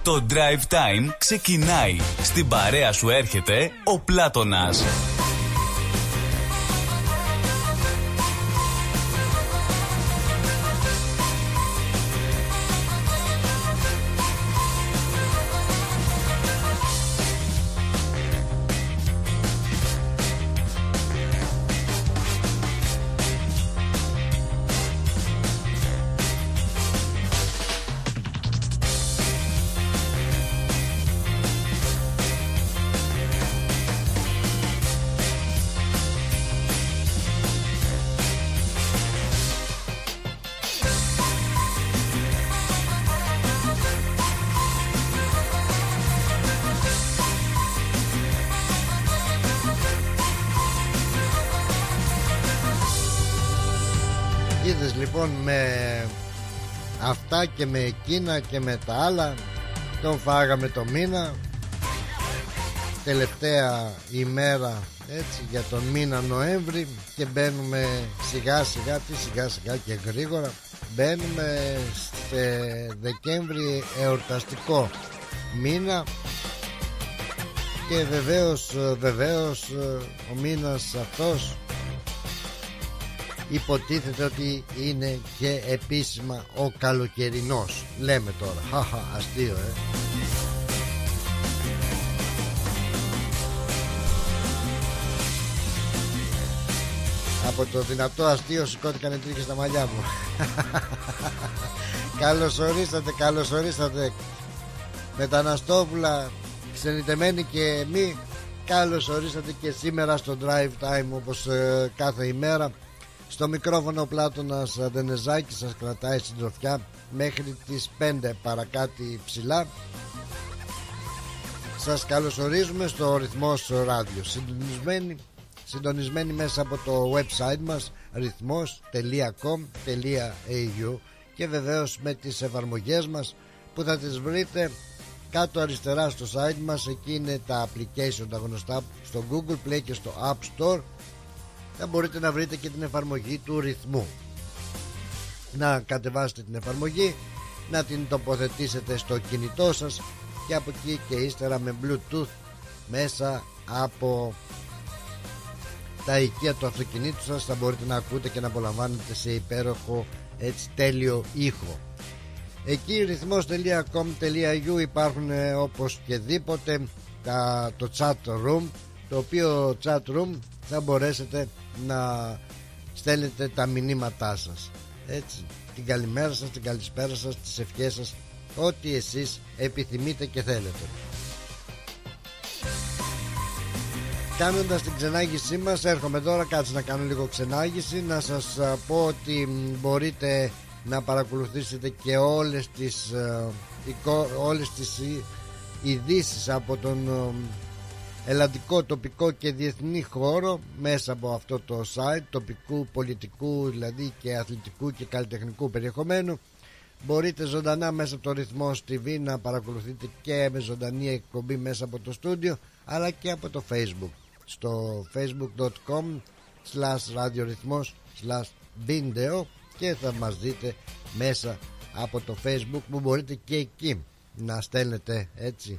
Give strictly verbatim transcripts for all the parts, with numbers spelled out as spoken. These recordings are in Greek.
Το Drive Time ξεκινάει. Στην παρέα σου έρχεται ο Πλάτωνας. Λοιπόν, με αυτά και με εκείνα και με τα άλλα τον φάγαμε το μήνα. Τελευταία ημέρα, έτσι, για τον μήνα Νοέμβρη. Και μπαίνουμε σιγά σιγά, τι σιγά σιγά και γρήγορα, μπαίνουμε σε Δεκέμβρη, εορταστικό μήνα. Και βεβαίως, βεβαίως ο μήνας αυτός υποτίθεται ότι είναι και επίσημα ο καλοκαιρινός. Λέμε τώρα, χαχα, αστείο, ε. Από το δυνατό αστείο σηκώθηκαν οι τρίχες στα μαλλιά μου. Καλώς ορίσατε, καλώς ορίσατε, μεταναστόπουλα, ξενιτεμένοι και μη. Καλώς ορίσατε και σήμερα στο Drive Time, όπως ε, κάθε ημέρα. Στο μικρόφωνο ο Πλάτωνας Δενεζάκης σας κρατάει συντροφιά μέχρι τις πέντε παρακάτι ψηλά. Σας καλωσορίζουμε στο Ρυθμός Ράδιο, συντονισμένοι, συντονισμένοι μέσα από το website μας ρυθμός τελεία κομ τελεία έι γιου και βεβαίως με τις εφαρμογές μας που θα τις βρείτε κάτω αριστερά στο site μας. Εκεί είναι τα application, τα γνωστά, στο Google Play και στο App Store. Θα μπορείτε να βρείτε και την εφαρμογή του ρυθμού. Να κατεβάσετε την εφαρμογή, να την τοποθετήσετε στο κινητό σας και από εκεί και ύστερα με Bluetooth μέσα από τα οικεία του αυτοκινήτου σας θα μπορείτε να ακούτε και να απολαμβάνετε σε υπέροχο, έτσι, τέλειο ήχο. Εκεί ρυθμός τελεία κομ τελεία έι γιου υπάρχουν όπως και δίποτε τα, το chat room, το οποίο chat room θα μπορέσετε να στέλνετε τα μηνύματά σας, έτσι, την καλημέρα σας, την καλησπέρα σας, τις ευχές σας, ό,τι εσείς επιθυμείτε και θέλετε. Κάνοντας την ξενάγησή μας, έρχομαι τώρα, κάτσε να κάνω λίγο ξενάγηση, να σας πω ότι μπορείτε να παρακολουθήσετε και όλες τις όλες τις ειδήσεις από τον ελλαδικό, τοπικό και διεθνή χώρο μέσα από αυτό το site, τοπικού, πολιτικού δηλαδή και αθλητικού και καλλιτεχνικού περιεχομένου. Μπορείτε ζωντανά μέσα από το Ρυθμός τι βι να παρακολουθείτε και με ζωντανή εκπομπή μέσα από το στούντιο, αλλά και από το Facebook στο facebook dot com slash radiorhythmos slash video και θα μας δείτε μέσα από το Facebook, που μπορείτε και εκεί να στέλνετε, έτσι,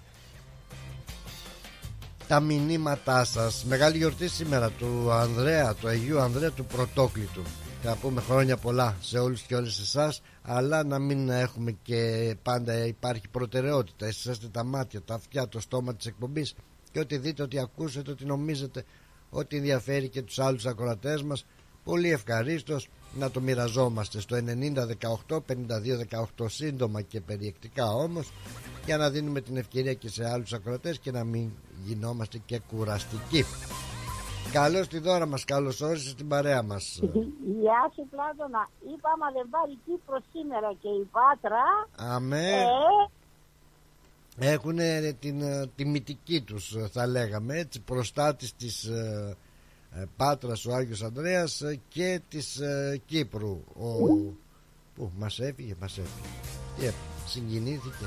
τα μηνύματά σας. Μεγάλη γιορτή σήμερα του Ανδρέα, του Αγίου Ανδρέα του Πρωτόκλητου. Θα πούμε χρόνια πολλά σε όλους και όλες εσάς, αλλά να μην έχουμε και πάντα υπάρχει προτεραιότητα. Εσείς είστε τα μάτια, τα αυτιά, το στόμα της εκπομπής και ό,τι δείτε, ό,τι ακούσετε, ό,τι νομίζετε ότι ενδιαφέρει και τους άλλους ακροατές μας, πολύ ευχαρίστως να το μοιραζόμαστε στο ενενήντα δεκαοκτώ πενήντα δύο δεκαοκτώ, σύντομα και περιεκτικά όμως, για να δίνουμε την ευκαιρία και σε άλλους ακροατές και να μην γινόμαστε και κουραστικοί. Καλώς τη Δώρα μας, καλώς όρισες στην παρέα μας. Γεια σου Πλάτωνα. Είπαμε δεν πάρει Κύπρο σήμερα και η Πάτρα. Αμέ. Ε... Έχουν την τιμητική τους, θα λέγαμε, έτσι, προστάτης της ε, ε, Πάτρας ο Άγιος Ανδρέας και της ε, Κύπρου. Ο... Πού μας έφυγε, μας έφυγε. Και συγκινήθηκε.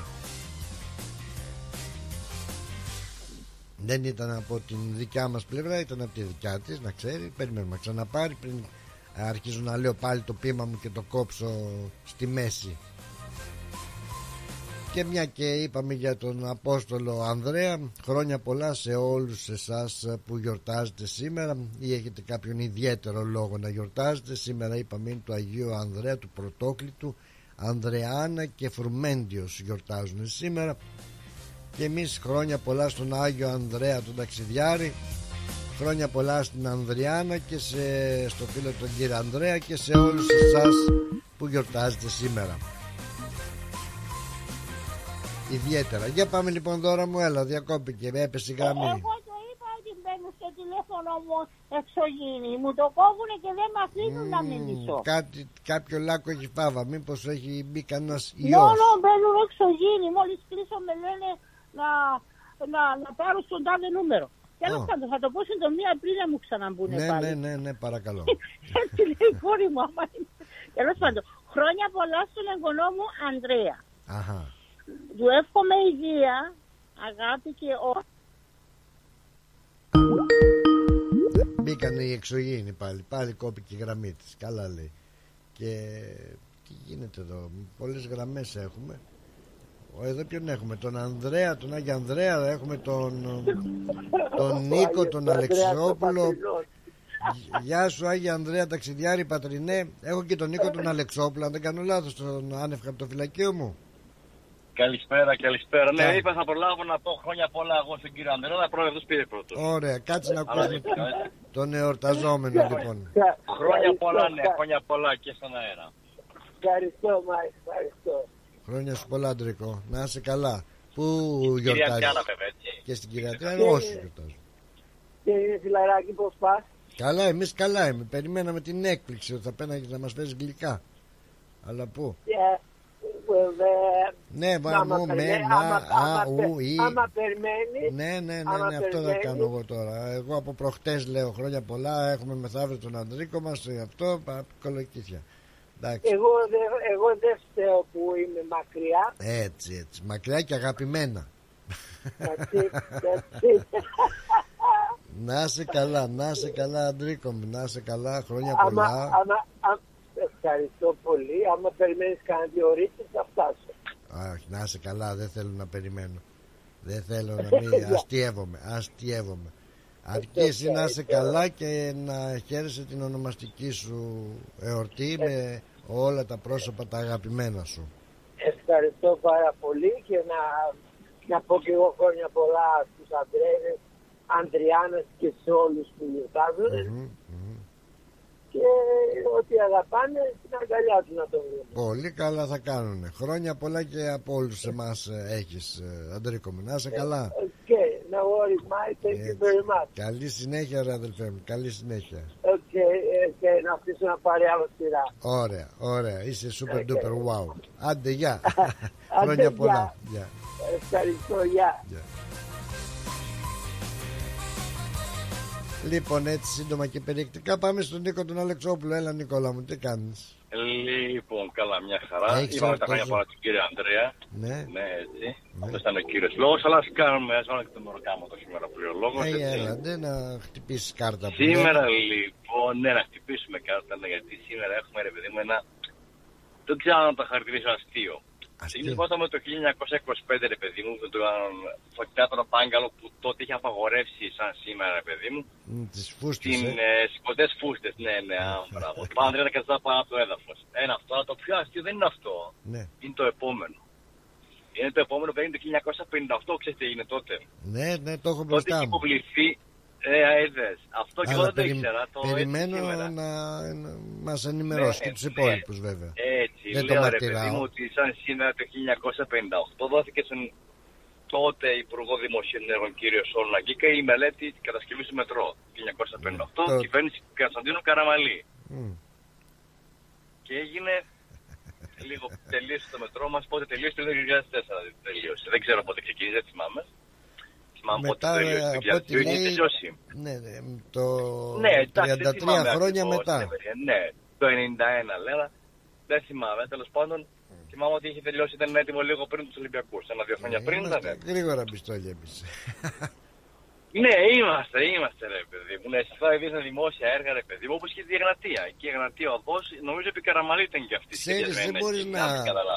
Δεν ήταν από την δικιά μας πλευρά, ήταν από τη δικιά της, να ξέρει. Περιμένουμε να ξαναπάρει πριν αρχίζω να λέω πάλι το πείμα μου και το κόψω στη μέση. Και μια και είπαμε για τον Απόστολο Ανδρέα, χρόνια πολλά σε όλους εσάς που γιορτάζετε σήμερα ή έχετε κάποιον ιδιαίτερο λόγο να γιορτάζετε. Σήμερα είπαμε είναι του Αγίου Ανδρέα, του Πρωτόκλητου. Ανδρεάνα και Φρουμέντιος γιορτάζουν σήμερα. Και εμείς χρόνια πολλά στον Άγιο Ανδρέα τον ταξιδιάρη. Χρόνια πολλά στην Ανδριάνα και σε, στο φίλο τον κύριο Ανδρέα και σε όλους εσάς που γιορτάζετε σήμερα ιδιαίτερα. Για πάμε λοιπόν τώρα μου, έλα, διακόπηκε, έπεσε η γραμμή. Εγώ το είπα ότι μπαίνουν στο τηλέφωνο μου εξωγήινοι. Μου το κόβουνε και δεν με αφήνουν mm, να μιλήσω. Κάτι, κάποιο λάκκο έχει φάβα, μήπως έχει μπει κανένας ιός. Ναι, ναι, μπαίνουν εξωγήινοι. Μόλις κλείσω με λένε να, να, να πάρω στον τάδε νούμερο. Τέλος oh. πάντων, θα το πω συντομία πριν να μου ξαναμπούν ναι, πάλι. Ναι, ναι, ναι, παρακαλώ. Έτσι λέει η κόρη μου. Τέλος πάντων, χρόνια πολλά στον εγγονό μου Ανδρέα. Αχα. Του εύχομαι υγεία, αγάπη και ο... Μπήκανε οι εξωγήινοι πάλι. Πάλι κόπηκε η γραμμή της. Καλά λέει. Και τι γίνεται εδώ, πολλές γραμμές έχουμε. Εδώ ποιον έχουμε, τον Ανδρέα, τον Άγιο Ανδρέα, έχουμε τον, τον Νίκο, τον Αλεξόπουλο. Γεια σου Άγιο Ανδρέα ταξιδιάρη Πατρινέ. Έχω και τον Νίκο τον Αλεξόπουλο, αν δεν κάνω λάθος, τον άνευ από το φυλακείο μου. Καλησπέρα, καλησπέρα. Ναι, είπα θα προλάβω να πω χρόνια πολλά εγώ στον κύριο Ανδρέα, αλλά πρώτα αυτός πήρε πρώτος. Ωραία, κάτσε να ακούσουμε τον εορταζόμενο λοιπόν. Χρόνια πολλά, ναι, χρόνια πολλά και στον αέρα. Ευχαριστώ, Μάη, ευχαριστώ. Χρόνια σου πολλά, Αντρικό. Να είσαι καλά. Πού γιορτάζεις? Κυριατιάνα, βέβαια, έτσι. Και στην Κυριατιάνα, όσοι γιορτάζουν. Και είναι φιλαράκι, πώς πας? Καλά, εμείς καλά είμαι. Περιμέναμε την έκπληξη ότι θα πέναγε να μας παίζει γλυκά. Αλλά πού? Yeah. Well, uh, ναι, μα μου, με, να, α, ου, ή. Άμα περιμένει. Ναι, ναι, ναι, ναι, αυτό θα κάνω εγώ τώρα. Εγώ από προχτές λέω χρόνια πολλά. Έχουμε μεθαύριο τον Ανδρίκο μας. Αυτό, κολοκύθια. Εγώ, εγώ δεν φταίω που είμαι μακριά. Έτσι, έτσι, μακριά και αγαπημένα. That's it, that's it. Να είσαι καλά, να είσαι καλά Αντρίκο μου, να είσαι καλά, χρόνια άμα, πολλά. Άμα, άμα, ευχαριστώ πολύ. Άμα περιμένεις κανένα δύο ώρες θα φτάσω. Αχ, να είσαι καλά, δεν θέλω να περιμένω. Δεν θέλω να μην αστειεύομαι, αστειεύομαι. Αρκεί εσύ να είσαι καλά και να χαίρεσαι την ονομαστική σου εορτή με όλα τα πρόσωπα τα αγαπημένα σου. Ευχαριστώ πάρα πολύ και να, να πω και εγώ χρόνια πολλά στους Ανδρέες, Ανδριάνες και σε όλους που γιορτάζουν. Mm-hmm, mm-hmm. Και ό,τι αγαπάνε στην αγκαλιά του να το βρουν. Πολύ καλά θα κάνουνε. Χρόνια πολλά και από όλους εμάς έχεις, Αντρίκο μου. Να είσαι καλά. Okay, no worries, Mike. Thank you very much. Καλή συνέχεια ρε αδελφέ μου. Καλή συνέχεια. Okay, okay, να αφήσω να πάρει άλλο σειρά. Ωραία, ωραία. Είσαι super okay. duper wow. Άντε, γεια. Χρόνια Χρόνια πολλά. Γεια. Ευχαριστώ, γεια. Λοιπόν, έτσι σύντομα και περιεκτικά πάμε στον Νίκο τον Αλεξόπουλο. Έλα Νικόλα μου, τι κάνεις? Λοιπόν, καλά, μια χαρά. Είπαμε τα χρόνια πολλά του κύριου Ανδρέα. Ναι, ναι, έτσι. Ναι. Αυτό ήταν ο κύριος λόγος, αλλά ας κάνουμε, ας βάλουμε και τον Μωροκάμο το σήμερα που λέει ο λόγος. Ε, έλα, δεν να χτυπήσεις κάρτα. Σήμερα λοιπόν, ναι, να χτυπήσουμε κάρτα, ναι, γιατί σήμερα έχουμε ρε παιδί μου ένα, δεν ξέρω αν το χαρακτηρίσω αστείο. Συγκεκριμένα το χίλια εννιακόσια είκοσι πέντε ρε παιδί μου, στο θέατρο Πάγκαλο που τότε είχε απαγορεύσει σαν σήμερα ρε παιδί μου. Mm, τις φούστες, την, ε. ε, σκοτές φούστες, ναι, ναι, μπράβο. Πάνω δεν καταστά πάνω από το έδαφος. Ένα αυτό, αλλά το πιο αστείο δεν είναι αυτό. Ναι. Είναι το επόμενο. Είναι το επόμενο που έγινε το χίλια εννιακόσια πενήντα οκτώ, ξέρετε τι έγινε τότε? Ναι, ναι, το έχω μπροστά μου. Τότε είχε υποβληθεί. Ε, είδες. Αυτό και εγώ δεν περι... το ήξερα. Το περιμένω να, να μας ενημερώσει, ναι, και τους υπόλοιπους, ναι, βέβαια. Έτσι, δεν λέω το ρε παιδί μου ότι σαν σήμερα το χίλια εννιακόσια πενήντα οκτώ δόθηκε στον τότε Υπουργό Δημοσίων Ενέργων κύριο Σόλναγκη και η μελέτη κατασκευή του μετρό χίλια εννιακόσια πενήντα οκτώ, mm. κυβέρνηση Κωνσταντίνου Καραμαλή. Mm. Και έγινε λίγο τελείωσε το μετρό μας, πότε τελείωσε το δύο χιλιάδες τέσσερα τελείωσε. Δεν ξέρω πότε ξεκίνησε, δεν θυμάμαι. Μετά από ό,τι λέει, ναι, το ναι, τριάντα τρία χρόνια μετά. Ναι, το ενενήντα ένα λέγα, δεν θυμάμαι, τέλος πάντων. Θυμάμαι ότι είχε τελειώσει, ήταν έτοιμο λίγο πριν τους Ολυμπιακούς, ένα-δύο χρόνια πριν ήταν. Γρήγορα πιστόλια εμείς. Ναι, είμαστε, είμαστε ρε παιδί μου. Ναι, σε αυτά δημόσια έργα ρε παιδί μου, όπως και η Εγνατία. Και η Εγνατία οδός, νομίζω επί Καραμαλή ήταν και αυτή. Ξέρεις, δεν μπορείς να...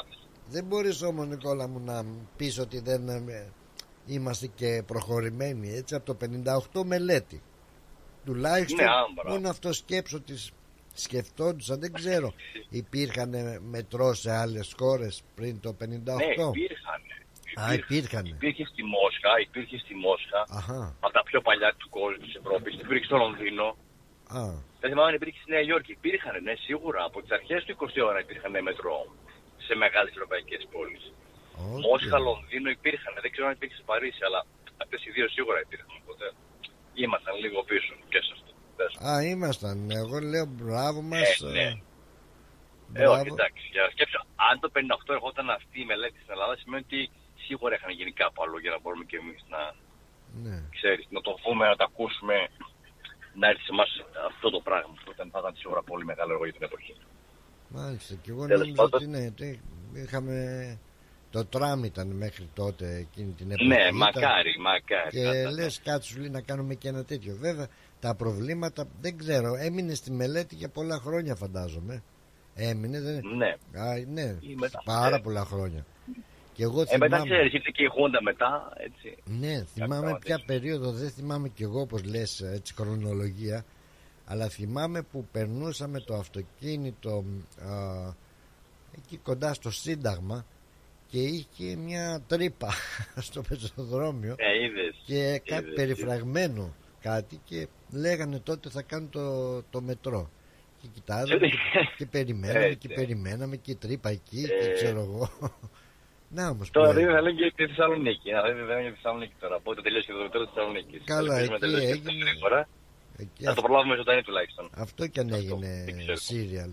Δεν μπορείς όμως, Νικόλα μου, να πεις ότι δεν ε, είμαστε και προχωρημένοι. Έτσι, από το πενήντα οκτώ μελέτη. Τουλάχιστον Ναι, άμπρα. μόνο αυτό σκέψω ότι σκεφτόντουσαν. Δεν ξέρω, υπήρχαν μετρό σε άλλες χώρες πριν το πενήντα οκτώ? Ναι, υπήρχαν. Α, υπήρχαν. Υπήρχε στη Μόσχα, υπήρχε στη Μόσχα. Αχα. Από τα πιο παλιά του κόσμου της Ευρώπης. Υπήρχε στο Λονδίνο. Α, Δεν θυμάμαι αν υπήρχε στη Νέα Υόρκη. Υπήρχαν, ναι, σίγουρα. Από τις αρχές του εικοστή αιώνα υπήρχαν μετρό σε μεγάλες ευρωπαϊκές πόλεις. okay. Μόσχα, Λονδίνο υπήρχαν. Δεν ξέρω αν υπήρχε σε Παρίσι, αλλά αυτές οι δύο σίγουρα υπήρχαν. Οπότε ήμασταν λίγο πίσω και σε αυτό. Α, ήμασταν. Εγώ λέω μπράβο μας. Ε, ναι. ε, Ε, όχι, εντάξει. Για να σκέψω, αν το πενήντα οκτώ ερχόταν αυτή η μελέτη στην Ελλάδα, σημαίνει ότι σίγουρα είχαν γίνει κάπου άλλο για να μπορούμε και εμείς να, ναι. ξέρεις, να το δούμε, να το ακούσουμε, να έρθει σε εμάς αυτό το πράγμα. Τότε θα ήταν σίγουρα πολύ μεγάλο έργο για την εποχή. Μάλιστα. Και εγώ Τέλος νόμιζα πάντων. ότι ναι, τι, είχαμε. Το τραμ ήταν μέχρι τότε εκείνη την εποχή. Ναι, Ήταν- μακάρι, μακάρι. Και να ήταν. λες κάτι σου λέει να κάνουμε και ένα τέτοιο. Βέβαια τα προβλήματα δεν ξέρω. Έμεινε στη μελέτη για πολλά χρόνια, φαντάζομαι. Έμεινε, δεν είναι. Ναι. Α, ναι, Ή μετά. πάρα Ε. πολλά χρόνια. Και εγώ Ε, μετά θυμάμαι. ξέρεις, ήρθε και η Χούντα μετά, έτσι. Ναι, θυμάμαι πράγματα ποια έτσι. περίοδο, δεν θυμάμαι κι εγώ όπως λες έτσι χρονολογία, αλλά θυμάμαι που περνούσαμε το αυτοκίνητο α, εκεί κοντά στο Σύνταγμα και είχε μια τρύπα στο πεζοδρόμιο Ε, είδες. και κάτι είδες, περιφραγμένο κάτι και λέγανε τότε θα κάνουν το, το μετρό. Και κοιτάζαμε και, και περιμέναμε Έτσι. και περιμέναμε και η τρύπα εκεί Ε. και ξέρω εγώ. Να όμως Τώρα που δεν έγινε. θα λένε και τη Θεσσαλονίκη. Να δεν θα λένε τη Θεσσαλονίκη τώρα. Οπότε τελείωσε και το μετρό της Θεσσαλονίκης. Καλά, Ελπίζουμε εκεί τελείωσε και έγινε- αυτό γρήγορα. Εκεί Θα το προλάβουμε ζωντανή τουλάχιστον. Αυτό κι αν Αυτό, έγινε δεν ξέρω. σύριαλ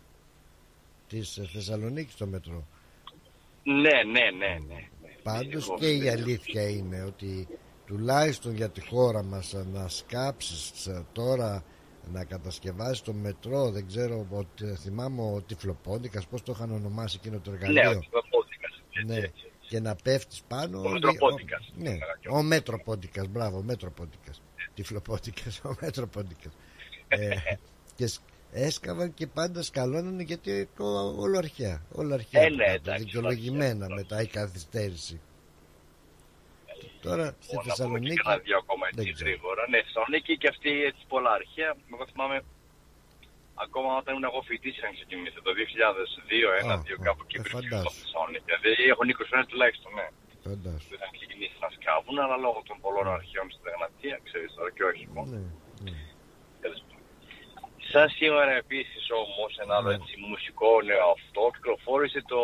της ε, Θεσσαλονίκης στο μετρό. Ναι, ναι, ναι, ναι. ναι. Πάντως Δυστυχώς, και η δυστυχώς. αλήθεια είναι ότι τουλάχιστον για τη χώρα μας ε, να σκάψεις ε, τώρα να κατασκευάσεις το μετρό, δεν ξέρω, ότι, θυμάμαι ο Τυφλοπόντικας πώς το είχαν ονομάσει εκείνο το Ναι, εργαλείο. ο Τυφλοπόντικας, έτσι, Ναι, έτσι, έτσι. και να πέφτεις πάνω. Ο όλοι- Μετροπόντικας. ο- Ναι, ο Μέτροπόντικας, μπράβο, ο Μέτροπόντικας. Τυφλοπόντικας, ο Μέτροπόντικας. ε, και σκ- έσκαβαν και πάντα σκαλώνανε γιατί το- όλο αρχαία. Όλο αρχαία. Ε, το ναι, κάτω, εντάξει, δικαιολογημένα αρχαία. μετά η καθυστέρηση. Τώρα στη Λοιπόν, να πούμε και Θεσσαλονίκη. κανένα δύο ακόμα δεν έτσι ξέρω. γρήγορα. Ναι, Θεσσαλονίκη και αυτή έτσι πολλά αρχαία. Εγώ θυμάμαι ακόμα όταν ήμουν εγώ φοιτής είχαν ξεκινήσει το δύο χιλιάδες δύο, ένα, Α, δύο α, κάπου εκεί ε, πριν φαντάσου. στη Θεσσαλονίκη. Δηλαδή έχουν είκοσι χρόνια τουλάχιστον, ναι. Φαντάσου. Που είχαν ξεκινήσει να σκάβουν, αλλά λόγω των πολλών αρχαίων στην Εγνατία, ξέρεις τώρα και όχι μόνο. Ναι, ναι. Τέλος πάντων. Σαν σήμερα επίσης όμως ένα άλλο Ναι. έτσι μουσικό νέο αυτό κυκλοφόρησε το,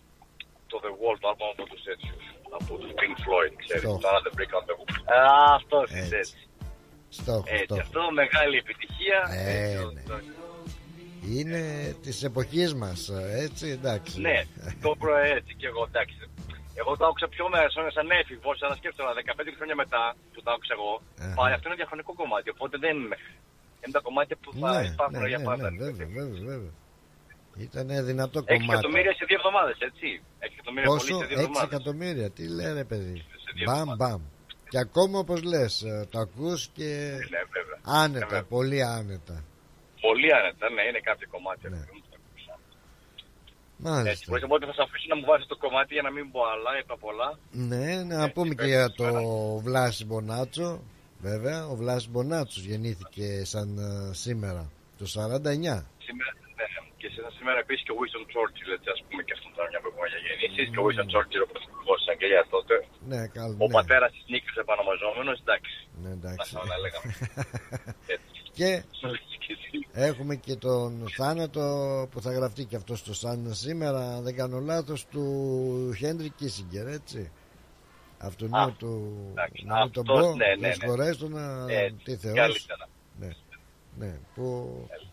το The Wall, το άλμπομ από τους τέτοιους, από τους Pink Floyd, ξέρεις, Στο. το Another Brick on the Wall. Α, αυτός Έτσι. είναι έτσι. Στόχο, Έτσι, στόχο. αυτό μεγάλη επιτυχία. Ε, Έτσι, ναι. το- Είναι της εποχής μας, έτσι, εντάξει. Ναι, το προ έτσι και εγώ, εντάξει. Εγώ το άκουσα πιο μέσα, σαν έφηβος, αλλά σκέφτομαι δεκαπέντε χρόνια μετά που το άκουσα εγώ. Αχα. Πάλι αυτό είναι διαχρονικό κομμάτι, οπότε δεν είναι. Είναι τα κομμάτια που θα Ναι, υπάρχουν ναι, για ναι, πάντα. ναι, βέβαια, βέβαια, βέβαια. Ήταν δυνατό Έξι κομμάτι. εκατομμύρια σε δύο εβδομάδες, έτσι. Έξι εκατομμύρια Πόσο, πωλήσει σε δύο έξι εβδομάδες. εκατομμύρια, τι λέει ρε παιδί. Σε δύο Μπαμ, εβδομάδες. μπαμ. Και ακόμα όπως λες, ε, το ακούς και Ναι, βέβαια. άνετα, Ναι, βέβαια. πολύ άνετα. Πολύ άνετα, ναι, είναι κάποια κομμάτια. Ναι. που δεν τα ακούσα. Έτσι, Μάλιστα. μπορείς, οπότε θα σας αφήσω να μου βάζεις το κομμάτι για να μην πω άλλα, είπα πολλά. Ναι, να πούμε και για το Βλάση Μπονάτσο. Βέβαια, ο Βλάσης Μπονάτσος γεννήθηκε σαν ε, σήμερα, το σαράντα εννιά. Σήμερα, ναι, και σε- σήμερα επίσης και ο Winston Churchill, έτσι, ας πούμε και αυτόν τώρα μια πεπόμενα για γεννήσεις. Και ο Winston Churchill, ο πρωθυπουργός της Αγγλίας τότε. Ναι, καλό. Ο Ναι, πατέρας της Νίκης επανομαζόμενος, εντάξει. ναι, Να εντάξει. σαν να λέγαμε. Έτσι. Και Και εσύ. έχουμε και τον θάνατο που θα γραφτεί και αυτό στο σαν σήμερα, αν δεν κάνω λάθος, του Χέντρι Κίσιγκερ, έτσι. Αυτού Α, του. εντάξει, Να μην τον αυτός, πω, ναι, ναι, ναι. συγχωρέστο να Έτσι, τι θεός. καλύτερα. Ναι, ναι, που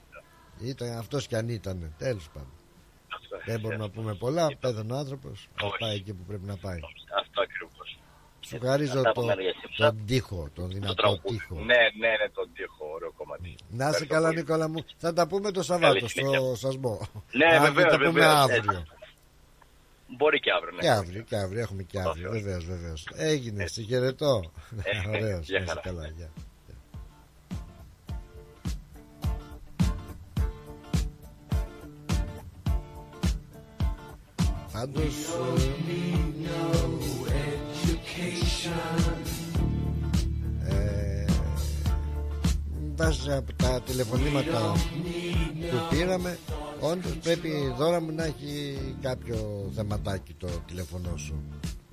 ήταν αυτός κι αν ήταν, τέλος πάντων. Αυτό, Δεν μπορούμε ε, να πούμε πολλά, πέθανε ο άνθρωπος, θα Όχι. πάει εκεί που πρέπει να πάει. Αυτό ακριβώς. Σου χαρίζω Αυτά το, από μένα για σήμερα. τον τοίχο, τον Το δυνατό τραγούδι. τοίχο. Ναι, ναι, ναι, τον τοίχο, ωραίο κομμάτι. Να είσαι Ευχαριστώ καλά, πολύ. Νικόλα μου. Θα τα πούμε το Σαββάτο Καλή στο συνέχεια. Σασμό. Ναι, Αν δεν βεβαίως, τα πούμε βεβαίως, αύριο. Μπορεί και αύριο, ναι. Και αύριο, και αύριο, έχουμε και αύριο. Ωραία. Βεβαίως, βεβαίως. Έγινε, σε χαιρετώ. Ε, Ωραίος, γεια να είσαι χαρά. καλά. Γεια. Πάντως ε, βάσει από τα τηλεφωνήματα που πήραμε, όντως πρέπει η Δώρα μου να έχει κάποιο θεματάκι το τηλέφωνο σου.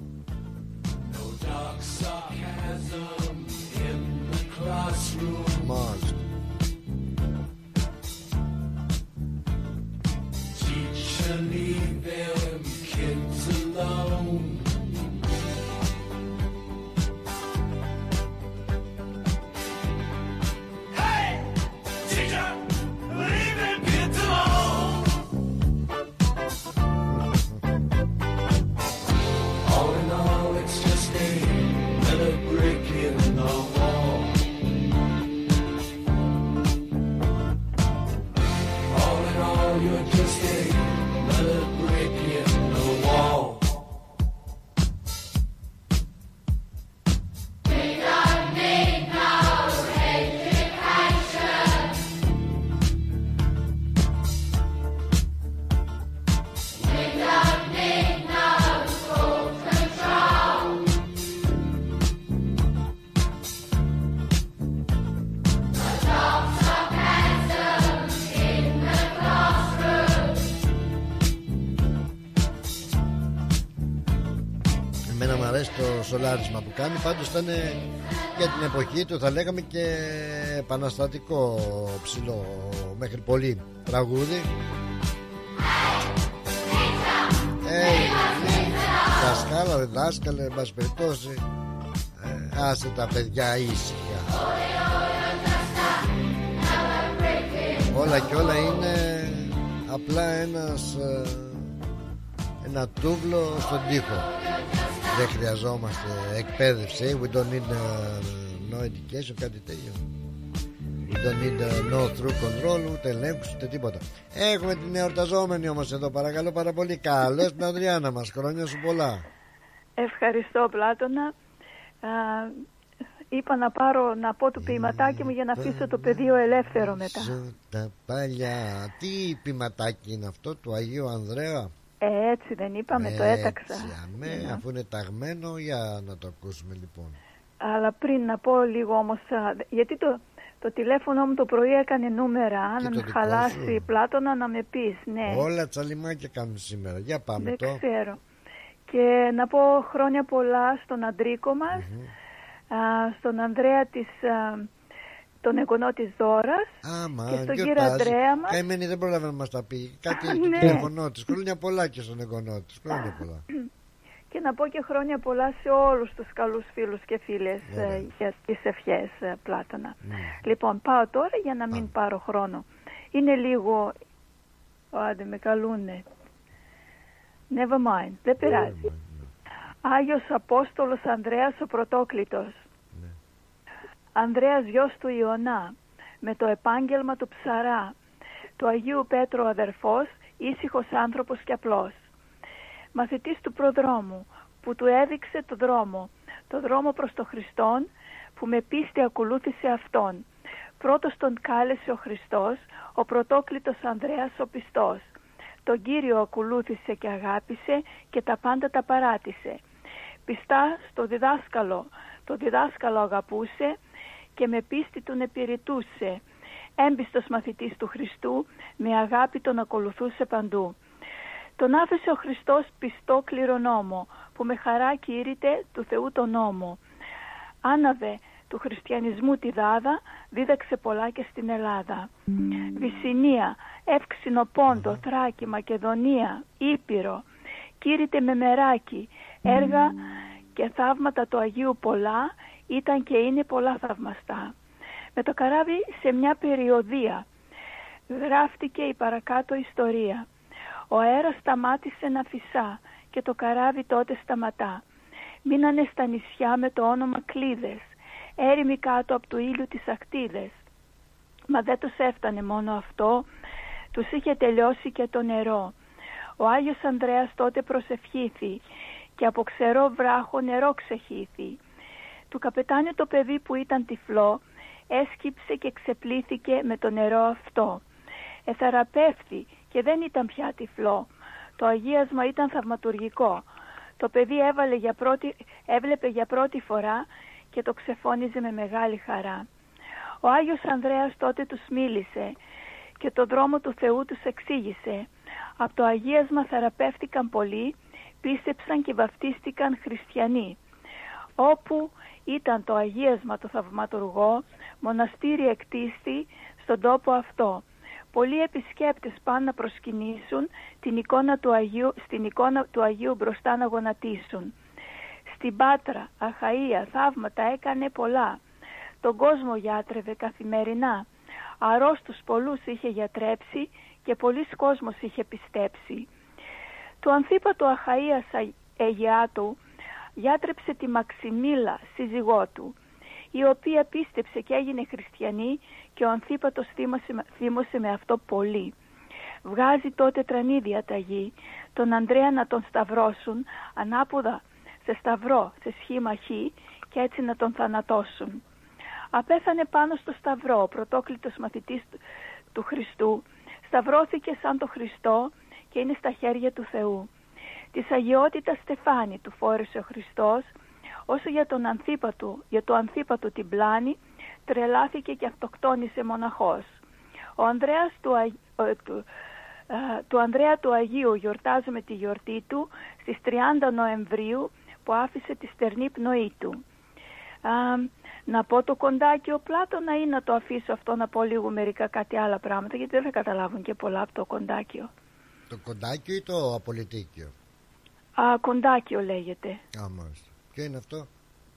Μάλιστα. Leave them kids alone. Hey, teacher, leave them kids alone. All in all, it's just another brick in the wall. All in all, you're just a another brick in the wall. We don't need no education. We don't need no school control. The dogs are handsome in the classroom. Εμένα μου αρέσει το σολάρισμα που κάνει. Πάντως ήταν για την εποχή του, θα λέγαμε, και επαναστατικό ψηλό μέχρι πολύ τραγούδι. Hey, δασκάλα, δάσκαλε, εν πάση περιπτώσει, ε, άσε τα παιδιά ήσυχα. Όλα και όλα είναι απλά ένας ε, ένα τούβλο στον τοίχο. Δεν χρειαζόμαστε εκπαίδευση. We don't need uh, no education, κάτι τέτοιο. We don't need uh, no through control, ούτε ελέγχους, ούτε τίποτα. Έχουμε την εορταζόμενη όμως εδώ, παρακαλώ πάρα πολύ. Καλώς την Ανδριάνα μας, χρόνια σου πολλά. Ευχαριστώ, Πλάτωνα. Α, είπα να πάρω να πω το ποιηματάκι μου για να αφήσω το πεδίο ελεύθερο μετά. Τα παλιά. Τι ποιηματάκι είναι αυτό του Αγίου Ανδρέα? Ε, έτσι δεν είπαμε, έτσι, το έταξα. Αμέ, yeah. Αφού είναι ταγμένο, για να το ακούσουμε λοιπόν. Αλλά πριν να πω λίγο όμως, γιατί το, το τηλέφωνο μου το πρωί έκανε νούμερα. Αν με χαλάσει η Πλάτωνα να με πεις, ναι. Όλα τσαλιμάκια κάνουν σήμερα. Για πάμε. Δεν το. ξέρω. Και να πω χρόνια πολλά στον Αντρίκο μας, mm-hmm. α, στον Ανδρέα της... Α, τον εγγονό της Δώρας. Άμα, και στον κύριο Ανδρέα μας. Καημένη δεν πρόλαβε να μας τα πει. Κάτι του ναι. εγγονό της. Χρόνια πολλά και στον εγγονό της. Χρόνια πολλά. Και να πω και χρόνια πολλά σε όλους τους καλούς φίλους και φίλες ε, για τις ευχές, ε, Πλάτωνα. Mm. Λοιπόν, πάω τώρα για να μην ah. πάρω χρόνο. Είναι λίγο... Άντε, με καλούνε. Never mind. Δεν πειράζει. Mind, ναι. Άγιος Απόστολος Ανδρέας ο Πρωτόκλητος. Ανδρέας γιος του Ιωνά, με το επάγγελμα του ψαρά, του Αγίου Πέτρου αδερφός, ήσυχος άνθρωπος και απλός. Μαθητής του προδρόμου, που του έδειξε το δρόμο, το δρόμο προς το Χριστόν, που με πίστη ακολούθησε αυτόν. Πρώτος τον κάλεσε ο Χριστός, ο πρωτόκλητος Ανδρέας ο πιστός. Τον Κύριο ακολούθησε και αγάπησε και τα πάντα τα παράτησε. Πιστά στο διδάσκαλο, το διδάσκαλο αγαπούσε και με πίστη τον επιρρητούσε. Έμπιστος μαθητής του Χριστού, με αγάπη τον ακολουθούσε παντού. Τον άφησε ο Χριστός πιστό κληρονόμο, που με χαρά κήρυτε του Θεού τον νόμο. Άναβε του χριστιανισμού τη δάδα, δίδαξε πολλά και στην Ελλάδα. Βυσσινία, Εύξηνο Πόντο, Θράκη, Μακεδονία, Ήπειρο, κήρυτε με μεράκι, έργα και θαύματα του Αγίου πολλά, ήταν και είναι πολλά θαυμαστά. Με το καράβι σε μια περιοδία γράφτηκε η παρακάτω ιστορία. Ο αέρας σταμάτησε να φυσά και το καράβι τότε σταματά. Μείνανε στα νησιά με το όνομα Κλίδες, έρημοι κάτω από του ήλιου τις ακτίδες. Μα δεν τους έφτανε μόνο αυτό, τους είχε τελειώσει και το νερό. Ο Άγιος Ανδρέας τότε προσευχήθη και από ξερό βράχο νερό ξεχύθη. Του καπετάνιου το παιδί που ήταν τυφλό έσκυψε και ξεπλήθηκε με το νερό αυτό. Εθεραπεύθη και δεν ήταν πια τυφλό. Το αγίασμα ήταν θαυματουργικό. Το παιδί έβαλε για πρώτη, έβλεπε για πρώτη φορά και το ξεφώνιζε με μεγάλη χαρά. Ο Άγιος Ανδρέας τότε τους μίλησε και το δρόμο του Θεού τους εξήγησε. Από το αγίασμα θεραπεύτηκαν πολλοί, πίστεψαν και βαφτίστηκαν χριστιανοί. Όπου ήταν το αγίασμα το θαυματουργό, μοναστήρι εκτίστη στον τόπο αυτό. Πολλοί επισκέπτες πάνε να προσκυνήσουν την εικόνα του Αγίου, στην εικόνα του Αγίου μπροστά να γονατίσουν. Στην Πάτρα, Αχαΐα, θαύματα έκανε πολλά. Τον κόσμο γιατρεύε καθημερινά. Αρρώστους πολλούς είχε γιατρέψει και πολλής κόσμος είχε πιστέψει. Του Ανθίπατου Αχαΐας Αιγιάτου γιατρέψε τη Μαξιμίλα, σύζυγό του, η οποία πίστεψε και έγινε χριστιανή και ο Ανθίπατος θύμωσε με αυτό πολύ. Βγάζει τότε τρανή διαταγή τον Ανδρέα να τον σταυρώσουν ανάποδα σε σταυρό, σε σχήμα χ και έτσι να τον θανατώσουν. Απέθανε πάνω στο σταυρό ο πρωτόκλητος μαθητής του Χριστού, σταυρώθηκε σαν το Χριστό και είναι στα χέρια του Θεού. Της αγιότητας στεφάνι του φόρεσε ο Χριστός, όσο για τον Ανθίπατο, για το Ανθίπατο την πλάνη, τρελάθηκε και αυτοκτόνησε μοναχός. Ο Ανδρέας του, του, του Ανδρέα του Αγίου γιορτάζουμε τη γιορτή του στις τριάντα Νοεμβρίου που άφησε τη στερνή πνοή του. Α, να πω το κοντάκιο Πλάτωνα ή να το αφήσω αυτό, να πω λίγο μερικά κάτι άλλα πράγματα, γιατί δεν θα καταλάβουν και πολλά από το κοντάκιο. Το κοντάκιο ή το απολυτίκιο? Α, κοντάκιο λέγεται. Α, μάλιστα. Ποιο είναι αυτό?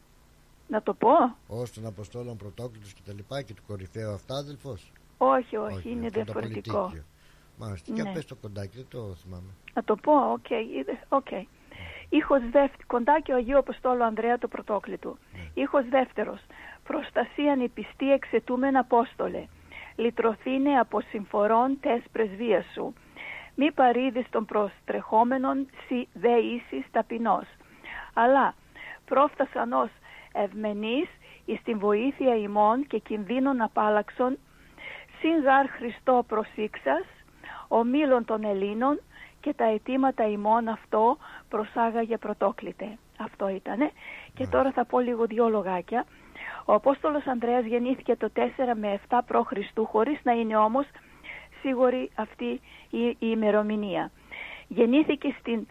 Να το πω? Ως των Αποστόλων Πρωτόκλητος και τα λοιπά και του κορυφαίου αυτάδελφος? Όχι, όχι, όχι, είναι αυτό διαφορετικό. Μάλιστα, ναι. Και πες το κοντάκι, δεν το θυμάμαι. Να το πω, οκ, okay, okay. Ήχος δεύτερο, κοντάκι ο Αγίου Αποστόλου Ανδρέα του Πρωτόκλητου. Ναι. Ήχος δεύτερος, προστασίαν η πιστή εξαιτούμεν Απόστολε, λυτρωθήνε από συμφορών τες πρεσβείας σου. Μη παρήδεις των προστρεχόμενων σι δε ίσης ταπεινός, αλλά πρόφτασαν ως ευμενείς εις την βοήθεια ημών και κινδύνων απάλαξον, συν γάρ Χριστό προσήξας, ο μήλων των Ελλήνων και τα αιτήματα ημών αυτό προσάγαγε πρωτόκλητε. Αυτό ήτανε. Και τώρα θα πω λίγο δυο λογάκια. Ο Απόστολος Ανδρέας γεννήθηκε το τέσσερα με επτά προ Χριστού, χωρίς να είναι όμως σίγουρη αυτή η, η ημερομηνία. Γεννήθηκε στην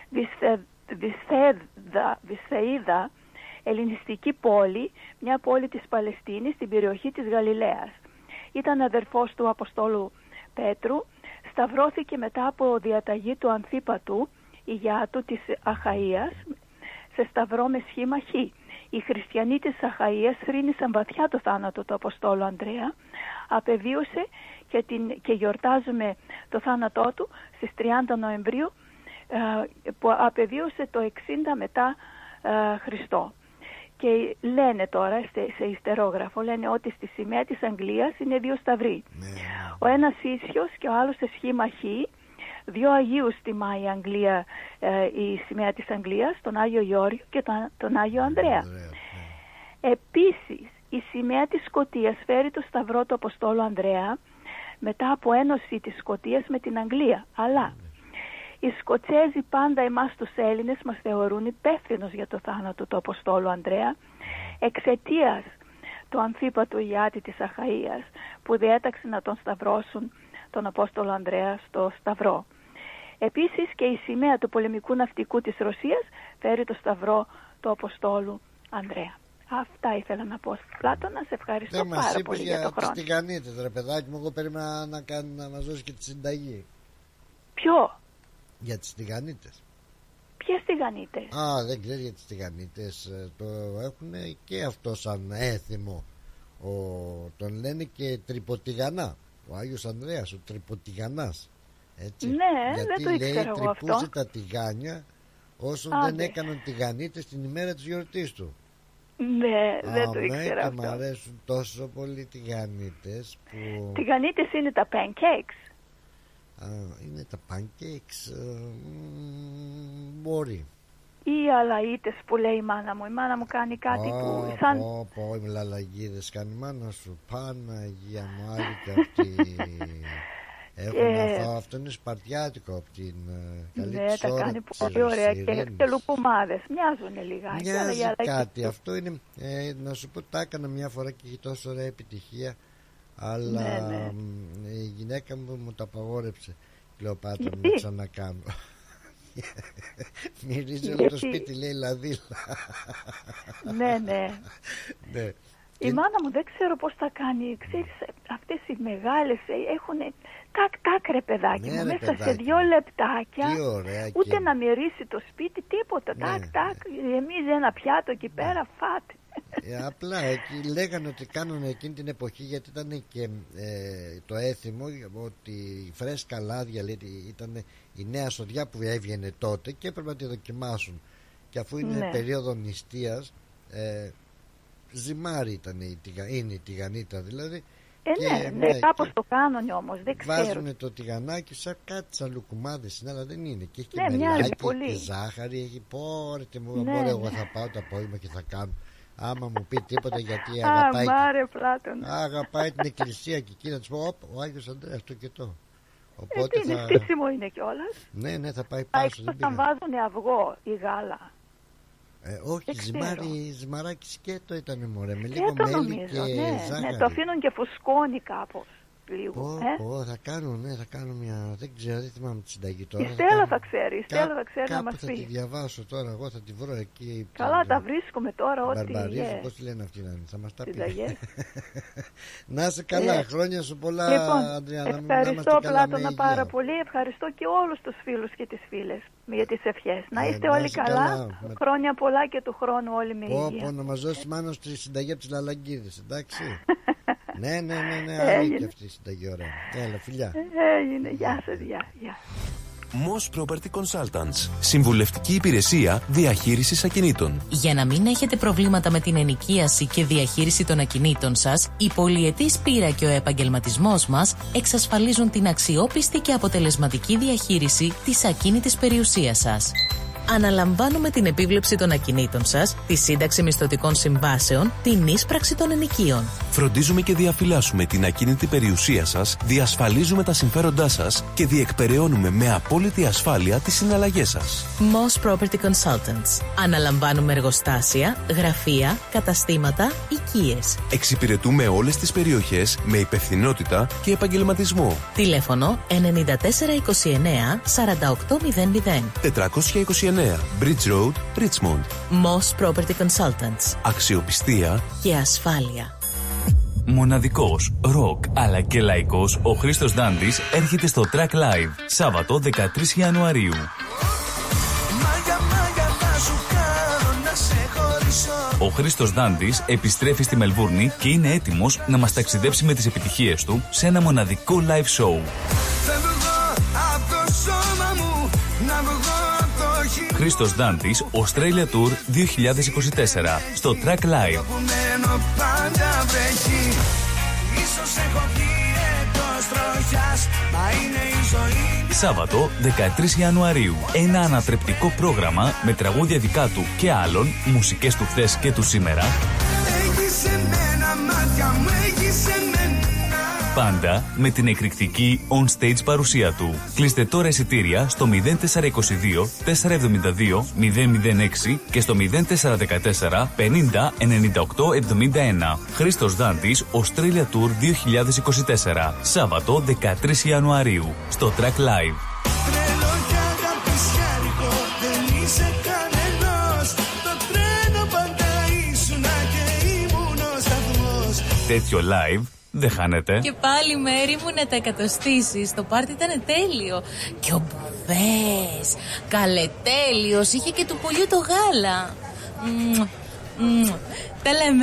Βυσθεΐδα, ελληνιστική πόλη, μια πόλη της Παλαιστίνης, στην περιοχή της Γαλιλαίας. Ήταν αδερφός του Αποστόλου Πέτρου. Σταυρώθηκε μετά από διαταγή του Ανθίπατου, ηγιάτου της Αχαΐας, σε σταυρό με σχήμα χ. Οι χριστιανοί της Αχαΐας θρήνησαν βαθιά το θάνατο του Αποστόλου Ανδρέα, απεβίωσε και, την, και γιορτάζουμε το θάνατό του στις τριάντα Νοεμβρίου, ε, που απεβίωσε το εξήντα μετά ε, Χριστό. Και λένε τώρα σε, σε ιστερόγραφο, λένε ότι στη σημαία της Αγγλίας είναι δύο σταυροί. Ναι. Ο ένας ίσιος και ο άλλος σε σχήμα χ. Δύο Αγίους τιμά η Αγγλία, ε, η σημαία της Αγγλίας, τον Άγιο Γεώργιο και τον, τον Άγιο Ανδρέα. Ναι. Επίσης, η σημαία της Σκωτίας φέρει το σταυρό του Αποστόλου Ανδρέα μετά από ένωση της Σκωτίας με την Αγγλία. Αλλά ναι. Οι Σκοτσέζοι πάντα εμάς τους Έλληνες μας θεωρούν υπεύθυνους για το θάνατο του Αποστόλου Ανδρέα εξαιτίας του Ανθίπατου ηγιάτη της Αχαΐας που διέταξε να τον σταυρώσουν τον Απόστολο Ανδρέα στο σταυρό. Επίσης και η σημαία του πολεμικού ναυτικού της Ρωσίας φέρει το σταυρό του Αποστόλου Ανδρέα. Αυτά ήθελα να πω. Πλάτωνα, σε ευχαριστώ ναι, πάρα πολύ για, για το χρόνο. Τι τηγανίτες ρε παιδάκι μου, εγώ περίμενα να, κάνει, να μας δώσει και τη συνταγή. Ποιο? Για τις τηγανίτες. Ποιες τηγανίτες? Α, δεν ξέρεις για τις τηγανίτες. Το έχουν και αυτό σαν έθιμο. Ο, τον λένε και τρυποτηγανά. Ο Άγιος Ανδρέας, ο τρυποτηγανάς. Έτσι. Ναι, γιατί δεν το ήξερα εγώ αυτό. Γιατί τρυπούσε τα τηγάνια όσο Άντε. δεν έκαναν τηγανίτες την ημέρα της γιορτής του. Ναι, δεν Α, το ήξερα και αυτό. Μ' αρέσουν τόσο πολύ τηγανίτες που... Τηγανίτες είναι τα pancakes. Α, είναι τα pancakes. Ε, μπορεί. Ή οι αλαΐτες που λέει η μάνα μου. Η μάνα μου κάνει κάτι oh, που σαν... Πω πω, οι λαλαγίδες κάνει η μάνα σου. Παναγία μου, άλλη και αυτή. Έχουν Ε, αυτό, αυτό είναι σπαρτιάτικο από την καλή ναι, της τα ώρα κάνει της πολύ ωραία και, Ειρήνης. και λουκουμάδες. Μοιάζουν λιγάκι. αλλά Μοιάζει για- κάτι. Αυτό είναι, ε, να σου πω, τα έκανα μια φορά και είχε τόσο ωραία επιτυχία. Αλλά Ναι, ναι. μ, η γυναίκα μου μου τα απαγόρεψε. Κλεοπάτρα να Γιατί? ξανακάνω. Μυρίζει όλο το Γιατί? σπίτι, λέει λαδίλα. Ναι, ναι. Ναι. Η μάνα μου δεν ξέρω πώς τα κάνει. Ξέρεις, αυτές οι μεγάλες έχουν τάκ τάκ ρε παιδάκι Ναι, μου. ρε, Μέσα σε παιδάκι δύο μου. λεπτάκια. Τι ωραία. Ούτε και- να μυρίσει το σπίτι, τίποτα. Ναι, Τάκ τάκ. Γεμίζει ένα πιάτο εκεί πέρα, φάτε. Ε, απλά εκεί λέγανε ότι κάνανε εκείνη την εποχή, γιατί ήταν και ε, το έθιμο ότι η φρέσκα λάδια, λέει, ήταν η νέα σοδιά που έβγαινε τότε και έπρεπε να τη δοκιμάσουν. Και αφού είναι Ναι. περίοδο νηστείας, ε, ζυμάρι ήταν η, τηγα- είναι η τηγανίτα δηλαδή. Ε, Και, ναι, ναι, ναι, κάπως και το κάνουν όμως, δεν ξέρω. βάζουν το τηγανάκι σαν κάτι σαν λουκουμάδες είναι, αλλά δεν είναι. Και έχει και Ναι, μοιάζει μελάκι πολύ. και ζάχαρη. Έχει πόρτε μου, Ναι, μωρέ, ναι. εγώ θα πάω το απόγευμα και θα κάνω. Άμα μου πει τίποτα, γιατί Α, αγαπάει, μάρε Πλάτων. αγαπάει την εκκλησία και εκεί να της πω, «Οπ, ο Άγιος Ανδρέας το και το». Ε, Οπότε τι είναι, θα... στήσιμο είναι κιόλας. Ναι, ναι, θα πάει Α, πάσο. εκτός Δεν αν πήγα. βάζουν αυγό ή γάλα. Ε, όχι, δεν ξέρω. ζυμάρι, ζυμαράκι σκέτο ήταν, μωρέ, με Και λίγο το μέλι νομίζω, και ναι, ζάχαρη. ναι, το αφήνουν και φουσκώνει κάπως. Λίγο. Πω, ε. πω, θα κάνω, ναι, θα κάνω μια. Δεν ξέρω, δεν θυμάμαι τη συνταγή τώρα. Η θα Στέλλα κάνω- θα ξέρει, η Στέλλα θα ξέρει να κάπου μας θα τη πει. διαβάσω τώρα, εγώ θα τη βρω εκεί. Καλά, την- τα βρίσκουμε τώρα ό,τι Μπαρμπαρίζου, ε, πώς τη λένε αυτή να είναι, θα μας τα πει. συνταγές. Να είσαι καλά, Ε, χρόνια σου πολλά, Λοιπόν, Αντριάννα. να- να είμαστε ευχαριστώ καλά με Πλάτωνα υγεία. πάρα πολύ. Ευχαριστώ και όλους τους φίλους και τις φίλες για τις ευχές. Να Ε, είστε να όλοι είσαι καλά. καλά. Με- Χρόνια πολλά και του χρόνου όλοι με Πω, υγεία. πω, να μας δώσει μάλλον στη συνταγή από τις Λαλαγκίδες, εντάξει. Ναι, ναι, ναι, ναι, Έγινε. άλλη και αυτή η συνταγή, ωραία. Έλα, φιλιά. Έγινε, γεια σας, γεια, γεια. Moss Property Consultants. Συμβουλευτική υπηρεσία διαχείρισης ακινήτων. Για να μην έχετε προβλήματα με την ενοικίαση και διαχείριση των ακινήτων σας, η πολυετής πείρα και ο επαγγελματισμός μας εξασφαλίζουν την αξιόπιστη και αποτελεσματική διαχείριση της ακίνητης περιουσίας σας. Αναλαμβάνουμε την επίβλεψη των ακινήτων σας, τη σύνταξη μισθωτικών συμβάσεων, την ίσπραξη των ενοικίων. Φροντίζουμε και διαφυλάσσουμε την ακίνητη περιουσία σας, διασφαλίζουμε τα συμφέροντά σας και διεκπεραιώνουμε με απόλυτη ασφάλεια τις συναλλαγές σας. Moss Property Consultants. Αναλαμβάνουμε εργοστάσια, γραφεία, καταστήματα, οικίες. Εξυπηρετούμε όλες τις περιοχές με υπευθυνότητα και επαγγελματισμό. Τηλέφωνο εννιά τέσσερα είκοσι εννέα σαράντα οκτώ μηδέν μηδέν. τετρακόσια είκοσι εννέα Bridge Road, Richmond. Moss Property Consultants. Αξιοπιστία Και ασφάλεια. Μοναδικός, ροκ αλλά και λαϊκός, ο Χρήστος Ντάντης έρχεται στο Track Live Σάββατο δεκατρείς Ιανουαρίου. Ο Χρήστος Ντάντης επιστρέφει στη Μελβούρνη και είναι έτοιμος να μας ταξιδέψει με τις επιτυχίες του σε ένα μοναδικό live show. Χρήστος Ντάντης, Australia Tour δύο χιλιάδες είκοσι τέσσερα στο Track Live. Σάββατο δεκατρείς Ιανουαρίου. Ένα ανατρεπτικό πρόγραμμα με τραγούδια δικά του και άλλων, μουσικές του χθες και του σήμερα. Πάντα με την εκρηκτική on-stage παρουσία του. Κλείστε τώρα εισιτήρια στο μηδέν τέσσερα είκοσι δύο τετρακόσια εβδομήντα δύο μηδέν μηδέν έξι και στο μηδέν τέσσερα δεκατέσσερα πενήντα ενενήντα οκτώ εβδομήντα ένα. Χρήστος Δάντης, Australia Tour δύο χιλιάδες είκοσι τέσσερα. Σάββατο δεκατρείς Ιανουαρίου στο Track Live. Τέτοιο live δεν χάνετε. Και πάλι μέρη μου να τα εκατοστήσεις. Το πάρτι ήταν τέλειο. Και ο Μπουβές, καλετέλειος, είχε και του πολιού το γάλα. Μμμ, μμμ. Τα λέμε.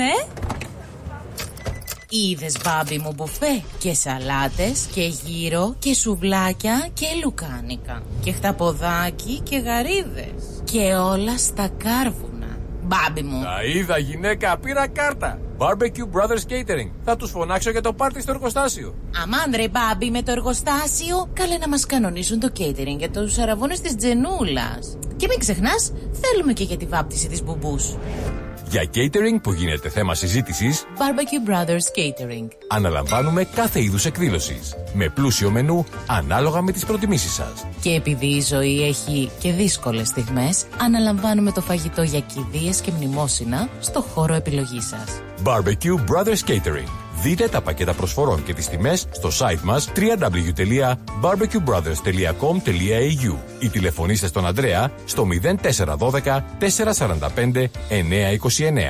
Είδες μπάμπι μου μπουφέ και σαλάτες και γύρο και σουβλάκια και λουκάνικα και χταποδάκι και γαρίδες και όλα στα κάρβουνα. Μπάμπι μου. Τα είδα γυναίκα, πήρα κάρτα. Barbecue Brothers Catering. Θα τους φωνάξω για το πάρτι στο εργοστάσιο. Αμάν ρε μπάμπι με το εργοστάσιο. Καλέ να μας κανονίσουν το catering για τους αραβώνες της Τζενούλας. Και μην ξεχνάς, θέλουμε και για τη βάπτιση της μπουμπούς. Για catering που γίνεται θέμα συζήτησης, Barbecue Brothers Catering. Αναλαμβάνουμε κάθε είδους εκδήλωσης, με πλούσιο μενού ανάλογα με τις προτιμήσεις σας. Και επειδή η ζωή έχει και δύσκολες στιγμές, αναλαμβάνουμε το φαγητό για κηδείες και μνημόσυνα στο χώρο επιλογής σας. Barbecue Brothers Catering. Δείτε τα πακέτα προσφορών και τις τιμές στο site μας double-u double-u double-u τελεία barbecue brothers τελεία com τελεία a u ή τηλεφωνήστε στον Ανδρέα στο μηδέν τέσσερα ένα δύο τέσσερα τέσσερα πέντε εννιά δύο εννιά.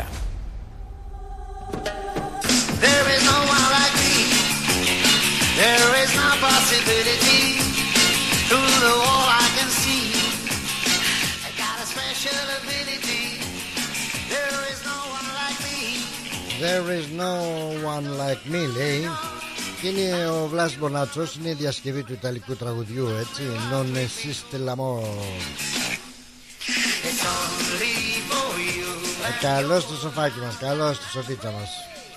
There is no one like me. There is no possibility. Through the wall I can see. I got a special ability. There is no one like me. There is no one like me, λέει. Και είναι ο Βλάσης Μπονάτσος, είναι η διασκευή του ιταλικού τραγουδιού, έτσι. Non esiste l'amore. Ε, καλώς στο σοφάκι μας, καλώς στο σοφίτσα μας.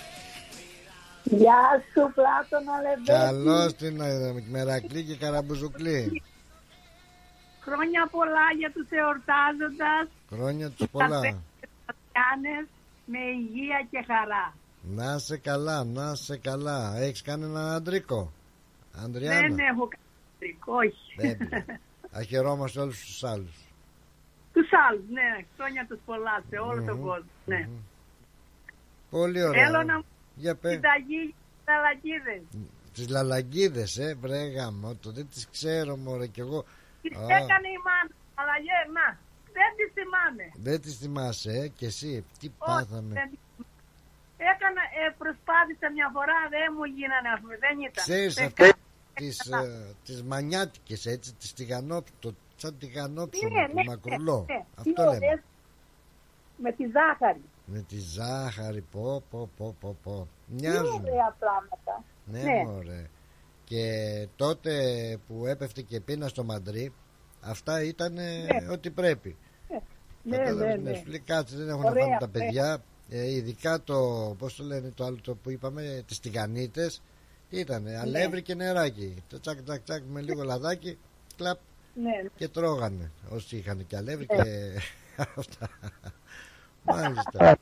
Γεια σου Πλάτωνα Λεβέντη. Καλώς την Μερακλή και Καραμπουζουκλή. Χρόνια πολλά για τους εορτάζοντας. Χρόνια τους πολλά. Με υγεία και χαρά. Να σε καλά, να σε καλά. Έχεις κάνει έναν αντρίκο, Ανδριάννα? Δεν έχω κάνει αντρίκο, όχι. Αχαιρόμαστε όλους τους άλλους. Τους άλλους, ναι. Χρόνια τους πολλά σε όλο mm-hmm. τον κόσμο, ναι. Mm-hmm. Πολύ ωραία. Θέλω να μου συνταγή τις λαλαγκίδες. Τις λαλαγκίδες, ε, βρε γαμώτο. Δεν τις ξέρω, μωρέ, κι εγώ. Τις ah. έκανε η μάνα, αλλά να. Δεν τις θυμάμαι. Δεν τις θυμάσαι, ε, και εσύ. Τι oh, πάθαμε. Δεν... Έκανα, ε, προσπάθησα μια φορά, δεν μου γίνανε, δεν ήταν. Ξέρεις αυτά τις, ε, τις μανιάτικες, έτσι, τις τηγανόπιτο, σαν τηγανόψωμο, ναι, ναι, μακρουλό. Ναι, ναι. Αυτό λέμε. Ωραίες, με τη ζάχαρη. Με τη ζάχαρη, πω, πω, πω, πω, πω. Μοιάζουν. Τι ωραία πράγματα. Ναι, ναι. Μωρέ. Και τότε που έπεφτε και πείνα στο Μαντρί, αυτά ήταν ναι. ό,τι πρέπει. Ναι, ναι, ναι, ναι. Σου λέει κάτσε, δεν έχουν να φάνε τα παιδιά. Ε, ειδικά το, πώς το λένε το άλλο το που είπαμε, τις τηγανίτες. Τι ήτανε, ναι. αλεύρι και νεράκι. Το τσακ τσακ τσακ με λίγο λαδάκι, κλαπ, ναι. και τρώγανε. Όσοι είχαν και αλεύρι ναι. και αυτά. Μάλιστα.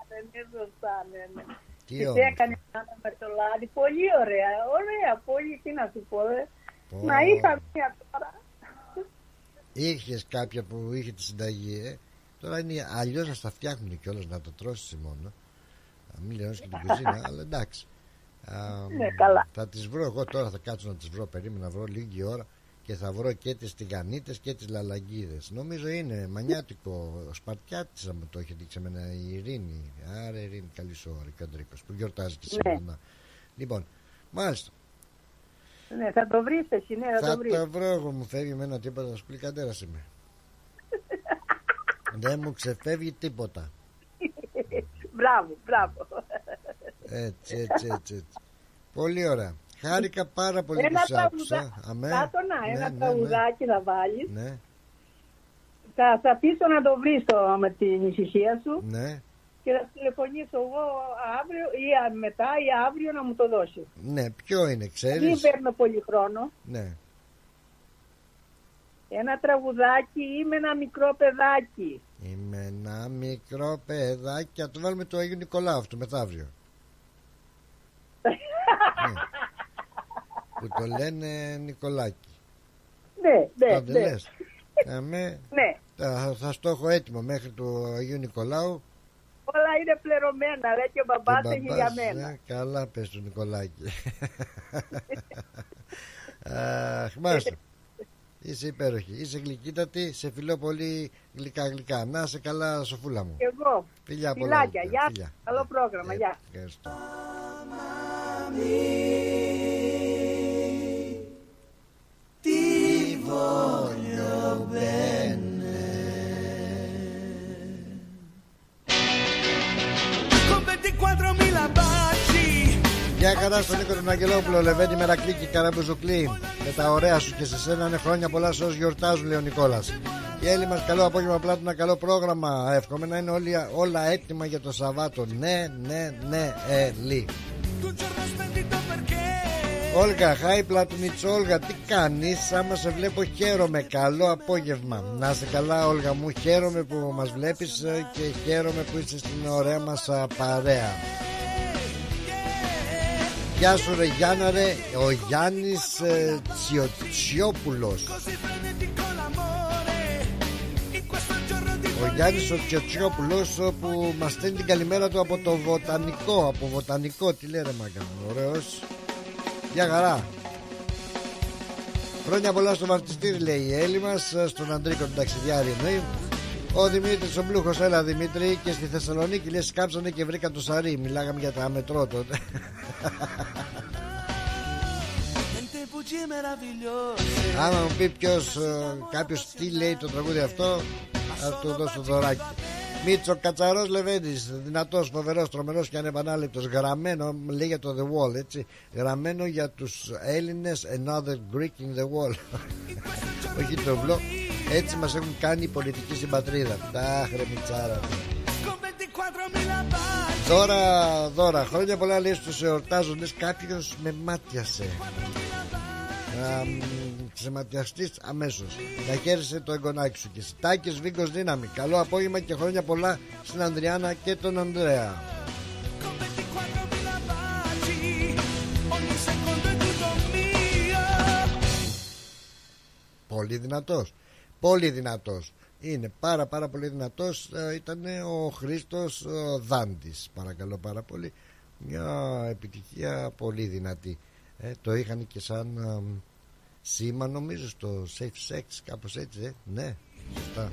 Τι έκανε με το λάδι, πολύ ωραία, ωραία, πολύ, τι να σου πω, ε. oh. να είχα μία τώρα. Είχες κάποια που είχε τη συνταγή, ε. Τώρα είναι αλλιώς να στα φτιάχνουν κιόλας, να το τρώσεις μόνο. Μην λιώνεις και την κουζίνα, αλλά εντάξει. Α, ναι, καλά. Θα τις βρω εγώ τώρα, θα κάτσω να τις βρω, περίμενα να βρω λίγη ώρα και θα βρω και τις τηγανίτες και τις λαλαγκίδες. Νομίζω είναι μανιάτικο, Σπαρτιάτης μου το έχει δείξει εμένα η Ειρήνη. Άρα Ειρήνη, καλή σου ώρα, Καντρίκος, που γιορτάζει και σήμερα. Ναι. Λοιπόν, μάλιστα. Ναι, θα το βρεις εσύ, ναι, θα, θα το βρεις. Θα το βρω εγώ, μου φεύγει εμένα τίποτα, να σου πει Καντέρας είμαι. Δεν μου ξεφεύγει τίποτα. Μπράβο, μπράβο. Έτσι, έτσι, έτσι, έτσι. Πολύ ωραία. Χάρηκα πάρα πολύ που σ' άκουσα. Κάτωνα, ένα ναι, τραγουδάκι ναι, ναι. να βάλεις. Ναι. Θα, θα πείσω να το βρεις το, με την ησυχία σου. Ναι. Και θα τηλεφωνήσω εγώ αύριο ή μετά ή αύριο να μου το δώσεις. Ναι, ποιο είναι, ξέρεις? Δεν παίρνω πολύ χρόνο. Ναι. Ένα τραγουδάκι, είμαι ένα μικρό παιδάκι. Είμαι ένα μικρό παιδάκι. Θα το βάλουμε το Αγίου Νικολάου αυτό μεθαύριο. Ναι. Που το λένε Νικολάκι. Ναι, ναι, ναι. Λες. Αμέ, ναι. Θα, θα στο έχω έτοιμο μέχρι του Αγίου Νικολάου. Όλα είναι πληρωμένα, λέει, και ο μπαμπάς έχει για μένα. Ναι, καλά πες του Νικολάκι. Αχ, μάλιστα. Είσαι υπέροχη, είσαι γλυκύτατη, σε φιλώ πολύ γλυκά γλυκά. Να σε καλά, Σοφούλα μου. Εγώ. Φιλιά πολλά. Φιλάκια, γεια. Φιλιά. Καλό πρόγραμμα, ε, γεια. Ευχαριστώ. Τι voglio bene. Con ventiquattromila baci. Γεια χαρά στον Νίκο τον Αγγελόπουλο, Λεβέντη Μερακλή και Καραμπουζουκλή. Με τα ωραία σου και σε σένα είναι χρόνια πολλά σε όσους γιορτάζουν, λέει ο Νικόλας. Και Έλλη μας, καλό απόγευμα Πλάτωνα, καλό πρόγραμμα. Εύχομαι να είναι όλοι, όλα έτοιμα για το Σαββάτο. Ναι, ναι, ναι, Έλλη. Όλγα, χάι Πλατουνίτσο, Όλγα, τι κάνεις? Άμα σε βλέπω χαίρομαι, καλό απόγευμα. Να είσαι καλά Όλγα μου, χαίρομαι που μας βλέπεις και χαίρομαι που είσαι στην ωραία μας παρέα. Γεια σου ρε Γιάννα ρε, ο Γιάννης ε, Τσιοτσιόπουλος. Ο Γιάννης ο Τσιοτσιόπουλος που μας στέλνει την καλημέρα του από το Βοτανικό. Από Βοτανικό, τι λέει ρε μάγκα, ωραίος. Γεια χαρά. Χρόνια πολλά στο βαφτιστήρι λέει η Έλλη μας, στον Αντρίκο τον ταξιδιάρη εννοεί. Ο Δημήτρης ο Μπλούχος, έλα Δημήτρη. Και στη Θεσσαλονίκη λέει σκάψανε και βρήκαν το Σαρί. Μιλάγαμε για τα μετρό τότε. Άμα μου πει ποιος, κάποιος τι λέει το τραγούδι αυτό, θα του δώσω δωράκι. Μίτσο Κατσαρός Λεβέντης, δυνατός, φοβερός, τρομερός και ανεπανάληπτος. Γραμμένο, λέει για το The Wall, έτσι. Γραμμένο για τους Έλληνες, another Greek in the wall. Όχι τροβλό. Έτσι μας έχουν κάνει οι πολιτικοί στην πατρίδα. Τα χρεμιτσάρα. Δώρα, δώρα. Χρόνια πολλά λέει στους εορτάζοντες. Κάποιος με μάτιασε. Να ξεματιαστείς αμέσως. Να χαίρεσαι το εγγονάκι σου. Και Τάκης Βίγκος δύναμη. Καλό απόγευμα και χρόνια πολλά στην Ανδριάνα και τον Ανδρέα. Πολύ δυνατός. Πολύ δυνατός. Είναι πάρα πάρα πολύ δυνατός. ε, Ήταν ο Χρήστος ε, Δάντης. Παρακαλώ πάρα πολύ. Μια επιτυχία πολύ δυνατή. ε, Το είχαν και σαν ε, σήμα νομίζω στο Safe Sex. Κάπως έτσι ε. Ναι, σωστά.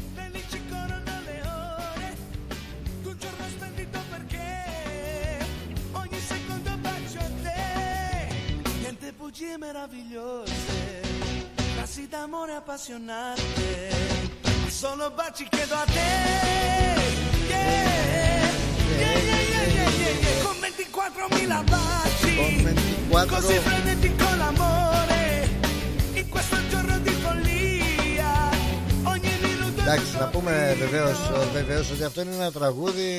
Casi d'amore appassionante, solo baci chiedo a te, yeah, yeah, yeah, yeah, yeah, yeah. Con ventiquattromila baci, così frenetico l'amore, in questo giorno di follia, ogni minuto. Εντάξει, να πούμε βεβαίως, βεβαίως ότι αυτό είναι ένα τραγούδι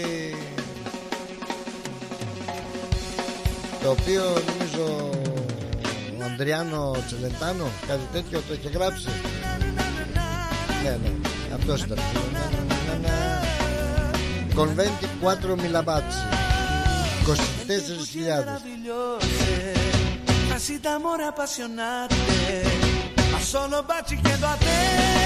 το οποίο νομίζω ο Ανδριάνο Τσελεντάνο, κάτι τέτοιο το είχε γράψει. Ναι, ναι, αυτός ήταν. Conventi quattro mila baci, είκοσι τέσσερις χιλιάδες. Casi d'amore appassionate, ma solo baci chiedo a te,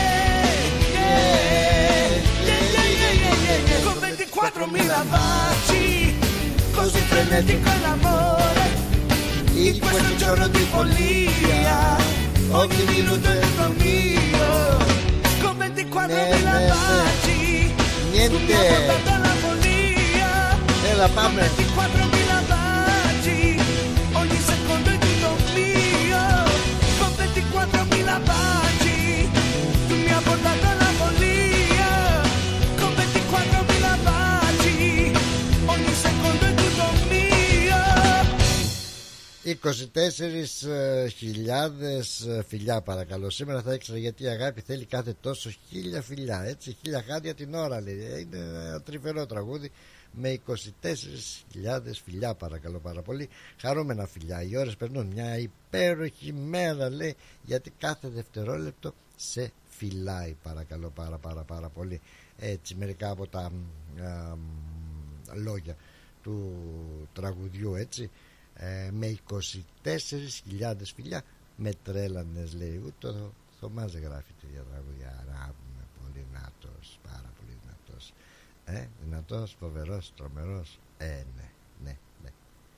yeah, yeah, yeah, yeah, yeah. Con ventiquattromila baci, così frenetico l'amore, in questo giorno di follia, ogni minuto è il mio. Con ventiquattromila baci, niente. mi ha portato alla follia. Έλα πάμε. ventiquattromila baci, ogni secondo è tutto mio. Con ventiquattromila baci, tu mi ha portato alla follia. Con ventiquattromila baci, ogni secondo è tutto mio. είκοσι τέσσερις χιλιάδες φιλιά παρακαλώ. Σήμερα θα έξερα γιατί η αγάπη θέλει κάθε τόσο χίλια φιλιά. Έτσι, χίλια χάδια την ώρα λέει. Είναι ένα τρυφερό τραγούδι με είκοσι τέσσερις χιλιάδες φιλιά παρακαλώ πάρα πολύ. Χαρούμενα φιλιά. Οι ώρες περνούν. Μια υπέροχη μέρα λέει, γιατί κάθε δευτερόλεπτο σε φιλάει παρακαλώ πάρα πάρα πάρα πολύ. Έτσι μερικά από τα α, α, λόγια του τραγουδιού, έτσι. Ε, με είκοσι τέσσερις χιλιάδες φιλιά. Με τρέλανες λέει. Ούτε ο Θωμάς δεν γράφει τέτοια τραγουδιά. Άρα πολύ δυνατός, πάρα πολύ δυνατός. Ε, δυνατός, φοβερός, τρομερός. Ε, ναι, ναι, ναι.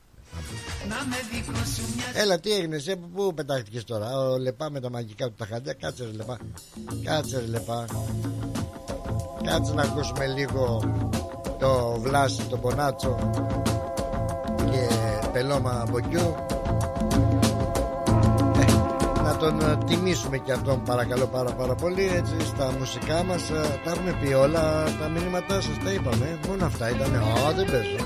Έλα, τι έγινε, εσύ από πού πετάχτηκες τώρα? Ο Λεπά με τα μαγικά του τα χαντιά. Κάτσε ρε Λεπά. Κάτσε ρε Λεπά. Κάτσε να ακούσουμε λίγο το Βλάση, το Πονάτσο και Πελώμα Μποκιού. ε, Να τον ε, τιμήσουμε και αυτόν παρακαλώ πάρα πάρα πολύ. Έτσι στα μουσικά μας ε, τα έχουμε πει όλα. Τα μηνύματά σας τα είπαμε. Μόνο αυτά ήταν. Α, δεν παίζω.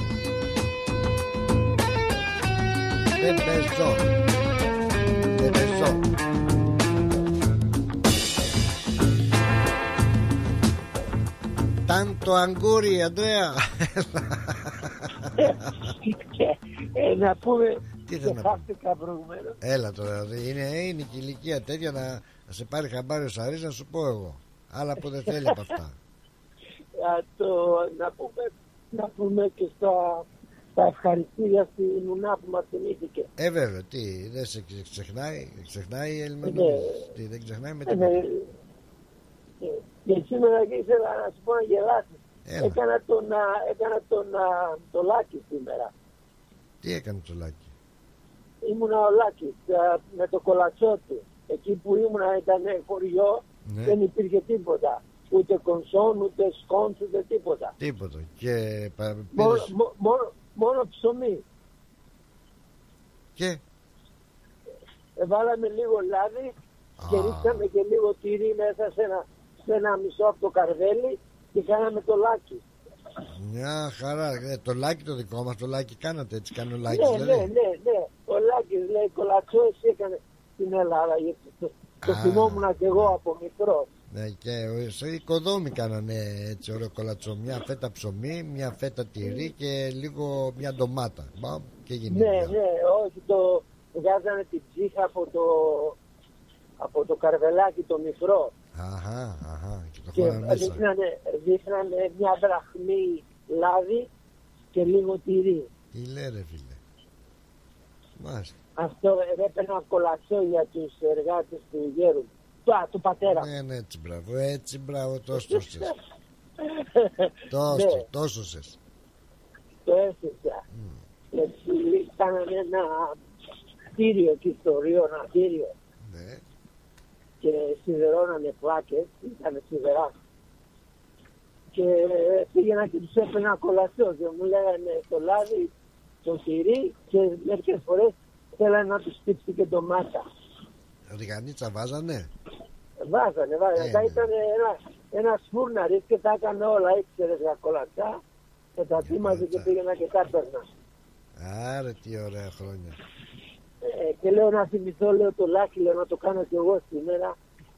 Δεν παίζω. Δεν παίζω. Τάντο αγκούρι, Αντρέα. Ε, να πούμε Τι και χάθηκα προηγουμένως. Έλα τώρα, είναι, είναι και η ηλικία τέτοια να, να σε πάρει χαμπάρι ο Σαρής, να σου πω εγώ. Άλλα που δεν θέλει από αυτά. Α, το, να, πούμε, να πούμε και στα, στα ευχαριστήρια στη Νουνά που μας θυμήθηκε. Ε, βέβαια, τι, δεν σε ξεχνάει, ξεχνάει η Ελληνική. Ναι. Τι, δεν ξεχνάει με Ε, τίποτα. ναι. Και σήμερα ήθελα να σου πω να γελάσεις. Έκανα τον, α, έκανα τον, α, το Λάκη σήμερα. Τι έκανε το Λάκη? Ήμουνα ο Λάκης α, με το κολατσό του. Εκεί που ήμουνα ήταν χωριό, ναι. Δεν υπήρχε τίποτα. Ούτε κονσόν, ούτε σκόντς, ούτε τίποτα. Τίποτα. Και πα, μόνο, πήρες... μο, μόνο, μόνο ψωμί. Και ε, βάλαμε λίγο λάδι Α. και ρίξαμε και λίγο τυρί μέσα σε ένα, σε ένα μισό από το καρβέλι και κάναμε το Λάκη. μια χαρά. Ε, το Λάκη το δικό μας, το Λάκη κάνατε έτσι, κάνει ο Λάκης Ναι, δηλαδή. ναι, ναι, ναι. Ο Λάκης λέει κολατσό εσύ έκανε στην Ελλάδα. Γιατί το, το θυμόμουν και εγώ από μικρό. Ναι, και σε οικοδόμοι κάνανε έτσι ωραίο κολατσό. Μια φέτα ψωμί, μια φέτα τυρί και λίγο μια ντομάτα. Μπαμ, και γίνεται. Ναι, ναι, όχι, το βγάζανε την ψύχα από το, από το καρβελάκι το μικρό. Αχα, αχα, και το Και χώραν μέσα. δείχνανε, δείχνανε μια δραχμή λάδι και λίγο τυρί. Τι λέει ρε φίλε. Μάλιστα. Αυτό έπαιρνα κολατσό για τους εργάτες του γέρου. Του, του πατέρα. Ναι, ναι, έτσι μπράβο, έτσι μπράβο, τόσο σες. τόσο, Ναι. τόσο σες. Το έστεισα. Mm. Έτσι κάνανε ένα κτίριο εκεί στο Ρίο, ένα κτίριο. Ναι. Και σιδερώνανε πλάκες, ήταν σιδερά. Και πήγαινα και τους έπαιρνα κολατσό και μου λέγανε το λάδι, το τυρί και μερικές φορές θέλανε να τους στύψει και ντομάτα. Ριγανίτσα βάζανε. Βάζανε, βάζανε. Ε, Τα ναι. ήταν ένα, ένας φούρναρης και τα έκανε όλα, ήξερες για κολατσά και τα τίμαζε και πήγαινα και τα έπαιρνα. Άρε τι ωραία χρόνια. Ε, και λέω να θυμηθώ, λέω το Λάκη, λέω να το κάνω κι εγώ σήμερα.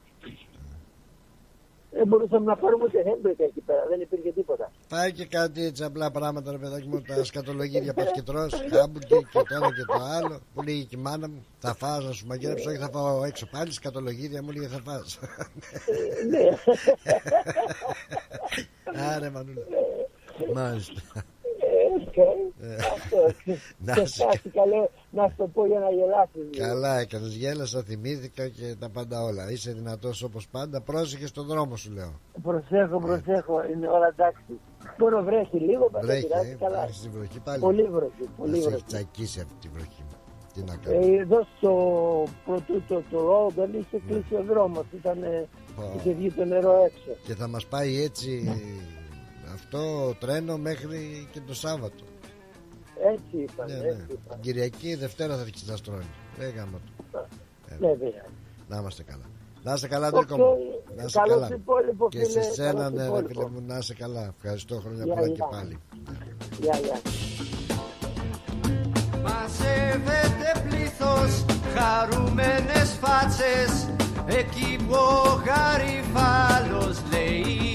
Δεν μπορούσαμε να πάρουμε ούτε χέμπρικα εκεί πέρα, δεν υπήρχε τίποτα. Πάει και κάτι έτσι απλά πράγματα ρε παιδάκι μου, τα σκατολογίδια πας και τρως, χάμπουργκερ και το ένα και το άλλο. Που λέγει και η μάνα μου, θα φας να σου μαγειρέψω, όχι θα φάω έξω πάλι, σκατολογίδια μου λέγε θα φας. Ναι. Άρε μανούλα. Μάλιστα. Να σε καλό να σου το πω για να γελάσεις. Καλά έκανες, γέλασα, θυμήθηκα και τα πάντα όλα. Είσαι δυνατός όπως πάντα, πρόσεχε στον δρόμο σου λέω. Προσέχω, προσέχω, είναι όλα εντάξει. Μόνο βρέχει λίγο, βρέχει, ε, καλά. βρέχει στη βροχή πάλι. Πολύ βροχή, πολύ βροχή. βροχή. Έχει τσακίσει αυτή τη βροχή. Τι να κάνω. Ε, εδώ στο πρωτούτο το Ρόγκαν είχε κλείσει ο δρόμος, ήταν, oh. είχε βγει το νερό έξω. Και θα μας πάει έτσι αυτό τρένο μέχρι και το Σάββατο. Έτσι είπαν, ναι, έτσι ναι. είπαν. Την Κυριακή, Δευτέρα θα αρχίσει να στρώνει. Δεν γάμα του. Ναι, βέβαια. Να είμαστε καλά. Να είστε καλά, Αντρίκο μου. Να είστε καλά. Και σε σένα, ναι, ρε φίλε μου, να είστε καλά. Ευχαριστώ, χρόνια πολλά και πάλι. Γεια, γεια. Μαζεύεται πλήθος, χαρούμενες φάτσες, εκεί που ο Γαριφάλος λέει.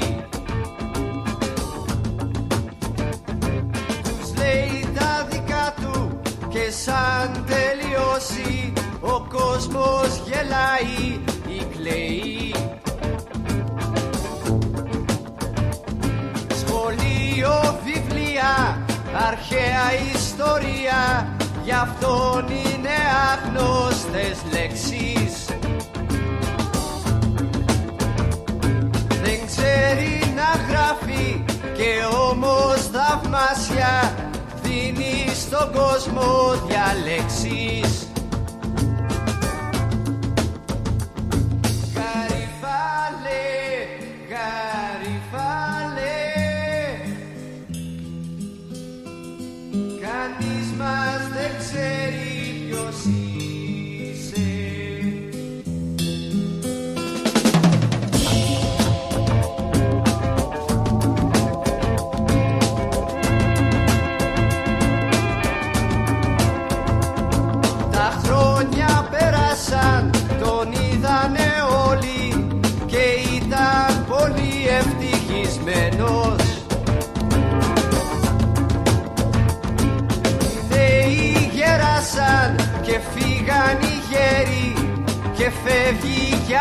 Τους λέει τα δικά του και σαν τελειώσει ο κόσμος γελάει ή κλαίει. Σχολείο, βιβλία, αρχαία ιστορία, γι' αυτόν είναι άγνωστες λέξεις. Δεν ξέρει να γράφει και όμως θαυμάσια δίνει στον κόσμο διαλέξεις. Γαριφάλε, Γαριφάλε, κανείς μας δεν ξέρει ποιος είσαι.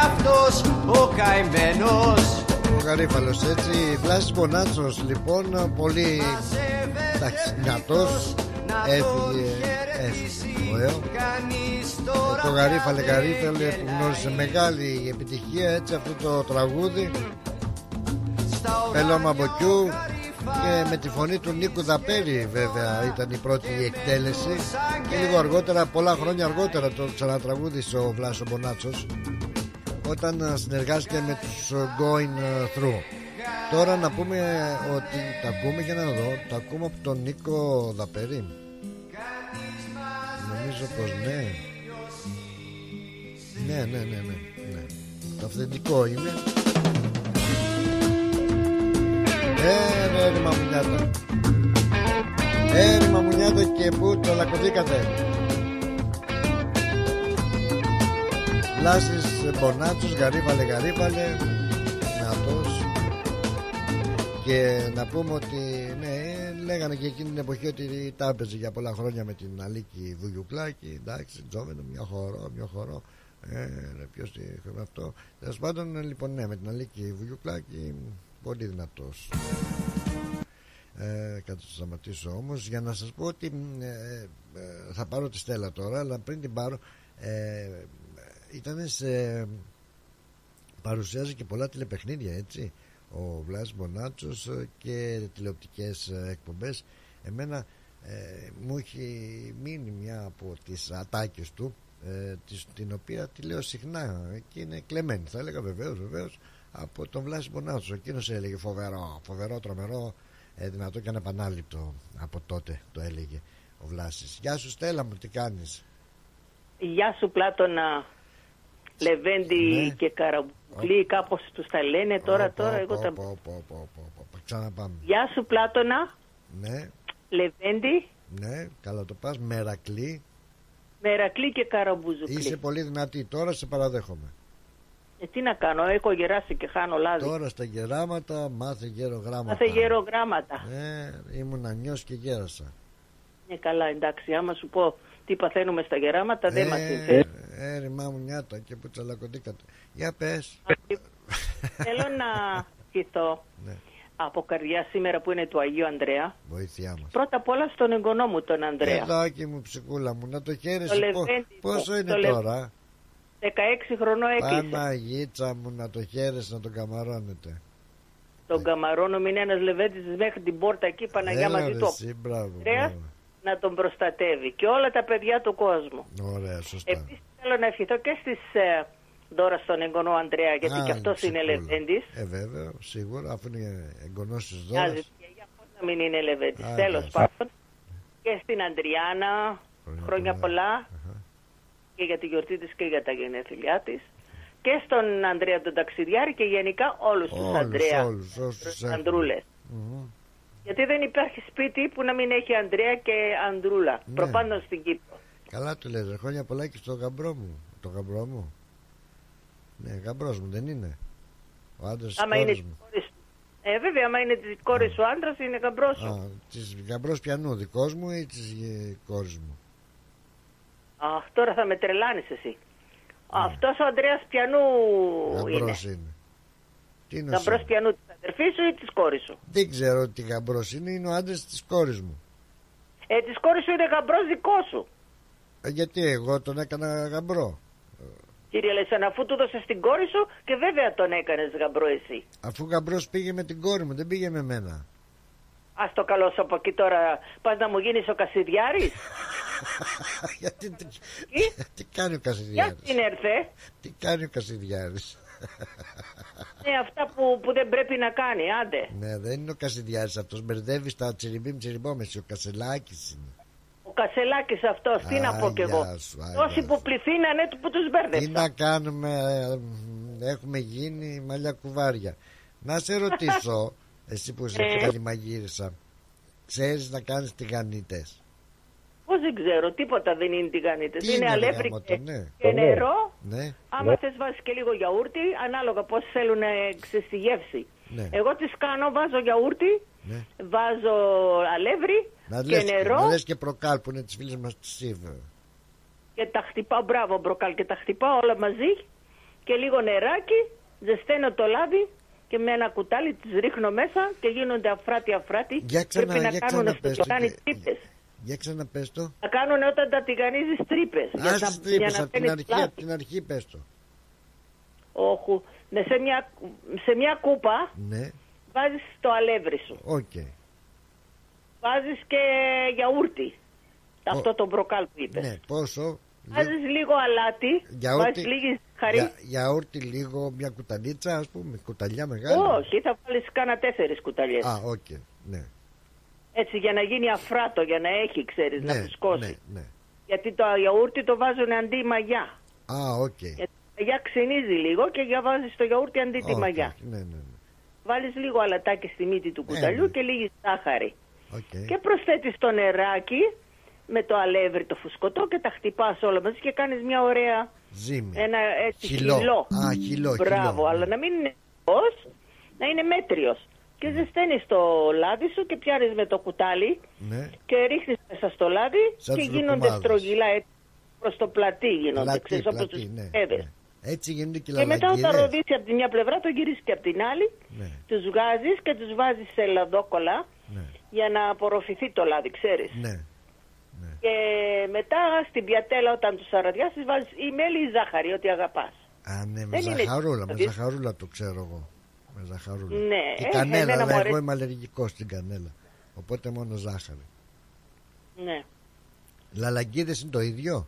αυτός ο καημένος. Ο Γαρίφαλος, έτσι. Βλάσης Μπονάτσος, λοιπόν, πολύ δυνατός. Έφυγε, έφυγε, ωραίο. Το Γαρίφαλε Γαρίφαλε που γνώρισε μεγάλη επιτυχία, έτσι, αυτό το τραγούδι. Πελώμα Μποκιού. Και με τη φωνή του Νίκου Δαπέρη βέβαια ήταν η πρώτη εκτέλεση. Και λίγο αργότερα, πολλά χρόνια αργότερα, το ξανατραγούδισε ο Βλάσος Μπονάτσος όταν συνεργάστηκε με τους Going Through. Τώρα να πούμε ότι τα ακούμε, για να δω, τα ακούμε από τον Νίκο Δαπέρη. Νομίζω πως ναι. Ναι, ναι, ναι, ναι, ναι. Το αυθεντικό είναι. Ε, ρε, ρε μαμουνιάτα. Ε, ρε μαμουνιάτα, και πού το λακωθήκατε. Βλάσης Μπονάτσος, Γαρίφαλε Γαρίφαλε, δυνατός. Και να πούμε ότι ναι, λέγανε και εκείνη την εποχή ότι τα έπαιζε για πολλά χρόνια με την Αλίκη Βουγιουκλάκη. Εντάξει, τζόμενο, μια χορό, μια χορό. Ε, ρε, ποιος τι είχαμε αυτό. Τέλος πάντων, λοιπόν, ναι, με την Αλίκη Βουγιουκλάκη, πολύ δυνατός. Ε, Κάτι θα σταματήσω όμως για να σας πω ότι ε, ε, θα πάρω τη Στέλλα τώρα, αλλά πριν την πάρω, ε, ήταν σε, παρουσιάζει και πολλά τηλεπαιχνίδια, έτσι, ο Βλάσης Μπονάτσος, και τηλεοπτικές εκπομπές. Εμένα ε, μου έχει μείνει μια από τις ατάκες του, ε, της, την οποία τη λέω συχνά και είναι κλεμμένη, θα έλεγα, βεβαίως, βεβαίως, από τον Βλάση Μπονάτσο. Εκείνος έλεγε φοβερό, φοβερό, τρομερό, ε, δυνατό και ανεπανάληπτο. Από τότε το έλεγε ο Βλάσης. Γεια σου Στέλλα μου, τι κάνεις? Γεια σου Πλάτωνα, Λεβέντη, ναι, και Καραμπουκλή, κάπως τους τα λένε τώρα, ο, τώρα ο, εγώ ο, τα... ο, ο, ο, ο, ο, ξαναπάμε. Γεια σου Πλάτωνα, ναι, Λεβέντη, ναι, καλά το πας, Μερακλή. Μερακλή και Καραμπουζουκλή. Είσαι πολύ δυνατή, τώρα σε παραδέχομαι. Ε, τι να κάνω, έχω γεράσει και χάνω λάδι. Τώρα στα γεράματα μάθε γερογράμματα. Μάθε γερογράμματα. Ε, ήμουν ανιός και γέρασα. Ε, καλά, εντάξει, άμα σου πω τι παθαίνουμε στα γεράματα, ε, δεν μας συμφέρει. Ε, ρε μάμου νιάτα, και που τσαλακωτήκατε. Για πες. Θέλω να ευχηθώ, ναι, από καρδιά σήμερα που είναι του Αγίου Ανδρέα. Βοήθειά μας. Πρώτα απ' όλα στον εγγονό μου τον Ανδρέα. Παιδάκι μου, ψυχούλα μου, να το χαίρεσαι. Το πόσο είναι το τώρα? δεκαέξι χρονών έκλεισε. Παναγίτσα μου, να το χαίρεσαι, να τον καμαρώνετε. Τον καμαρώνω, μην ένας Λεβέντης μέχρι την πόρτα εκεί, Παναγιά Έλα, μαζί ρε, του. εσύ, μπράβο, μπράβο. Να τον προστατεύει και όλα τα παιδιά του κόσμου. Ωραία, σωστά. Επίσης θέλω να ευχηθώ και στις ε, δώρα στον εγγονό Ανδρέα, γιατί Α, και αυτός είναι Λεβέντης. Ε, βέβαια, σίγουρα, αφού είναι εγγονός της δώρας. Για πώς να μην είναι Λεβέντης. Τέλος πάντων. Και στην Αντριάννα, χρόνια, χρόνια πολλά. πολλά. Και για τη γιορτή της και για τα γενέθλιά της. Και στον Ανδρέα τον ταξιδιάρη και γενικά όλους, όλους τους Ανδρέα, όλους, τους Ανδρούλες. Mm-hmm. Γιατί δεν υπάρχει σπίτι που να μην έχει Ανδρέα και Ανδρούλα. Ναι. Προπάντων στην Κύπρο. Καλά του λες, χρόνια πολλά και στο γαμπρό μου. Το γαμπρό μου. Ναι, γαμπρός μου δεν είναι. Ο άντρας της κόρης μου. Ε, βέβαια, άμα είναι της κόρης σου άντρας, είναι γαμπρός σου. Α, της γαμπρός πιανού, δικός μου ή της κόρης μου? Αχ, τώρα θα με τρελάνεις εσύ. Ναι. Αυτός ο Ανδρέας πιανού γαμπρός είναι. είναι. Τι είναι γαμπρός πιανού της αδερφής σου ή της κόρης σου? Δεν ξέρω τι γαμπρός είναι, είναι ο άντρας της κόρης μου. Ε, της κόρης σου είναι γαμπρός δικό σου. Ε, γιατί εγώ τον έκανα γαμπρό. Κύριε Λεσσαν, αφού του δώσες την κόρη σου και βέβαια τον έκανες γαμπρό εσύ. Αφού γαμπρός πήγε με την κόρη μου, δεν πήγε με μένα. Ας το καλό σου από εκεί τώρα, πας να μου γίνεις ο Κασιδιάρης. Γιατί, τι, τι κάνει ο Κασιδιάρης? Για την έρθε. Τι κάνει ο Κασιδιάρης? Ναι, αυτά που, που δεν πρέπει να κάνει, άντε. Ναι, δεν είναι ο Κασιδιάρης αυτός, μπερδεύει τα τσιριμπίμ τσιριμπόμεση, ο Κασελάκης είναι. Ο Κασελάκης αυτός, τι να πω κι εγώ. Όσοι που πληθύνανε που τους μπέρδεψαν. Τι να κάνουμε, έχουμε γίνει μαλλιά κουβάρια. Να σε ρωτήσω, εσύ που είσαι καλή μαγείρισα, ξέρεις να κάνεις τηγανίτες? Πώς δεν ξέρω, τίποτα δεν είναι τηγανίτες. Είναι, είναι αλεύρι και, ναι. και νερό. Ναι. Άμα ναι. θες βάζεις και λίγο γιαούρτι, ανάλογα πώς θέλουν να ξεστιγεύσει. Ναι. Εγώ τις κάνω, βάζω γιαούρτι, ναι. βάζω αλεύρι να και λες, νερό. Να λες και προκάλ που είναι τις φίλες μας της ΣΥΒ. Και τα χτυπάω, μπράβο μπροκάλ, και τα χτυπάω όλα μαζί και λίγο νεράκι, ζεσταίνω το λάδι και με ένα κουτάλι τις ρίχνω μέσα και γίνονται αφράτη αφράτη. Για ξανά, πρέπει να για κάνουν ξαναπες στο το κάνει και- τρύπες. Για ξαναπες το. Να κάνουν όταν τα τηγανίζεις τρύπες. Α, στις τρύπες, από την αρχή, από την αρχή πες το. Όχι. Ναι, σε, μια, σε μια κούπα Ναι, βάζεις το αλεύρι σου. οκ. Βάζεις και γιαούρτι. Αυτό το μπροκάλ που είπες. Ναι, πόσο. Βάζεις λίγο αλάτι, Γιαούρτι, βάζεις λίγη ζάχαρη. για, γιαούρτι λίγο, μια κουταλίτσα, ας πούμε, κουταλιά μεγάλη. Όχι, θα βάλεις κάνα τέσσερις κουταλιές. Α, οκ, ναι. Έτσι για να γίνει αφράτο, για να έχει, ξέρεις, να Ναι, φουσκώσει. ναι, ναι. Γιατί το γιαούρτι το βάζουν αντί μαγιά. Α, οκ. Γιατί η μαγιά ξυνίζει λίγο και για βάζεις το γιαούρτι αντί τη Οκ, μαγιά. ναι, ναι, ναι. Βάλεις λίγο αλατάκι στη μύτη του κουταλιού ναι. και λίγη ζάχαρη. Οκ. Και προσθέτεις το νεράκι με το αλεύρι το φουσκωτό και τα χτυπάς όλα μαζί και κάνεις μια ωραία... Ζύμη. Ένα έτσι Χυλό. χυλό. Α, χυλό, Μπράβο, χυλό. αλλά να μην είναι πώς, να είναι μέτριος. Και ζεσταίνεις το λάδι σου και πιάνεις με το κουτάλι Ναι. και ρίχνεις μέσα στο λάδι Σαν και τους γίνονται λουκουμάδες. στρογγυλά έτσι προς το πλατή γίνονται, Πλατή, ξέρεις, όπως πλατή, τους ναι, παιδες. ναι. Έτσι γίνονται και Και μετά όταν λαλαγκίδες. ροδίσει από τη μια πλευρά το γυρίσεις και από την άλλη, Ναι. τους βγάζεις και τους βάζεις σε λαδόκολλα Ναι. για να απορροφηθεί το λάδι, ξέρεις. Ναι. Και μετά στην πιατέλα όταν τους αραδιάσεις βάζεις ή μέλι ή ζάχαρη, ό,τι αγαπάς. Α, ναι, με Δεν είναι ζαχαρούλα, με έτσι. ζαχαρούλα το ξέρω εγώ. Με ζαχαρούλα. Ναι, Και ε, κανέλα, εμένα μου αλλά εγώ αρέσει. είμαι αλλεργικός στην κανέλα. Οπότε μόνο ζάχαρη. Ναι. Λαλαγκίδες είναι το ίδιο.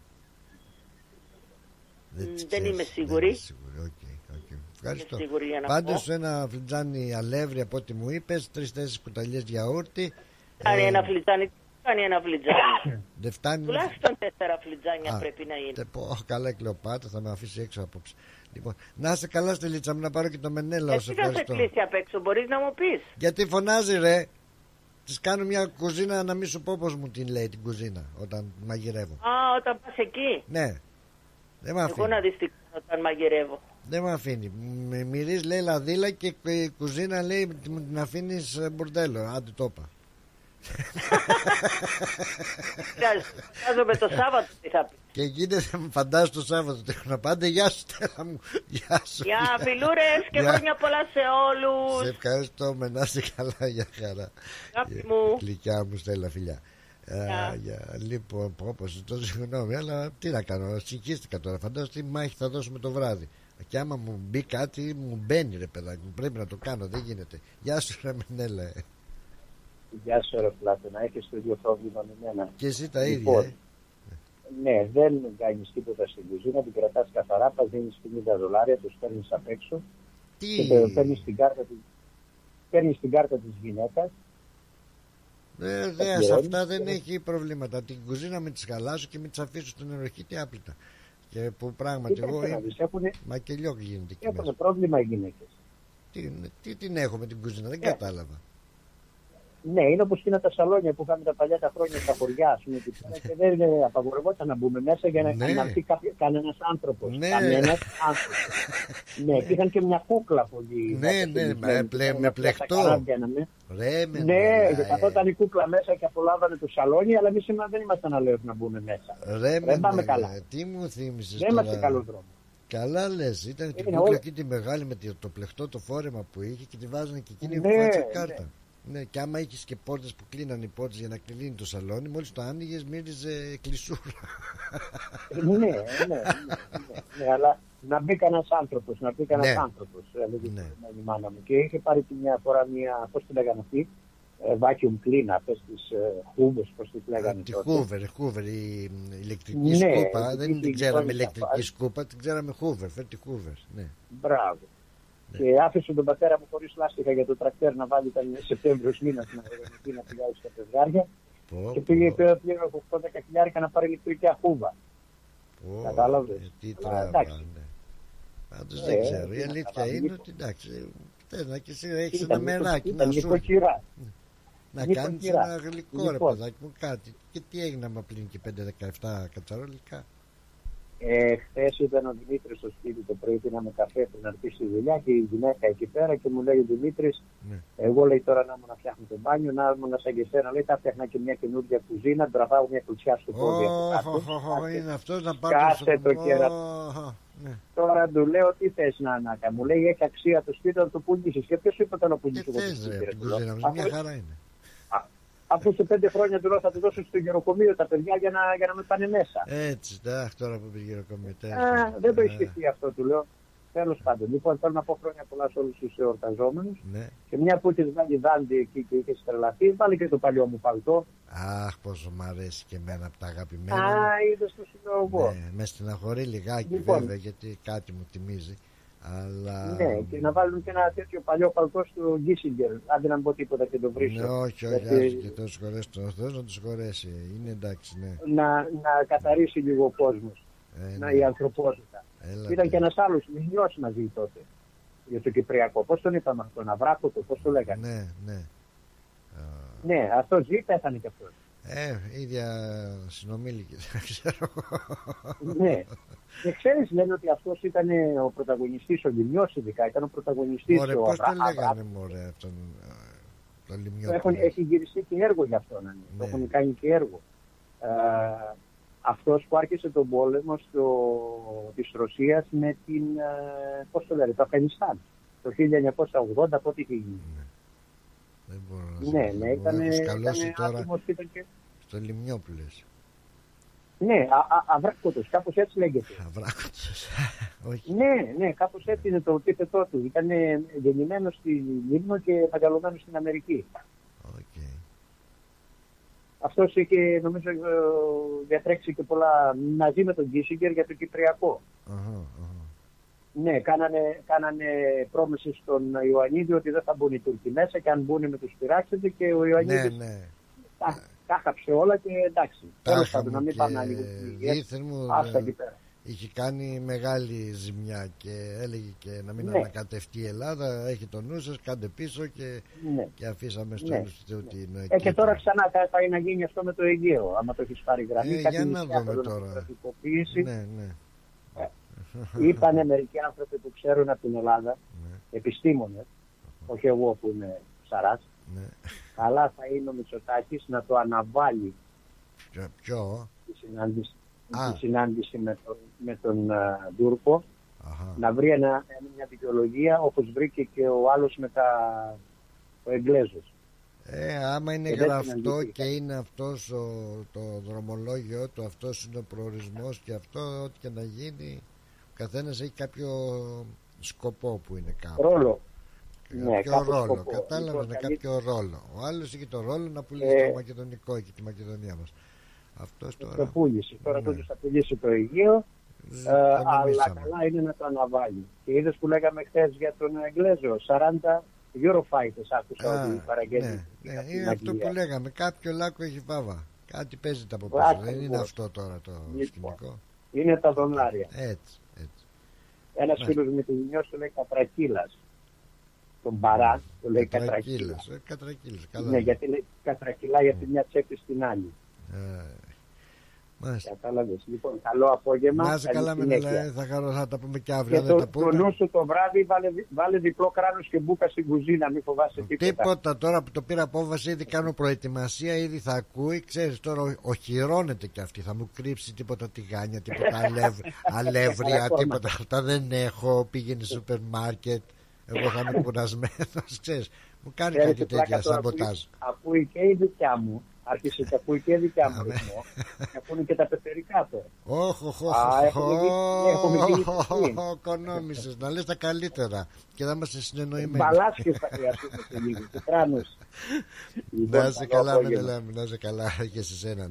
Μ, τις Δεν ξέρεις, είμαι σίγουρη. είσαι σίγουρη. Οκ, οκ. Ευχαριστώ. Είμαι σίγουρη για να Πάντως πω. ένα φλιτζάνι αλεύρι από ό,τι μου είπες, τρεις-τέσσερις κουταλιές γιαούρτι. Κάνει ε, ένα φλιτζάνι. Κάνει ένα φλιτζάνι. Δεν φτάνει. Τουλάχιστον τέσσερα φλιτζάνια Α, πρέπει να είναι. τε- πω, καλά η Κλεοπάτρα θα με αφήσει έξω απόψε. Λοιπόν, να είσαι καλά Στελίτσα μου, να πάρω και το μενέλαο. Εσύ Σε θα σε ευχαριστώ. κλείσει απ' έξω, μπορείς να μου πεις. Γιατί φωνάζει ρε. Της κάνω μια κουζίνα να μην σου πω πως μου την λέει την κουζίνα όταν μαγειρεύω. Α, όταν πας εκεί. Ναι. Δεν με Εγώ αφήνει. να δεις τι κάνω όταν μαγειρεύω. Δεν με αφήνει. Με μυρίζει λέει λαδίλα και η κουζίνα λέει μου την αφήνεις ε, μπουρδέλο. Άντε το είπα. Φαντάζομαι το Σάββατο τι θα πει. Και γίνεται, φαντάζομαι το Σάββατο τι έχω να πάτε. Γεια σου Στέλλα μου. Γεια σου. Γεια φιλούρες και Γεια. χρόνια πολλά σε όλους. Σε ευχαριστώ, με να είσαι καλά, για χαρά. Αγάπη μου. Γλυκιά μου Στέλλα, φιλιά. Α, για, λοιπόν, όπως το συγγνώμη, αλλά τι να κάνω, συγχύστηκα τώρα. Φαντάζομαι τι μάχη θα δώσουμε το βράδυ. Και άμα μου μπει κάτι, μου μπαίνει ρε παιδάκι μου. Πρέπει να το κάνω, δεν γίνεται. Γεια σου, ρε Μενέλα. ε. Γεια σου, ρε Πλάτο, να έχεις το ίδιο πρόβλημα με μένα. Και εσύ τα Λοιπόν, ίδια, ε. Ναι, δεν κάνεις τίποτα στην κουζίνα, την κρατάς καθαρά, πας δίνεις πενήντα δολάρια, τους παίρνεις απ' έξω Τι? και το παίρνεις την κάρτα, της- παίρνεις την κάρτα της γυναίκας. Ε, τα δε, σε πληρώνεις αυτά δεν και- έχει προβλήματα. Την κουζίνα με τις χαλάσω και με τις αφήσω στην ενοχή τι άπλυτα. Και που πράγματι Κοίταξε εγώ να είμαι. δεις, έχουνε- Μα και λιόκ γίνεται εκεί μέσα. Έχουν πρόβλημα οι γυναίκες. Τι, τι την έχω με την κουζίνα, δεν Ε. κατάλαβα. Ναι, είναι όπως είναι τα σαλόνια που είχαμε τα παλιά τα χρόνια στα χωριά, ας πούμε, εκεί πέρα, και δεν ε, απαγορευόταν να μπούμε μέσα για να Ναι. αναρθεί κανένας άνθρωπος. Ναι. Κανένας άνθρωπος. Ναι, και είχαν και μια κούκλα πολύ. Ναι, ναι, με, πλε, με πλεκτό. Ρε, με Ναι, και καθόταν η κούκλα μέσα και απολάβανε το σαλόνι, αλλά εμείς σήμερα δεν ήμασταν αλέως να μπούμε μέσα. Ρε, δεν πάμε καλά. Τι μου θύμισες Δεν τώρα. είμαστε καλό δρόμο. Καλά λες, ήταν την Είναι κούκλα όλα- εκεί τη μεγάλη με το πλεκτό το φόρεμα που είχε και τη βάζανε και εκείνη Ναι, που φάτσε ναι. κάρτα. Ναι, και άμα είχε και πόρτες που κλείναν οι πόρτες για να κλείνει το σαλόνι, μόλις το άνοιγες μύριζε κλεισούρα. Ναι, ναι, ναι, ναι, ναι, αλλά να μπει κανένας άνθρωπος, να μπει κανένας Ναι. άνθρωπος, έλεγε η μάνα μου. Και είχε πάρει τη μια φορά μια, πώς τη λέγανε αυτή, ε, vacuum cleaner, αυτές τις ε, χούβες, πώς τις λέγανε Τη τότε. Hoover, Hoover, η ηλεκτρική Ναι, σκούπα. η Δεν την ηλεκτρική ξέραμε σκούπα. ηλεκτρική σκούπα, την ξέραμε Hoover. Φέρ τη Hoover. Ναι. Μπράβο. Και άφησε τον πατέρα μου χωρίς λάστιχα για το τρακτέρ να βάλει, ήταν Σεπτέμβριος μήνας να βρεθεί να πηγάζει στα πεζάρια. Πω, Και πήγε πέρα πλήρω οκτώ δέκα χιλιάρικα να πάρει ηλεκτρική χούβα. πω, Κατάλαβες. ε, Τι Αλλά τράβα, εντάξει. ναι. Πάντως Ε, δεν ξέρω. Η τι να αλήθεια κάνουμε, είναι λοιπόν. ότι εντάξει, θες να και εσύ έχεις Ήταν ένα μεράκι ήταν να σου νοικοκυρά. να Νοικοκυρά. κάνεις ένα γλυκό ρε Λοιπόν. παιδάκι μου κάτι. Και τι έγινε άμα πλύνει και πέντε δεκαεπτά κατσαρόλικα. Ε, χθες ήταν ο Δημήτρης στο σπίτι το πρωί, πίναμε καφέ πριν να έρθει στη δουλειά και η γυναίκα εκεί πέρα και μου λέει ο Δημήτρης, Ναι. εγώ λέει τώρα να μου να φτιάχνω το μπάνιο, να ήμουν σαν και εσένα, λέει, θα φτιάχνα και μια καινούργια κουζίνα, τραβάω μια κουτσιά στο πόδι από κάτω. Ω, είναι αυτός να πάρει Σκάσε το κέρα. Ναι. Τώρα του λέω τι θες να, να κάνει. Μου λέει έχει αξία το σπίτι να το πουλήσεις. Και ποιος είπε να πουλήσει το σπίτι. Μια χαρά είναι. Αφού σε πέντε χρόνια του λέω θα του δώσω στο γεροκομείο τα παιδιά για να, για να με πάνε μέσα. Έτσι, αχ, τώρα που πήγε γεροκομείο. Δεν το έχει σκεφτεί αυτό, του λέω. Τέλος πάντων, λοιπόν, θέλω να πω χρόνια πολλά σε όλους τους εορταζόμενους. Ναι. Και μια που έχεις βγάλει δάντη εκεί και είχες τρελαθεί, βάλει και το παλιό μου παλτό. Αχ, πόσο μ' αρέσει και εμένα από τα αγαπημένα. Α, είδες το συλλογό. Ναι, με στεναχωρεί λιγάκι λοιπόν, βέβαια, γιατί κάτι μου θυμίζει. Αλλά... Ναι, και να βάλουν και ένα τέτοιο παλιό παλτό στο Γκίσιγκερ. Άντε να μην πω τίποτα και το βρίσκω. Ναι, όχι, όχι, γιατί... άρχισε και το συγχωρέσει τον Θεό να το συγχωρέσει. Είναι εντάξει, ναι. Να, να καθαρίσει λίγο ο κόσμος. Ε, να, ναι. η ανθρωπότητα. Έλα, ήταν και ένας άλλος Λιμνιός μαζί τότε για το Κυπριακό. Πώς τον είπαμε αυτόν, Αβράκοτο, πώς το λέγανε. Ναι, ναι. Ναι, αυτό ζει, πέθανε κι αυτός. Ε, ίδια συνομήλικες, ξέρω. Ναι. Και ξέρεις, λένε ότι αυτός ήταν ο πρωταγωνιστής, ο Λιμνιός ειδικά, ήταν ο πρωταγωνιστής. Ωραία, πώς το λέγανε μωρέ αυτόν το Λιμνιό. Έχει γυριστεί και έργο γι' αυτόν, ναι. Το έχουν κάνει και έργο. Ε, αυτός που άρχισε τον πόλεμο στο, της Ρωσίας με την, ε, πώς το λένε, το Αφγανιστάν. Το χίλια εννιακόσια ογδόντα, πότε είχε γίνει. Ναι. Δεν μπορώ να ναι, ναι, ήταν, έχω σκαλώσει ήταν τώρα άτομος, ήταν και... στο Λιμνιό που λες. Ναι, Αβράκοτος, κάπως έτσι λέγεται. Αβράκοτος, όχι. Ναι, ναι, κάπως έτσι είναι το επίθετό του. Ήταν γεννημένος στη Λίμνο και μεγαλωμένος στην Αμερική. Okay. Αυτός είχε, νομίζω, διατρέξει και πολλά μαζί με τον Γκίσιγκερ για το Κυπριακό. Uh-huh, uh-huh. Ναι, κάνανε, κάνανε πρόμεση στον Ιωαννίδη ότι δεν θα μπουν οι Τούρκοι μέσα και αν μπουν με τους πειράξετε και ο Ιωαννίδης ναι, ναι. τα, τα χάψε όλα και εντάξει. Τέλος πάντων, να μην πάμε να λίγο άστα εκεί πέρα. Είχε κάνει μεγάλη ζημιά και έλεγε και να μην ναι. ανακατευτεί η Ελλάδα. Έχει το νου σας, κάντε πίσω και, ναι. και αφήσαμε στο ναι. Θεού την ναι. ε, και τώρα ξανά πάει να γίνει αυτό με το Αιγαίο. Άμα το έχεις πάρει γραμμή, ε, για να δούμε τώρα. Ναι, ναι. Ε, είπανε μερικοί άνθρωποι που ξέρουν από την Ελλάδα, ναι. επιστήμονες, όχι εγώ που είμαι ψαράς, ναι. αλλά θα είναι ο Μητσοτάκης να το αναβάλει. Ποιο? Τη συνάντηση, τη συνάντηση με τον, με τον uh, Τούρκο, Αχα. να βρει ένα, μια δικαιολογία όπως βρήκε και ο άλλος με τα, ο Εγγλέζος. Ε, άμα είναι και γραφτό και είναι αυτός ο, το δρομολόγιο του, αυτός είναι ο προορισμός και αυτό, ό,τι και να γίνει, ο καθένας έχει κάποιο σκοπό που είναι κάπου. Ρόλο. Κάποιο ναι, ρόλο, σκοπό. κατάλαβε, λοιπόν, κάποιο ρόλο. Ο άλλος έχει το ρόλο να πουλήσει ε, το μακεδονικό και τη Μακεδονία μας. Αυτός τώρα... Το πούλησε, τώρα ναι. θα πουλήσει το Αιγαίο, ε, αλλά καλά είναι να το αναβάλει. Και είδες που λέγαμε χθες για τον Εγγλέζο, σαράντα Eurofighters άκουσα ότι παραγγέλνει. Ναι, ναι, είναι αυτό που λέγαμε, κάποιο λάκκο έχει βάβα. Κάτι παίζεται από πίσω, δεν είναι αυτό τώρα το λοιπόν, σκηνικό. Είναι τα δολάρια. Έτσι, έτσι. Ένας ναι. φίλος με την νιώση το λέει Κατρακύλας. Τον Μπαρά το λέει Κατρακύλας. Ε, Κατρακύλας, καλά. Ναι, γιατί λέει Κατρακύλα γιατί μια τσέπη στην άλλη. Ε, Κατάλαβες. Λοιπόν, καλό απόγευμα. Να είσαι καλά με νελά, θα χαρώ, θα τα πούμε και αύριο. Και το, τα πούμε. Το νου σου το βράδυ βάλε, βάλε διπλό κράνος και μπούκα στην κουζίνα, μην φοβάσαι τίποτα. Τίποτα, τώρα που το πήρα απόφαση, ήδη κάνω προετοιμασία, ήδη θα ακούει. Ξέρεις τώρα, οχυρώνεται κι αυτή. Θα μου κρύψει τίποτα τηγάνια, τίποτα αλεύ, αλεύρια, τίποτα. Αυτά δεν έχω. Πήγαινε στο σούπερ μάρκετ. Εγώ θα είμαι κουρασμένος, ξέρεις. Μου κάνει Ξέρεις, κάτι τέτοια σαμποτάζ. Ακούει και η δικιά μου. Άρχισε και ακούει και η δικιά μου ρυθμό. Και ακούνε και τα πεθερικά τώρα. Όχι, όχι, όχι. Οικονόμησες, να λες τα καλύτερα. Και θα είμαστε συνεννοημένοι. Μπαλάσκες θα χρειαστούμε σε λίγο. Και κράνος. Να είσαι καλά, Μενελάμη, να είσαι καλά και σε σένα.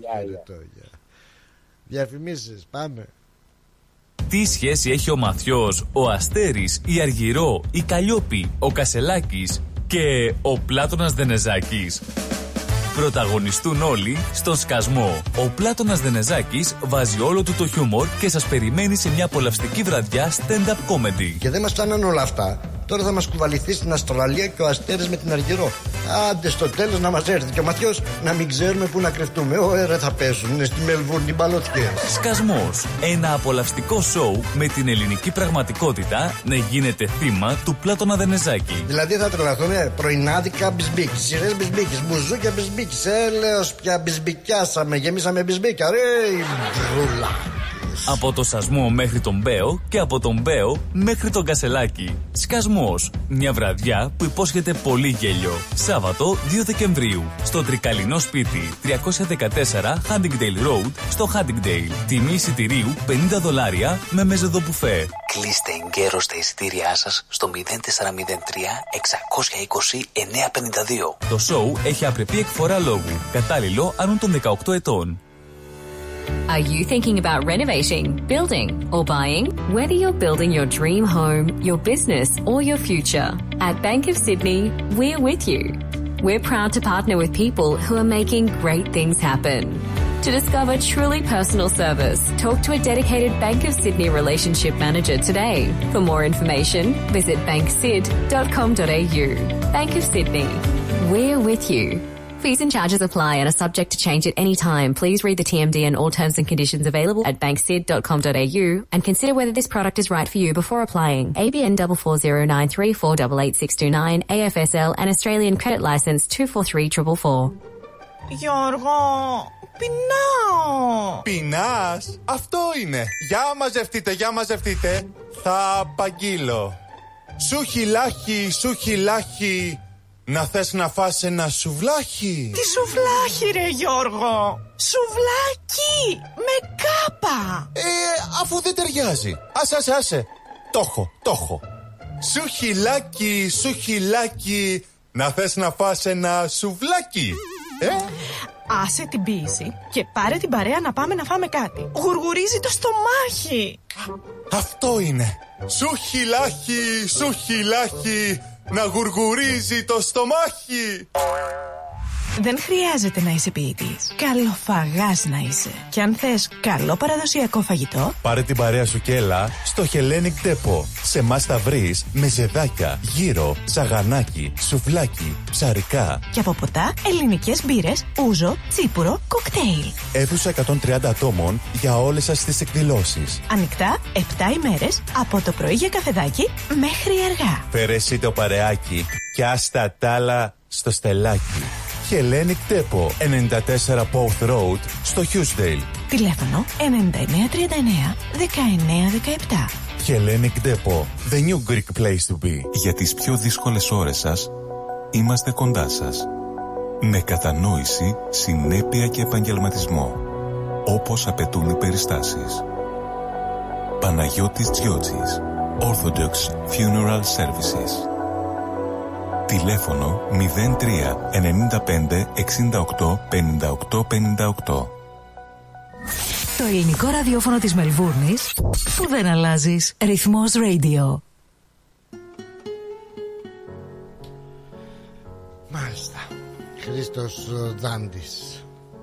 Διαφημίσεις, πάμε. Τι σχέση έχει ο Μαθιός, ο Αστέρης, η Αργυρό, η Καλλιόπη, ο Κασελάκης και ο Πλάτωνας Δενεζάκης? Πρωταγωνιστούν όλοι στον σκασμό. Ο Πλάτωνας Δενεζάκης βάζει όλο του το χιούμορ και σας περιμένει σε μια απολαυστική βραδιά stand-up comedy. Και δεν μας φτάνουν όλα αυτά. Τώρα θα μας κουβαληθεί στην Αυστραλία και ο Αστέρης με την Αργυρό. Άντε στο τέλος να μας έρθει και ο Μαθιός να μην ξέρουμε πού να κρυφτούμε. Ωραία θα πέσουν στη Μελβούρνη μπαλωτιές. Σκασμός. Ένα απολαυστικό σοου με την ελληνική πραγματικότητα να γίνεται θύμα του Πλάτωνα Δενεζάκη. Δηλαδή θα τρελαθούμε πρωινάδικα μπισμπίκι, σειρές μπισμπίκι, μπουζούκια μπισμπίκι. Έλεος πια μπισμπικιάσαμε, γεμίσαμε μπισμπίκια. Ρε μπρουλά. Από το Σασμό μέχρι τον Μπέο και από τον Μπέο μέχρι τον Κασελάκη. Σκασμός. Μια βραδιά που υπόσχεται πολύ γέλιο. Σάββατο δύο Δεκεμβρίου. Στο τρικαλινό σπίτι τριακόσια δεκατέσσερα Huntingdale Road στο Huntingdale. Τιμή εισιτηρίου πενήντα δολάρια με μεζεδοπουφέ. Κλείστε εγκαίρως τα εισιτήριά σας στο μηδέν τέσσερα μηδέν τρία εξακόσια είκοσι εννιακόσια πενήντα δύο. Το σοου έχει απρεπή εκφορά λόγου. Κατάλληλο άνω των δεκαοκτώ ετών. Are you thinking about renovating, building, or buying? Whether you're building your dream home, your business, or your future, at Bank of Sydney, we're with you. We're proud to partner with people who are making great things happen. To discover truly personal service, talk to a dedicated Bank of Sydney relationship manager today. For more information, visit bank sid dot com dot a u. Bank of Sydney, we're with you. Fees and charges apply and are subject to change at any time. Please read the T M D and all terms and conditions available at bank sid dot com dot a u and consider whether this product is right for you before applying. A B N four four zero nine three four eight eight six two nine, A F S L and Australian Credit Licence two four three four four four. Γιώργο, πεινάω. Πεινάς? Αυτό είναι. Για μαζευτείτε, για μαζευτείτε. Θα απαγγείλω. Σου χιλάχι, σου χιλάχι. Να θες να φας ένα σουβλάκι? Τι σουβλάκι ρε Γιώργο? Σουβλάκι με κάπα. Ε, αφού δεν ταιριάζει. Άσε, άσε, άσε. Το έχω, το έχω. Σου χιλάκι, σου χιλάκι. Να θες να φας ένα σουβλάκι? Ε? Άσε την πίεση και πάρε την παρέα να πάμε να φάμε κάτι. Γουργουρίζει το στομάχι. Αυτό είναι. Σου χιλάκι, σου χιλάκι. Να γουργουρίζει το στομάχι. Δεν χρειάζεται να είσαι ποιητής. Καλοφαγάς να είσαι. Και αν θες καλό παραδοσιακό φαγητό, πάρε την παρέα σου και έλα στο Hellenic Depot. Σε εμάς θα βρεις μεζεδάκια, γύρο, σαγανάκι, σουβλάκι, ψαρικά. Και από ποτά ελληνικές μπύρες, ούζο, τσίπουρο, κοκτέιλ. Αίθουσα εκατόν τριάντα ατόμων για όλες σας τις εκδηλώσεις. Ανοιχτά επτά ημέρες από το πρωί για καφεδάκι μέχρι αργά. Φέρε εσύ το παρεάκι και άστα τ' άλλα στο στελάκι. Hellenic Depot, ενενήντα τέσσερα Pouth Road, στο Hughesdale. Τηλέφωνο ενενήντα εννέα τριάντα εννέα δεκαεννέα δεκαεπτά. Hellenic Depot, the new Greek place to be. Για τις πιο δύσκολες ώρες σας, είμαστε κοντά σας. Με κατανόηση, συνέπεια και επαγγελματισμό, όπως απαιτούν οι περιστάσεις. Παναγιώτης Τζιότσης, Orthodox Funeral Services. Τηλέφωνο μηδέν τρία εννιά πέντε εξήντα οκτώ πενήντα οκτώ πενήντα οκτώ. Το ελληνικό ραδιόφωνο της Μελβούρνης που δεν αλλάζεις. Ρυθμός Radio. Μάλιστα. Χρήστος Δάντης.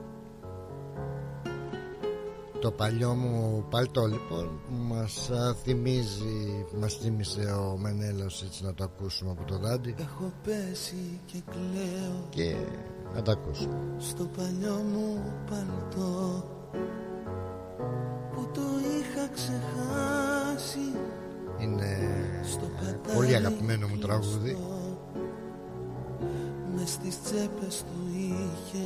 Το παλιό μου παλτό λοιπόν μας θυμίζει, μας θύμισε ο Μενέλος, έτσι να το ακούσουμε από το Δάντη. Έχω πέσει και κλαίω και να το ακούσουμε. Στο παλιό μου παλτό που το είχα ξεχάσει. Είναι πολύ αγαπημένο μου τραγούδι. Μες στις τσέπες του είχε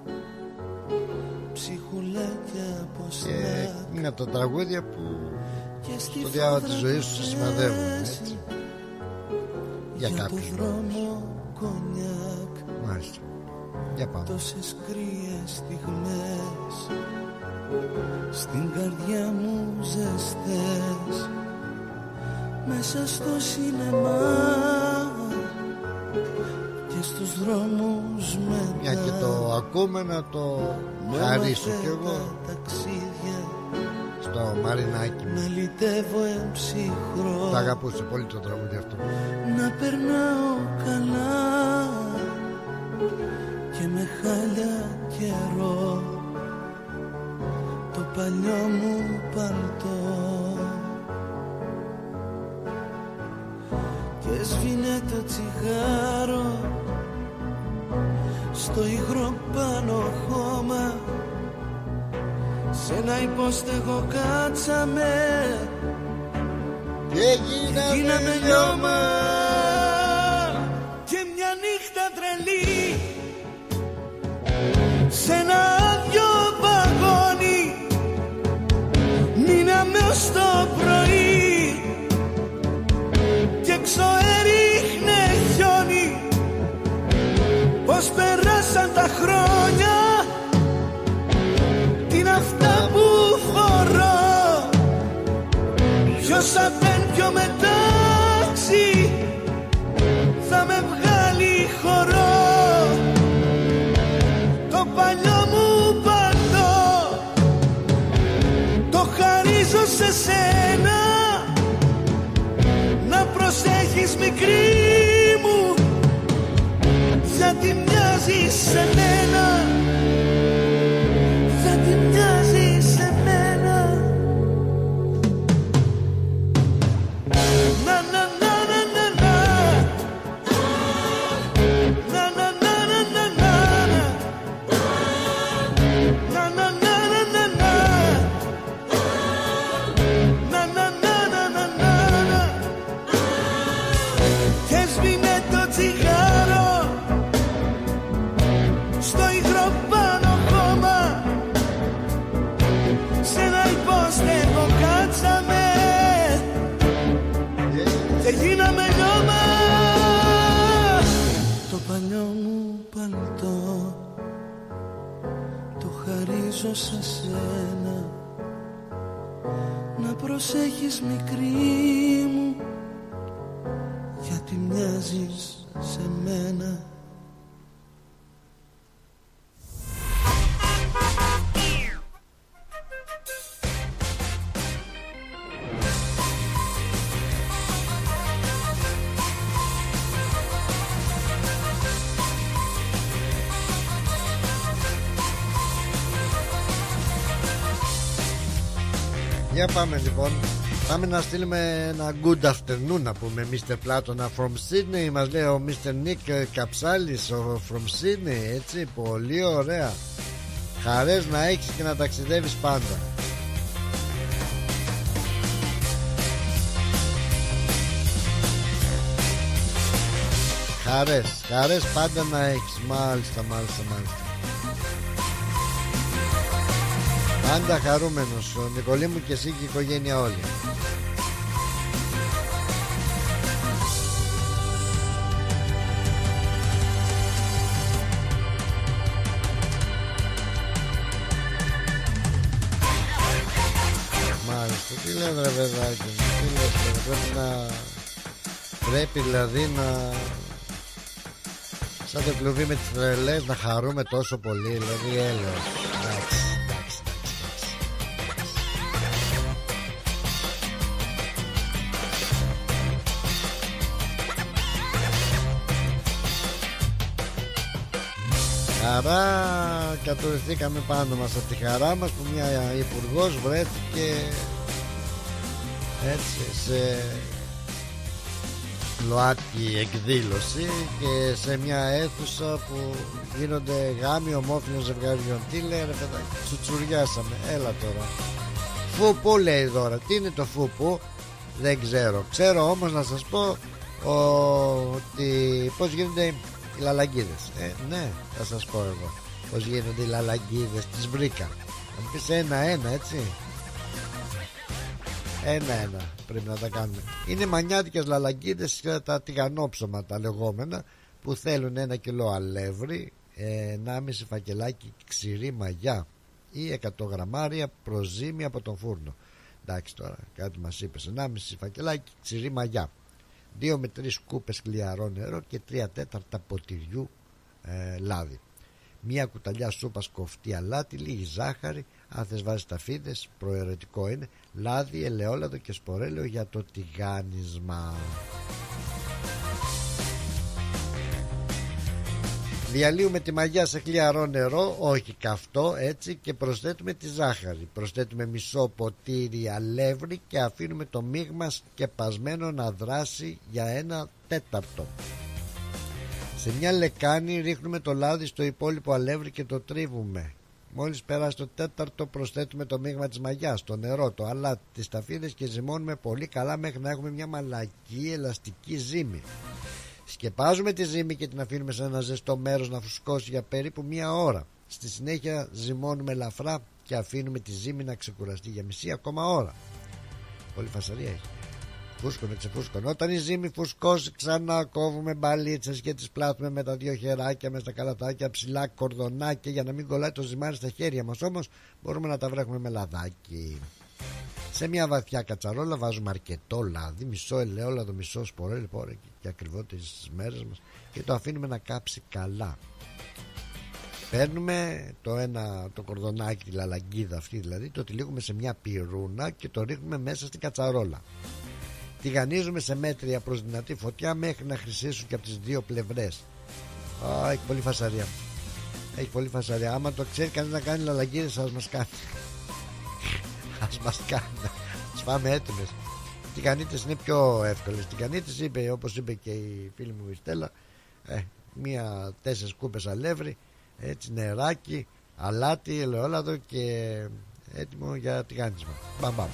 ψυχουλάκια πως και είναι από τα τραγούδια που στο διάβα της ζωής σου σημαδεύουν, έτσι, για, για κάποιους λόγους. Μάλιστα. Για πάμε. Τόσες κρύες στιγμές στην καρδιά μου ζεστές μέσα στο σινεμά και στους δρόμους μετά. Μια και το ακούμε να το χαρίσω κι εγώ στο Μαρινάκι μου. Να λυτεύω εμψυχρό. Τα αγαπούσε πολύ το τραγούδι αυτό. Να περνάω καλά και με χάλια καιρό το παλιό μου παλτό και σβήνε το τσιγάρο στο υγρό πάνω χώμα. Σ' ένα υπόστεγο κάτσαμε και γίναμε λιώμα. Και μια νύχτα τρελή σ' ένα άδειο βαγόνι μην Πώς περάσαν τα χρόνια, τι είναι αυτά που φορώ, ποιος απέν πιο μετάξι θα με βγάλει χορό. Το παλιό μου παλτό το χαρίζω σε σένα, να προσέχεις μικρή μου, γιατί μοιάζεις σε μένα, γιατί μοιάζεις σε μένα. Να να να να να να, να να να να να να, να να να να να να, να να να να να να. Και σβήνε το τσιγάρο στο υγρό πάνω χώμα, σε ένα υπόστεγο κάτσαμε και γίναμε λιώμα. Το παλιό μου παλτό το χαρίζω σε σένα, να προσέχεις μικρή μου, γιατί μοιάζεις σε μένα. Για πάμε λοιπόν. Πάμε να στείλουμε ένα good afternoon, να πούμε, μίστερ Πλάτωνα from Sydney. Μας λέει ο μίστερ Nick Καψάλης from Sydney. Έτσι, πολύ ωραία. Χαρές να έχεις και να ταξιδεύεις πάντα. Χαρές, χαρές πάντα να έχεις. Μάλιστα, μάλιστα, μάλιστα. Πάντα χαρούμενος ο Νικολή μου, και εσύ και η οικογένεια όλη. Μάλιστα, τι λένε ρε παιδάκι μου, τι λες, πρέπει να... Πρέπει δηλαδή να... Σαν το κλουβί με τις τρελές να χαρούμε τόσο πολύ, δηλαδή έλεος. Εντάξει. Χαρά, κατουρηθήκαμε πάνω μας από τη χαρά μας που μια υπουργός βρέθηκε έτσι σε ΛΟΑΤΚΙ εκδήλωση και σε μια αίθουσα που γίνονται γάμοι ομόφυλων ζευγαριών. Τι λέει ρε παιδάκι, τσουτσουριάσαμε, έλα τώρα. Φουπού λέει τώρα, τι είναι το φουπού, δεν ξέρω. Ξέρω όμως να σας πω ο, ότι πως γίνονται οι λαλαγκίδες. Ε, ναι, θα σας πω εγώ πως γίνονται οι λαλαγκίδες. Τις βρήκα. Θα μου πεις ένα-ένα, έτσι. Ένα-ένα πρέπει να τα κάνουμε. Είναι μανιάτικες λαλαγκίδες, τα τηγανόψωμα τα λεγόμενα, που θέλουν ένα κιλό αλεύρι, ενάμιση φακελάκι ξηρή μαγιά ή εκατό γραμμάρια προζύμι από τον φούρνο. Εντάξει τώρα, κάτι μας είπες. ενάμιση φακελάκι ξηρή μαγιά, δύο με τρεις κούπες χλιαρό νερό και τρία τέταρτα ποτηριού ε, λάδι. Μία κουταλιά σούπας κοφτή αλάτι, λίγη ζάχαρη, αν θες βάζεις ταφίδες, προαιρετικό είναι, λάδι, ελαιόλαδο και σπορέλαιο για το τηγάνισμα. Διαλύουμε τη μαγιά σε χλιαρό νερό, όχι καυτό, έτσι, και προσθέτουμε τη ζάχαρη. Προσθέτουμε μισό ποτήρι αλεύρι και αφήνουμε το μείγμα σκεπασμένο να δράσει για ένα τέταρτο. Σε μια λεκάνη ρίχνουμε το λάδι στο υπόλοιπο αλεύρι και το τρίβουμε. Μόλις περάσει το τέταρτο, προσθέτουμε το μείγμα της μαγιάς, το νερό, το αλάτι, τις ταφίδες και ζυμώνουμε πολύ καλά μέχρι να έχουμε μια μαλακή ελαστική ζύμη. Σκεπάζουμε τη ζύμη και την αφήνουμε σε ένα ζεστό μέρος να φουσκώσει για περίπου μία ώρα. Στη συνέχεια ζυμώνουμε ελαφρά και αφήνουμε τη ζύμη να ξεκουραστεί για μισή ακόμα ώρα. Πολύ φασαρία έχει. Φούσκωνε, ξεφούσκωνε. Όταν η ζύμη φουσκώσει, ξανά κόβουμε μπαλίτσες και τις πλάθουμε με τα δύο χεράκια, με στα καλαθάκια, ψηλά κορδονάκια για να μην κολλάει το ζυμάρι στα χέρια μας. Όμως μπορούμε να τα βρέχουμε με λαδάκι. Σε μια βαθιά κατσαρόλα βάζουμε αρκετό λάδι, μισό ελαιόλαδο, μισό σπορέλι, πόρε και ακριβώς μέρες μας, και το αφήνουμε να κάψει καλά. Παίρνουμε το ένα, το κορδονάκι, τη λαλαγκίδα αυτή δηλαδή, το τυλίγουμε σε μια πυρούνα και το ρίχνουμε μέσα στην κατσαρόλα. Τηγανίζουμε σε μέτρια προς δυνατή φωτιά μέχρι να χρυσίσουν και από τις δύο πλευρές. Α, έχει πολύ φασαρία. Έχει πολύ φασαρία. Άμα το ξέρει κανείς να κάνει λαλαγκίδες, ας μας κάνει. Ας μας κάνει. Τις φάμε έτοιμες. Οι τηγανίτες είναι πιο εύκολες. Οι τηγανίτες, είπε, όπως είπε και η φίλη μου η Στέλλα, ε, μία τέσσερις κούπες αλεύρι, έτσι, νεράκι, αλάτι, ελαιόλαδο και έτοιμο για τηγάνισμα. Μπαμ μπαμ.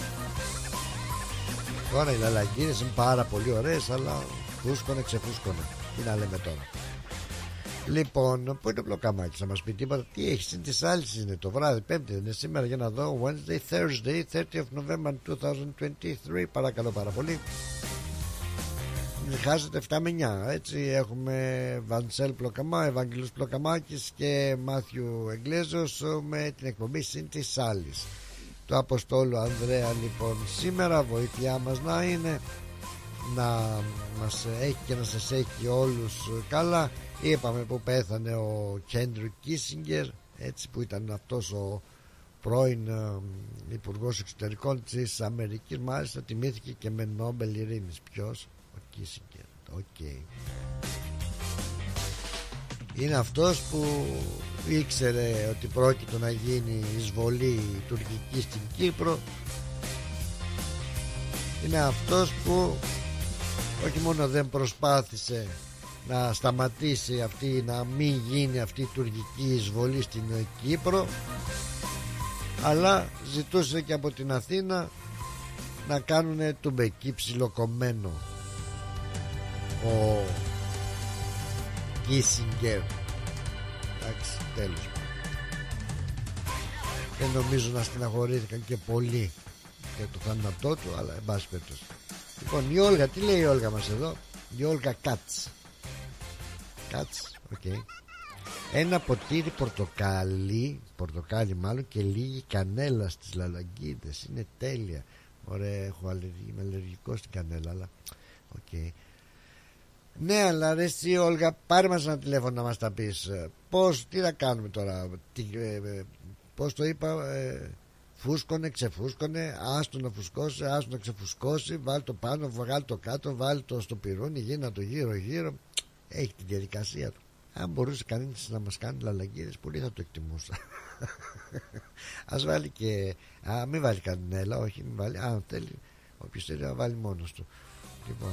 Τώρα οι λαλαγκίδες είναι πάρα πολύ ωραίες, αλλά φούσκωνε, ξεφούσκωνε. Τι να λέμε τώρα. Λοιπόν, πού είναι το πλοκαμάκι, θα μας πει τίποτα? Τι έχει, είναι της άλλης, είναι το βράδυ, Πέμπτη είναι σήμερα, για να δω. Wednesday, Thursday, thirtieth of November twenty twenty-three. Παρακαλώ πάρα πολύ. Χάσετε επτά με εννιά. Έτσι έχουμε Βανσέλ Πλοκαμά, Ευαγγελούς Πλοκαμάκης και Μάθιου Εγγλέζος με την εκπομπή Συν της άλλης. Το Αποστόλου Ανδρέα λοιπόν σήμερα, βοήθειά μας να είναι να μας έχει και να σας έχει όλους καλά. Είπαμε που πέθανε ο Χέντρικ Κίσινγκερ, έτσι, που ήταν αυτός ο πρώην ε, υπουργός εξωτερικών της Αμερικής. Μάλιστα τιμήθηκε και με Νόμπελ Ειρήνης. Ποιος? Ο Κίσινγκερ. Οκ. Okay. Είναι αυτός που ήξερε ότι πρόκειται να γίνει εισβολή τουρκική στην Κύπρο. Είναι αυτός που όχι μόνο δεν προσπάθησε να σταματήσει αυτή, να μην γίνει αυτή η τουρκική εισβολή στην Κύπρο, αλλά ζητούσε και από την Αθήνα να κάνουν τουμπεκί ψιλοκομμένο. Ο Κίσινγκερ. Εντάξει, τέλος. Δεν νομίζω να στεναχωρήθηκαν και πολύ για το θάνατό του, αλλά εν πάση περιπτώσει. Λοιπόν, η Όλγα, τι λέει η Όλγα μας εδώ? Η Όλγα Κάτς. Κάτς, οκ. Okay. Ένα ποτήρι πορτοκάλι, πορτοκάλι μάλλον, και λίγη κανέλα στις λαλαγκίδες. Είναι τέλεια. Ωραία, έχω αλλεργία, είμαι αλλεργικός στην κανέλα, αλλά οκ. Okay. Ναι, αλλά ρε εσύ Όλγα, πάρε μας ένα τηλέφωνο να μας τα πεις. Πώς, τι να κάνουμε τώρα? Τι, ε, ε, πώς το είπα, ε, φούσκωνε, ξεφούσκωνε, άστο να φουσκώσει, άστο να ξεφουσκώσει, βάλει το πάνω, βγάλει το κάτω, βάλει το στο πυρούνι, γίνα το γύρω γύρω. Έχει τη διαδικασία του. Αν μπορούσε κανείς να μας κάνει λαλαγκίδες, πολύ θα το εκτιμούσα. Ας βάλει και, α, μην βάλει κανένα, όχι, μην βάλει, α, θέλει, όποιος θέλει να βάλει μόνος του. Λοιπόν,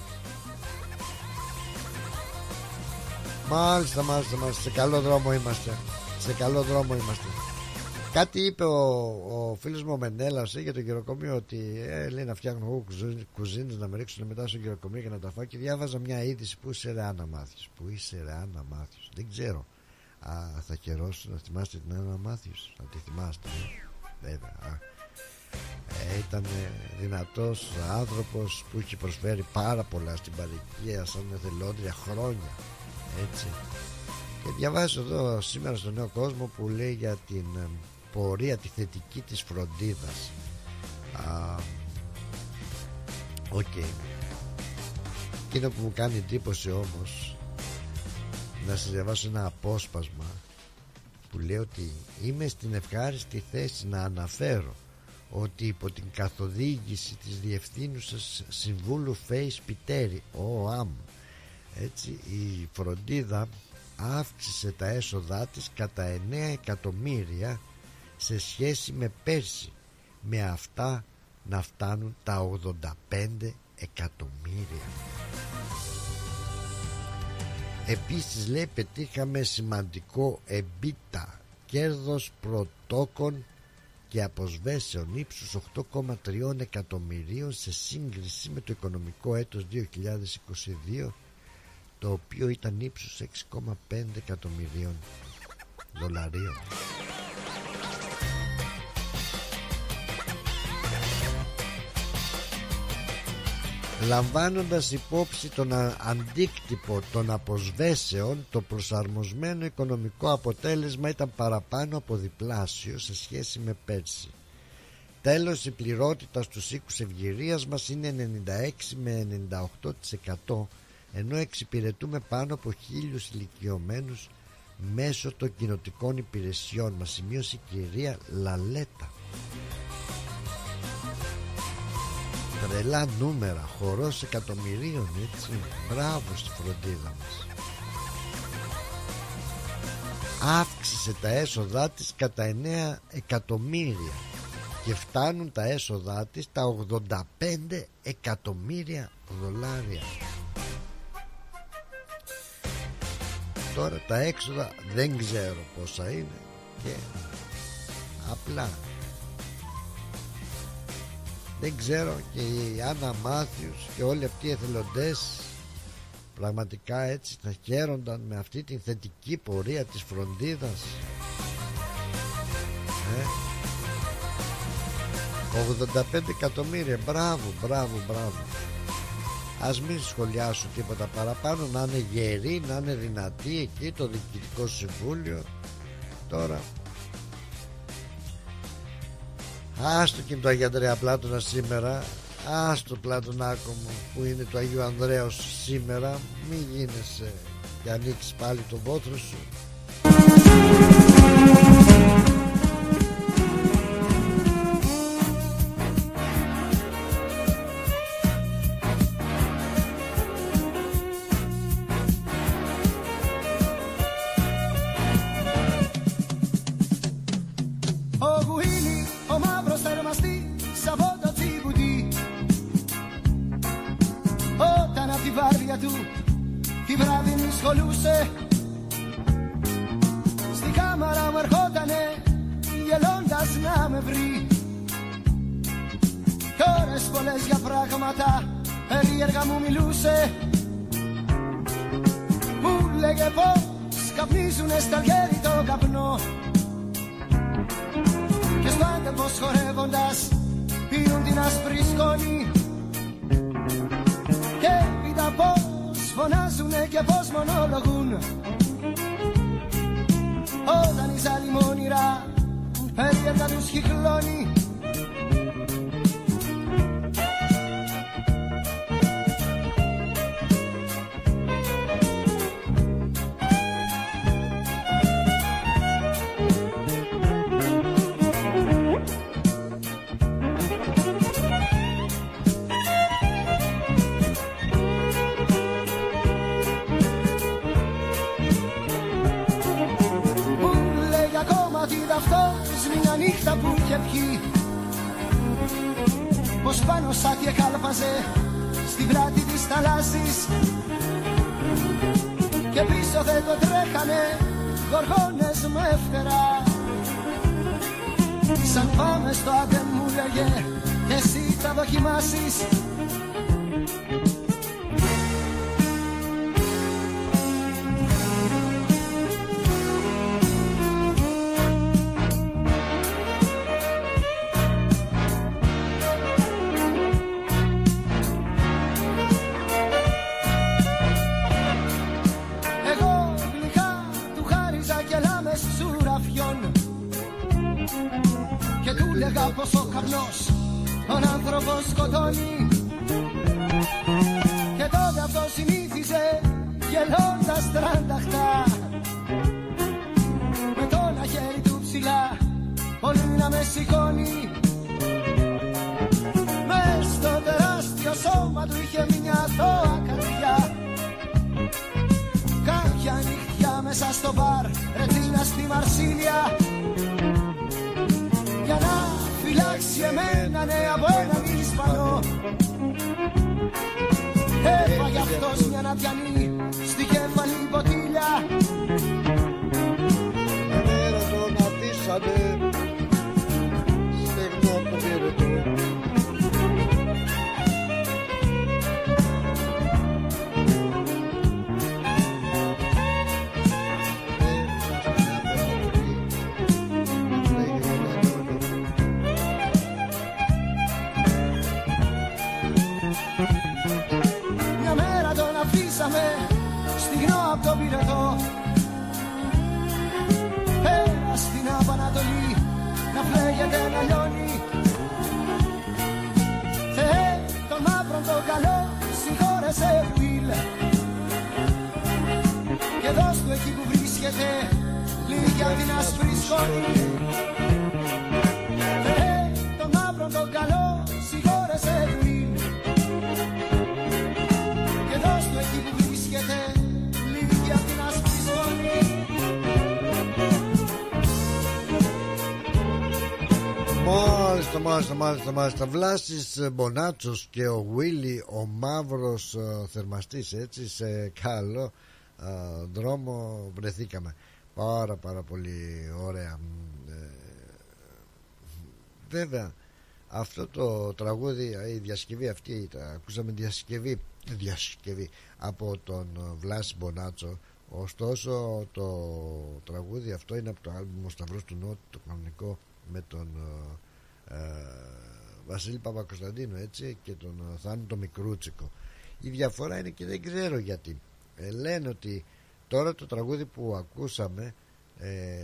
μάλιστα, μάλιστα, μάλιστα, σε καλό δρόμο είμαστε. Σε καλό δρόμο είμαστε. Κάτι είπε ο, ο φίλος μου ο Μενέλας ε, για το γυροκομείο, ότι ε, λέει να φτιάχνω εγώ κουζίνες να με ρίξουν μετά στο γυροκομείο και να τα φάω, και διάβαζα μια είδηση. Πού είσαι ρε Άννα Μάθιος? Πού είσαι ρε Άννα Μάθιος? Δεν ξέρω. Α, θα καιρώσω να θυμάστε την Άννα Μάθιος. Θα τη θυμάστε, ε? Βέβαια. Α. Ε, ήταν δυνατός άνθρωπος που είχε προσφέρει πάρα πολλά στην παροικία σαν εθελόντρια χρόνια, έτσι. Και διαβάζω εδώ σήμερα στο Νέο Κόσμο που λέει για την ε, πορεία τη θετική της φροντίδας. Οκ. Okay. Εκείνο που μου κάνει εντύπωση όμως, να σας διαβάσω ένα απόσπασμα που λέει ότι είμαι στην ευχάριστη θέση να αναφέρω ότι υπό την καθοδήγηση της διευθύνουσας συμβούλου Φέης Πιτέρη, ο ΑΜ, έτσι, η φροντίδα αύξησε τα έσοδά της κατά εννέα εκατομμύρια σε σχέση με πέρσι, με αυτά να φτάνουν τα ογδόντα πέντε εκατομμύρια. Επίσης λέει πετύχαμε σημαντικό εμπίτα, κέρδος πρωτόκων και αποσβέσεων ύψους οκτώ κόμμα τρία εκατομμυρίων σε σύγκριση με το οικονομικό έτος δύο χιλιάδες είκοσι δύο, το οποίο ήταν ύψους έξι κόμμα πέντε εκατομμυρίων δολαρίων. Λαμβάνοντας υπόψη τον αντίκτυπο των αποσβέσεων, το προσαρμοσμένο οικονομικό αποτέλεσμα ήταν παραπάνω από διπλάσιο σε σχέση με πέρσι. Τέλος, η πληρότητα στους οίκους ευγυρίας μας είναι ενενήντα έξι με ενενήντα οκτώ τοις εκατό, ενώ εξυπηρετούμε πάνω από χίλιους ηλικιωμένους μέσω των κοινοτικών υπηρεσιών μας, σημείωσε η κυρία Λαλέτα. Τρελά νούμερα, χορός εκατομμυρίων, έτσι. Μπράβο στη φροντίδα μας. Αύξησε τα έσοδά της κατά εννέα εκατομμύρια και φτάνουν τα έσοδά της τα ογδόντα πέντε εκατομμύρια δολάρια. Τώρα τα έξοδα δεν ξέρω πόσα είναι και απλά δεν ξέρω, και η Άννα Μάθιους και όλοι αυτοί οι εθελοντές πραγματικά έτσι θα χαίρονταν με αυτή την θετική πορεία της φροντίδας. ε? ογδόντα πέντε εκατομμύρια, μπράβο, μπράβο, μπράβο. Ας μην σχολιάσω τίποτα παραπάνω, να είναι γεροί, να είναι δυνατοί εκεί το διοικητικό συμβούλιο. Τώρα άστο και το Αγία Ανδρέα Πλάτωνα σήμερα, άστο Πλατωνάκο μου που είναι του Αγίου Ανδρέως σήμερα, μην γίνεσαι και ανοίξεις πάλι τον βόθρο σου. Τη βράδυ μη σχολούσε, στην κάμαρα μου ερχότανε γελώντας να με βρει. Κι ώρες πολλές για πράγματα περίεργα μου μιλούσε. Μου λέγε πως καπνίζουνε στα χέρι το καπνό και στο άντεπος χορεύοντας πίνουν την άσπρη σκόνη. Και είδα πως φωνάζουνε και πως μονολογούν όταν η ζάλη μόνιρα περίεργα τους χυκλώνει. Νύχτα που είχε πιει, πως πάνω σάκι εκάλπαζε στην πλάτη της θαλάσσης και πίσω δεν το τρέχανε γοργόνες με φτερά. Σαν πάμε στο άντε μου λέγε και εσύ θα δοκιμάσεις. Πως ο καπνός τον άνθρωπο σκοτώνει και τότε αυτό συνήθιζε γελώντας τρανταχτά με το ένα χέρι του ψηλά πολύ να με σηκώνει. Μες στο τεράστιο σώμα του είχε μια θώα καρδιά. Κάποια νυχτιά μέσα στο μπαρ ρετσίνα στη Μαρσίλια για να φυλάξει εμένα, ναι, από έναν Ισπανό. Έφαγε αυτός μια ναδιανή στη κέφαλη ποτήλια. Μια μέρα τον αφήσανε στεγνό από το πυρετό. αγκαλιώνει. Θεέ, τον μαύρο τον καλό, συγχώρεσέ Will. Και δώσ' του εκεί που βρίσκεται λίγη απ' την άσπρη σκόνη. Θεέ, τον μαύρο τον καλό, συγχώρεσέ Will. Και δώσ' του εκεί που βρίσκεται λίγη απ' την άσπρη σκόνη. Μάλιστα, μάλιστα, μάλιστα, μάλιστα. Βλάσης Μπονάτσος και ο Βίλι, ο μαύρος uh, θερμαστής, έτσι, σε καλό uh, δρόμο βρεθήκαμε. Πάρα πάρα πολύ ωραία. ε, Βέβαια αυτό το τραγούδι, η διασκευή αυτή, τα ακούσαμε διασκευή, διασκευή από τον Βλάση Μπονάτσο. Ωστόσο το τραγούδι αυτό είναι από το άλμπουμ Ο Σταυρός του Νότου, το κανονικό, με τον ε, ε, Βασίλη Παπακοσταντίνου, έτσι, και τον ε, Θάνο το Μικρούτσικο. Η διαφορά είναι και δεν ξέρω γιατί. ε, λένε ότι τώρα το τραγούδι που ακούσαμε ε,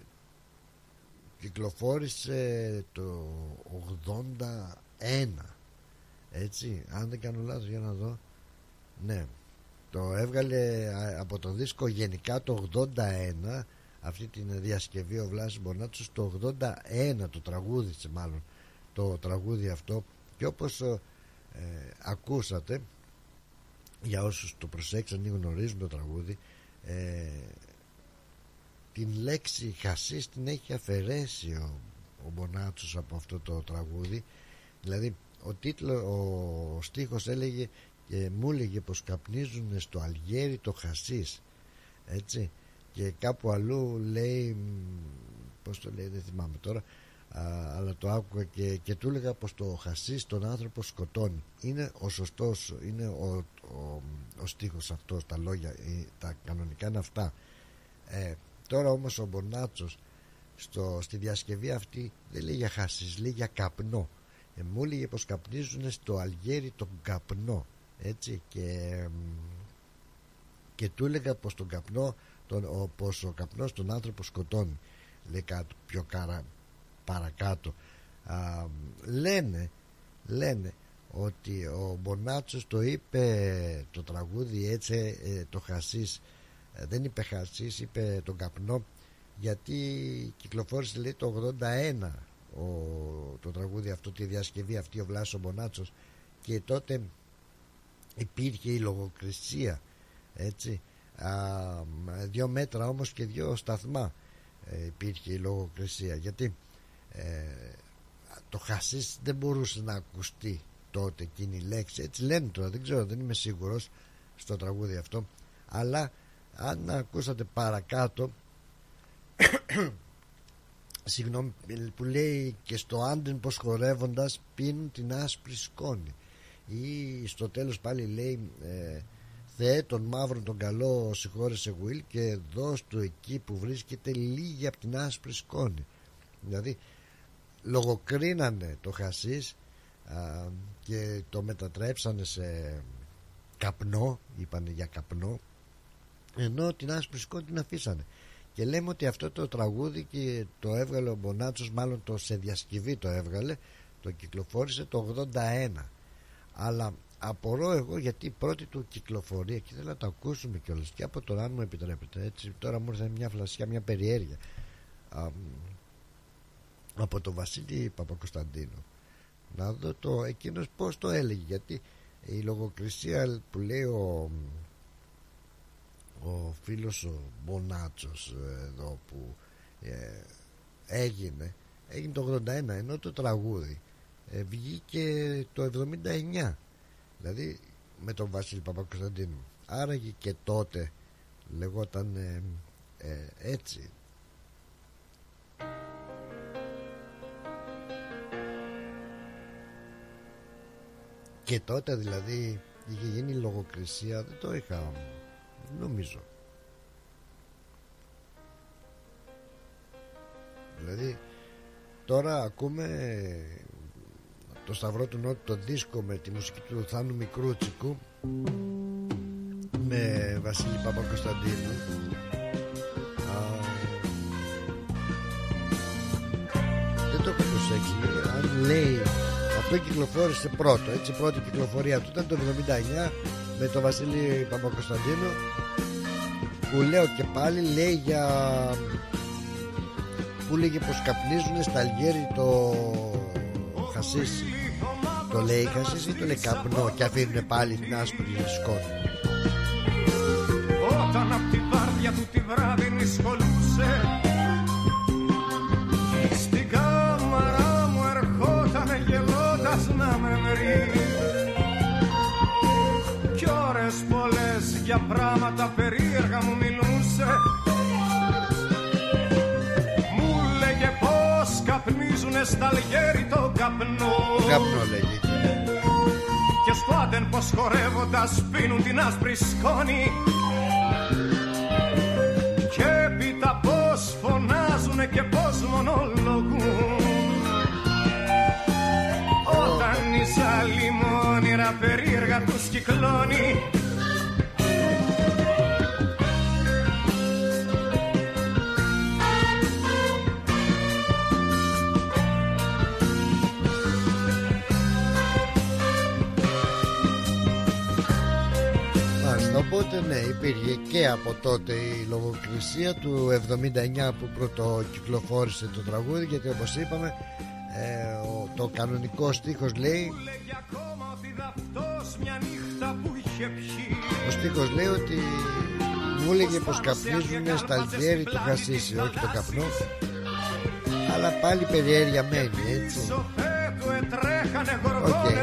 κυκλοφόρησε το ογδόντα ένα, έτσι, αν δεν κάνω λάθος, για να δω. Ναι, το έβγαλε από το δίσκο γενικά το ογδόντα ένα, αυτή την διασκευή ο Βλάσης Μπονάτσος το ογδόντα ένα, το τραγούδισε μάλλον το τραγούδι αυτό. Και όπως ε, ακούσατε, για όσους το προσέξαν ή γνωρίζουν το τραγούδι, ε, την λέξη χασίς την έχει αφαιρέσει ο, ο Μπονάτσος από αυτό το τραγούδι. Δηλαδή ο τίτλος, ο στίχος έλεγε και μου έλεγε πως καπνίζουν στο Αλγέρι το χασίς, έτσι, και κάπου αλλού λέει, πως το λέει δεν θυμάμαι τώρα, α, αλλά το άκουγα και, και του έλεγα πως το χασίς τον άνθρωπο σκοτώνει. Είναι ο σωστός, είναι ο, ο, ο στίχος αυτός, τα λόγια, τα κανονικά είναι αυτά. ε, τώρα όμως ο Μπονάτσος στο, στη διασκευή αυτή δεν λέει για χασίς, λέει για καπνό. ε, μου έλεγε πως καπνίζουν στο Αλγέρι τον καπνό, έτσι, και, και του έλεγα πως τον καπνό τον, ο, πως ο καπνός τον άνθρωπο σκοτώνει, λέει κάτω, πιο καρα, παρακάτω. Α, λένε λένε ότι ο Μπονάτσος το είπε το τραγούδι έτσι, ε, το χασίς, ε, δεν είπε χασίς, είπε τον καπνό, γιατί κυκλοφόρησε, λέει, το ογδόντα ένα ο, το τραγούδι αυτό, τη διασκευή αυτή, ο Βλάσης ο Μπονάτσος, και τότε υπήρχε η λογοκρισία, έτσι. Α, δύο μέτρα όμως και δύο σταθμά ε, υπήρχε η λογοκρισία, γιατί ε, το χασίς δεν μπορούσε να ακουστεί τότε εκείνη η λέξη, έτσι λένε τώρα, δεν ξέρω, δεν είμαι σίγουρος στο τραγούδι αυτό, αλλά αν ακούσατε παρακάτω συγγνώμη, που λέει και στο άντεν πως χορεύοντας πίνουν την άσπρη σκόνη, ή στο τέλος πάλι λέει ε, Θεέ τον μαύρο τον καλό συγχώρεσε Will και δώσ' του εκεί που βρίσκεται λίγη από την άσπρη σκόνη. Δηλαδή λογοκρίνανε το χασίς α, και το μετατρέψανε σε καπνό, είπανε για καπνό, ενώ την άσπρη σκόνη την αφήσανε. Και λέμε ότι αυτό το τραγούδι και το έβγαλε ο Μπονάτσος, μάλλον το σε διασκευή το έβγαλε, το κυκλοφόρησε το ογδόντα ένα. Αλλά απορώ εγώ γιατί η πρώτη του κυκλοφορία, και θέλω να το ακούσουμε κιόλας και από τον, αν μου επιτρέπετε, έτσι, τώρα μου ήρθε μια φλασιά, μια περιέργεια α, από τον Βασίλη Παπακοσταντίνου, να δω το εκείνος πως το έλεγε, γιατί η λογοκρισία που λέει ο, ο φίλος ο Μπονάτσος εδώ που ε, έγινε έγινε το ογδόντα ένα, ενώ το τραγούδι ε, βγήκε το εβδομήντα εννιά, δηλαδή με τον Βασίλη Παπακοσταντίνου. Άραγε και τότε λεγόταν ε, ε, έτσι. Και τότε δηλαδή είχε γίνει λογοκρισία, δεν το είχα, νομίζω. Δηλαδή τώρα ακούμε το Σταυρό του Νότου, το δίσκο με τη μουσική του Θάνου Μικρούτσικου με Βασίλη Παπακοσταντίνου. Α, δεν το έχω ακούσει προσέξει, αν λέει αυτό κυκλοφόρησε πρώτο, έτσι, πρώτη κυκλοφορία του ήταν το εβδομήντα εννιά με τον Βασίλη Παπακοσταντίνο, που λέω και πάλι λέει για, που λέγε πως καπνίζουν στα Αλγέρι το χασίσι, το λέει χασίσι ή το λέει καπνό, και αφήνουν πάλι την άσπρη σκόνη. Όταν απ' τη βάρδια του τη βράδυ νησκολούσε, στην κάμαρα μου ερχότανε γελώντας να με βρει, κι ώρες πολλές για πράγματα περίεργα μου μιλούσε. Μου λέγε πως καπνίζουνε στα Αλγέρι το καπνό, καπνό λέγε, και στο Άντεν πως χορεύοντας πίνουν την άσπρη σκόνη, και έπειτα πως φωνάζουνε και πως μονολογούν. Όταν η σαλιμόνιρα περίεργα τους κυκλώνει, οπότε ναι, υπήρχε και από τότε η λογοκρισία του εβδομήντα εννιά που πρώτο κυκλοφόρησε το τραγούδι, γιατί όπως είπαμε ε, ο, το κανονικό στίχος λέει, ο στίχος λέει ότι μου έλεγε πως καπνίζουν στα Αλγέρι το χασίσι, όχι το καπνό, αλλά πάλι περιέργεια μένει, έτσι. Okay.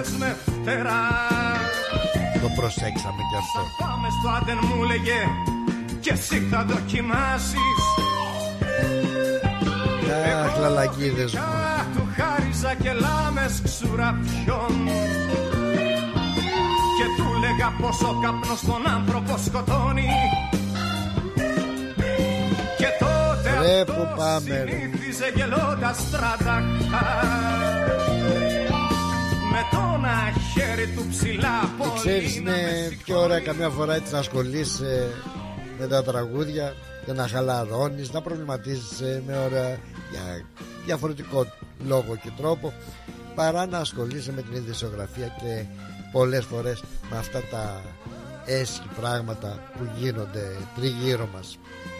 Το προσέξαμε κι αυτό. Πάμε στο Άντεν μου λέγε, και εσύ θα δοκιμάσεις. Αχ, λαλακίδες μου. Του χάριζα και λάμες ξουραφιών, και του λέγα πως ο καπνός τον άνθρωπο σκοτώνει, και τότε ρε, αυτός που πάμε, συνήθιζε γελώντας τρανταχά, με το ένα χέρι του ψηλά. Και ξέρεις, είναι πιο ωραία καμιά φορά έτσι να ασχολείσαι με τα τραγούδια και να χαλαρώνεις, να προβληματίζεσαι με ωραία, για διαφορετικό λόγο και τρόπο, παρά να ασχολείσαι με την ειδησιογραφία και πολλές φορές με αυτά τα έσχη πράγματα που γίνονται τριγύρω μας.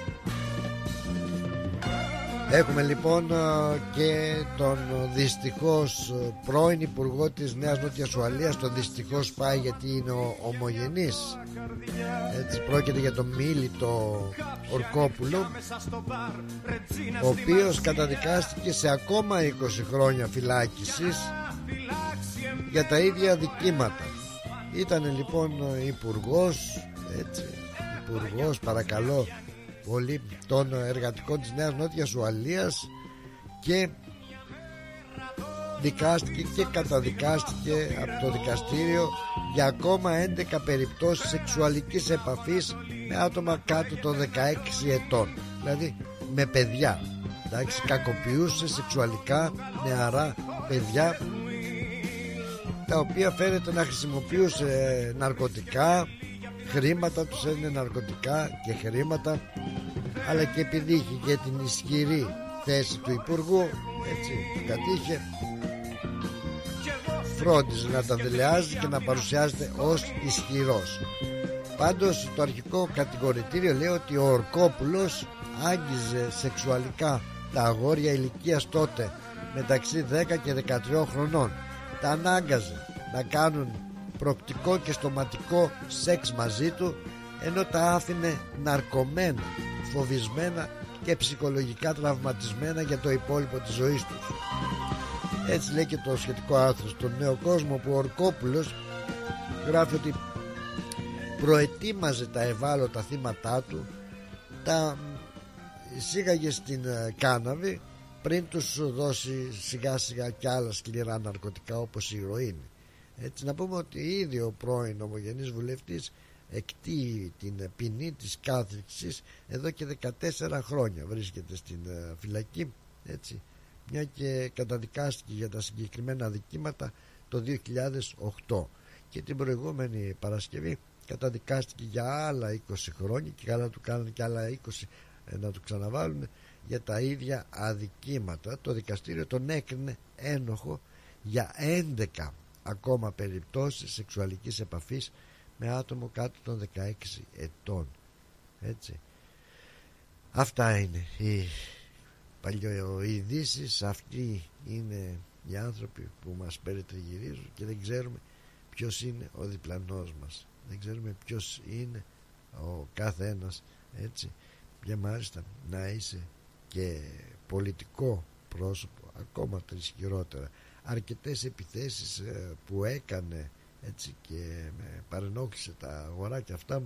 Έχουμε λοιπόν και τον δυστυχώς πρώην υπουργό της Νέας Νότιας Ουαλίας. Τον δυστυχώς πάει γιατί είναι ο ομογενής, έτσι, πρόκειται για τον Μίλητο Ορκόπουλο, ο οποίος καταδικάστηκε σε ακόμα είκοσι χρόνια φυλάκισης για τα ίδια δικήματα. Ήταν λοιπόν υπουργός, έτσι, υπουργός, παρακαλώ πολύ, των εργατικών της Νέας Νότιας Ουαλίας, και δικάστηκε και καταδικάστηκε από το δικαστήριο για ακόμα έντεκα περιπτώσεις σεξουαλικής επαφής με άτομα κάτω των δεκαέξι ετών, δηλαδή με παιδιά, εντάξει, κακοποιούσε σεξουαλικά νεαρά παιδιά, τα οποία φαίνεται να χρησιμοποιούσε ναρκωτικά, χρήματα, τους έδινε ναρκωτικά και χρήματα, αλλά και επειδή είχε και την ισχυρή θέση του υπουργού, έτσι, που κατήχε, φρόντιζε να τα δελεάζει και να παρουσιάζεται ως ισχυρός. Πάντως το αρχικό κατηγορητήριο λέει ότι ο Ορκόπουλος άγγιζε σεξουαλικά τα αγόρια ηλικίας τότε μεταξύ δέκα και δεκατρία χρονών, τα ανάγκαζε να κάνουν προκτικό και στοματικό σεξ μαζί του, ενώ τα άφηνε ναρκωμένα, φοβισμένα και ψυχολογικά τραυματισμένα για το υπόλοιπο της ζωής τους. Έτσι λέει και το σχετικό άρθρο στον Νέο Κόσμο, που ο Ορκόπουλος γράφει ότι προετοίμαζε τα ευάλωτα θύματά του, τα εισήγαγε στην κάναβη πριν τους δώσει σιγά σιγά και άλλα σκληρά ναρκωτικά όπως η ηρωίνη. Έτσι, να πούμε ότι ήδη ο πρώην ομογενής βουλευτής εκτείει την ποινή της κάθριξης εδώ και δεκατέσσερα χρόνια, βρίσκεται στην φυλακή, έτσι, μια και καταδικάστηκε για τα συγκεκριμένα δικήματα το δύο χιλιάδες οκτώ, και την προηγούμενη Παρασκευή καταδικάστηκε για άλλα είκοσι χρόνια, και καλά του κάνανε και άλλα είκοσι να του ξαναβάλουν, για τα ίδια αδικήματα. Το δικαστήριο τον έκρινε ένοχο για έντεκα ακόμα περιπτώσεις σεξουαλικής επαφής με άτομο κάτω των δεκαέξι ετών. Έτσι. Αυτά είναι οι παλιοειδήσεις. Αυτοί είναι οι άνθρωποι που μας περιτριγυρίζουν και δεν ξέρουμε ποιος είναι ο διπλανός μας, δεν ξέρουμε ποιος είναι ο κάθε ένας, έτσι. Και μάλιστα να είσαι και πολιτικό πρόσωπο, ακόμα τρισχυρότερα. Αρκετές επιθέσεις που έκανε, έτσι, και με παρενόχλησε τα αγοράκια αυτά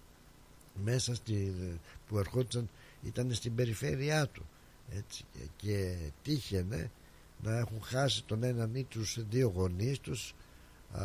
μέσα στη, που ερχόντουσαν, ήταν στην περιφέρειά του, έτσι, και, και τύχαινε να έχουν χάσει τον έναν ή τους δύο γονείς τους α,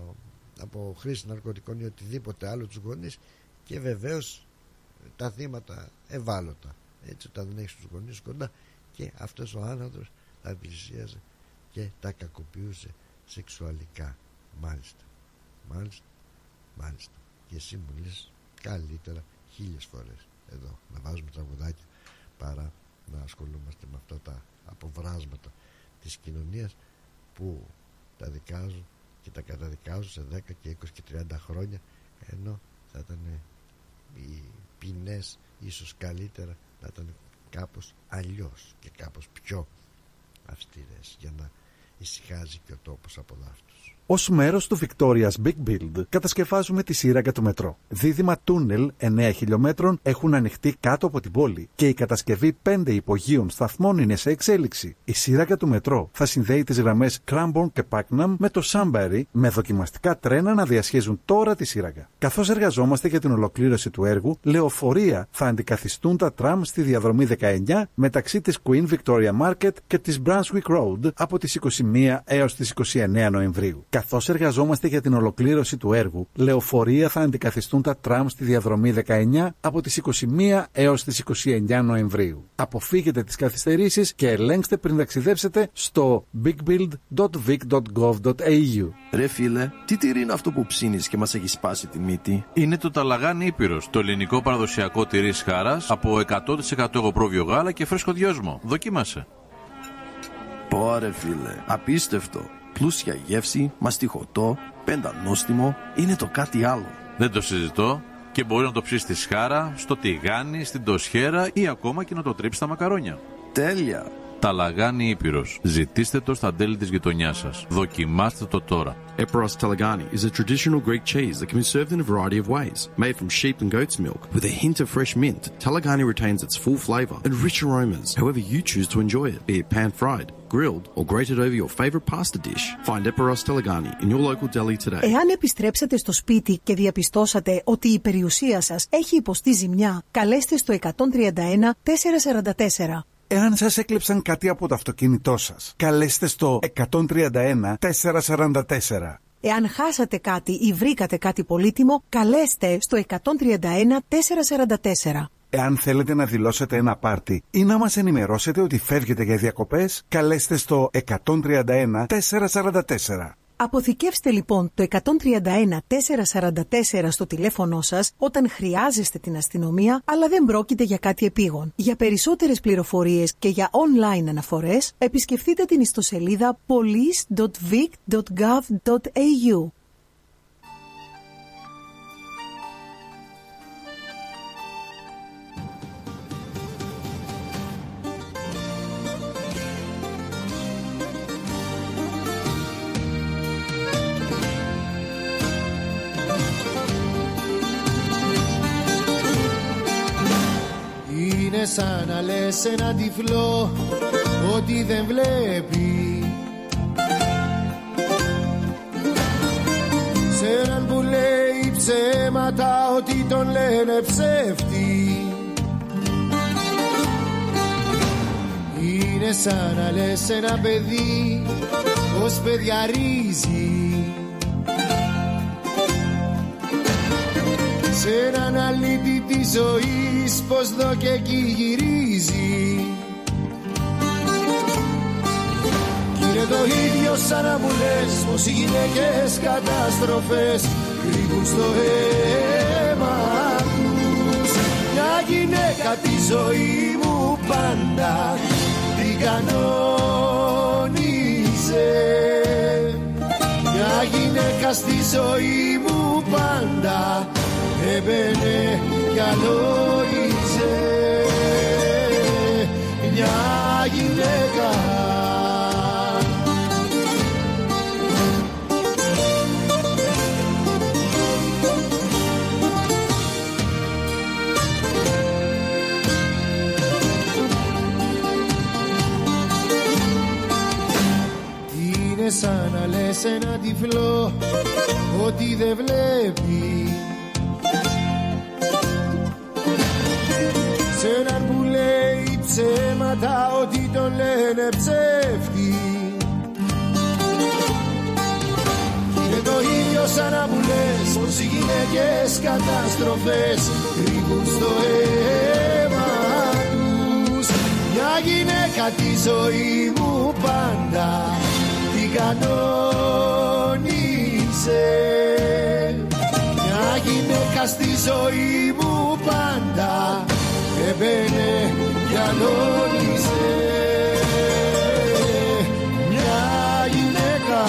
από χρήση ναρκωτικών ή οτιδήποτε άλλο τους γονείς, και βεβαίως τα θύματα ευάλωτα, έτσι, όταν δεν έχεις τους γονείς κοντά, και αυτός ο άνθρωπος τα πλησίαζε και τα κακοποιούσε σεξουαλικά. Μάλιστα, μάλιστα, μάλιστα. Και εσύ μου λες καλύτερα χίλιες φορές εδώ να βάζουμε τραγουδάκια παρά να ασχολούμαστε με αυτά τα αποβράσματα της κοινωνίας που τα δικάζουν και τα καταδικάζουν σε δέκα και είκοσι και τριάντα χρόνια, ενώ θα ήταν οι ποινές ίσως καλύτερα να ήταν κάπως αλλιώς και κάπως πιο αυστηρές, για να ησυχάζει και ο τόπος από δάφτους. Ως μέρος του Victoria's Big Build κατασκευάζουμε τη σύραγγα του μετρό. Δίδυμα τούνελ εννέα χιλιόμετρων έχουν ανοιχτεί κάτω από την πόλη και η κατασκευή πέντε υπογείων σταθμών είναι σε εξέλιξη. Η σύραγγα του μετρό θα συνδέει τις γραμμές Cranbourne και Pakenham με το Sunbury, με δοκιμαστικά τρένα να διασχίζουν τώρα τη σύραγγα. Καθώς εργαζόμαστε για την ολοκλήρωση του έργου, λεωφορεία θα αντικαθιστούν τα τραμ στη διαδρομή δεκαεννιά μεταξύ της Queen Victoria Market και της Brunswick Road από τις είκοσι μία έως τις είκοσι εννέα Νοεμβρίου. Καθώς εργαζόμαστε για την ολοκλήρωση του έργου, λεωφορεία θα αντικαθιστούν τα τραμ στη διαδρομή δεκαεννιά από τις είκοσι μία έως τις είκοσι εννέα Νοεμβρίου. Αποφύγετε τις καθυστερήσεις και ελέγξτε πριν ταξιδέψετε στο bigbuild dot vic dot gov dot a u. Ρε φίλε, τι τυρί είναι αυτό που ψήνεις και μας έχει σπάσει τη μύτη? Είναι το Ταλαγάνι Ήπειρος, το ελληνικό παραδοσιακό τυρί Σχάρας από εκατό τοις εκατό εγωπρόβιο γάλα και φρέσκο δυόσμο. Δοκίμασε. Πω ρε φίλε, απίστευτο. Πλούσια γεύση, μαστιχωτό, πεντανόστιμο, είναι το κάτι άλλο. Δεν το συζητώ, και μπορεί να το ψήσει στη Σχάρα, στο τηγάνι, στην τοσχέρα ή ακόμα και να το τρίψει στα μακαρόνια. Τέλεια! Ταλαγάνι Ήπειρος. Ζητήστε το στα τέλη της γειτονιάς σας. Δοκιμάστε το τώρα. Eperos Talagani is a traditional Greek cheese that can be served in a variety of ways. Made from sheep and goat's milk with a hint of fresh mint, Talagani retains its full flavour and rich aromas, however you choose to enjoy it, be it pan-fried, grilled or grated over your favourite pasta dish. Find Eperos Talagani in your local deli today. Εάν επιστρέψατε στο σπίτι και διαπιστώσατε ότι η περιουσία σας έχει υποστεί ζημιά, καλέστε στο εκατόν τριάντα ένα τετρακόσια σαράντα τέσσερα. Εάν σας έκλεψαν κάτι από το αυτοκίνητό σας, καλέστε στο εκατόν τριάντα ένα τετρακόσια σαράντα τέσσερα. Εάν χάσατε κάτι ή βρήκατε κάτι πολύτιμο, καλέστε στο εκατόν τριάντα ένα τετρακόσια σαράντα τέσσερα. Εάν θέλετε να δηλώσετε ένα πάρτι ή να μας ενημερώσετε ότι φεύγετε για διακοπές, καλέστε στο εκατόν τριάντα ένα τετρακόσια σαράντα τέσσερα. Αποθηκεύστε λοιπόν το εκατόν τριάντα ένα τετρακόσια σαράντα τέσσερα στο τηλέφωνό σας όταν χρειάζεστε την αστυνομία, αλλά δεν πρόκειται για κάτι επίγον. Για περισσότερες πληροφορίες και για online αναφορές, επισκεφτείτε την ιστοσελίδα police dot vic dot gov dot a u. Είναι σαν να λες ένα τυφλό ότι δεν βλέπει, σε έναν που λέει ψέματα ότι τον λένε ψεύτη. Είναι σαν να λες ένα παιδί πως παιδιαρίζει, σε έναν αλήτη της ζωής πως δω και εκεί γυρίζει. Κι είναι το ίδιο σαν να μου λες πως οι γυναίκες καταστροφές κρύβουν στο αίμα τους μια γυναίκα τη ζωή μου πάντα την κανόνισε. Μια γυναίκα στη ζωή μου πάντα έμπαινε κι αλόιζε. Μια γυναίκα. Είναι σαν να λες ένα τυφλό ότι δεν βλέπει, σε έναν που λέει ψέματα ότι τον λένε ψεύτη. Είναι το ίδιο σαν να μου λες πως οι γυναίκες καταστροφές κρύβουν στο αίμα τους. Μια γυναίκα τη ζωή μου πάντα την κανόνισε. Μια γυναίκα στη ζωή μου πάντα έμπαινε κι αλώνισε. Μια γυναίκα.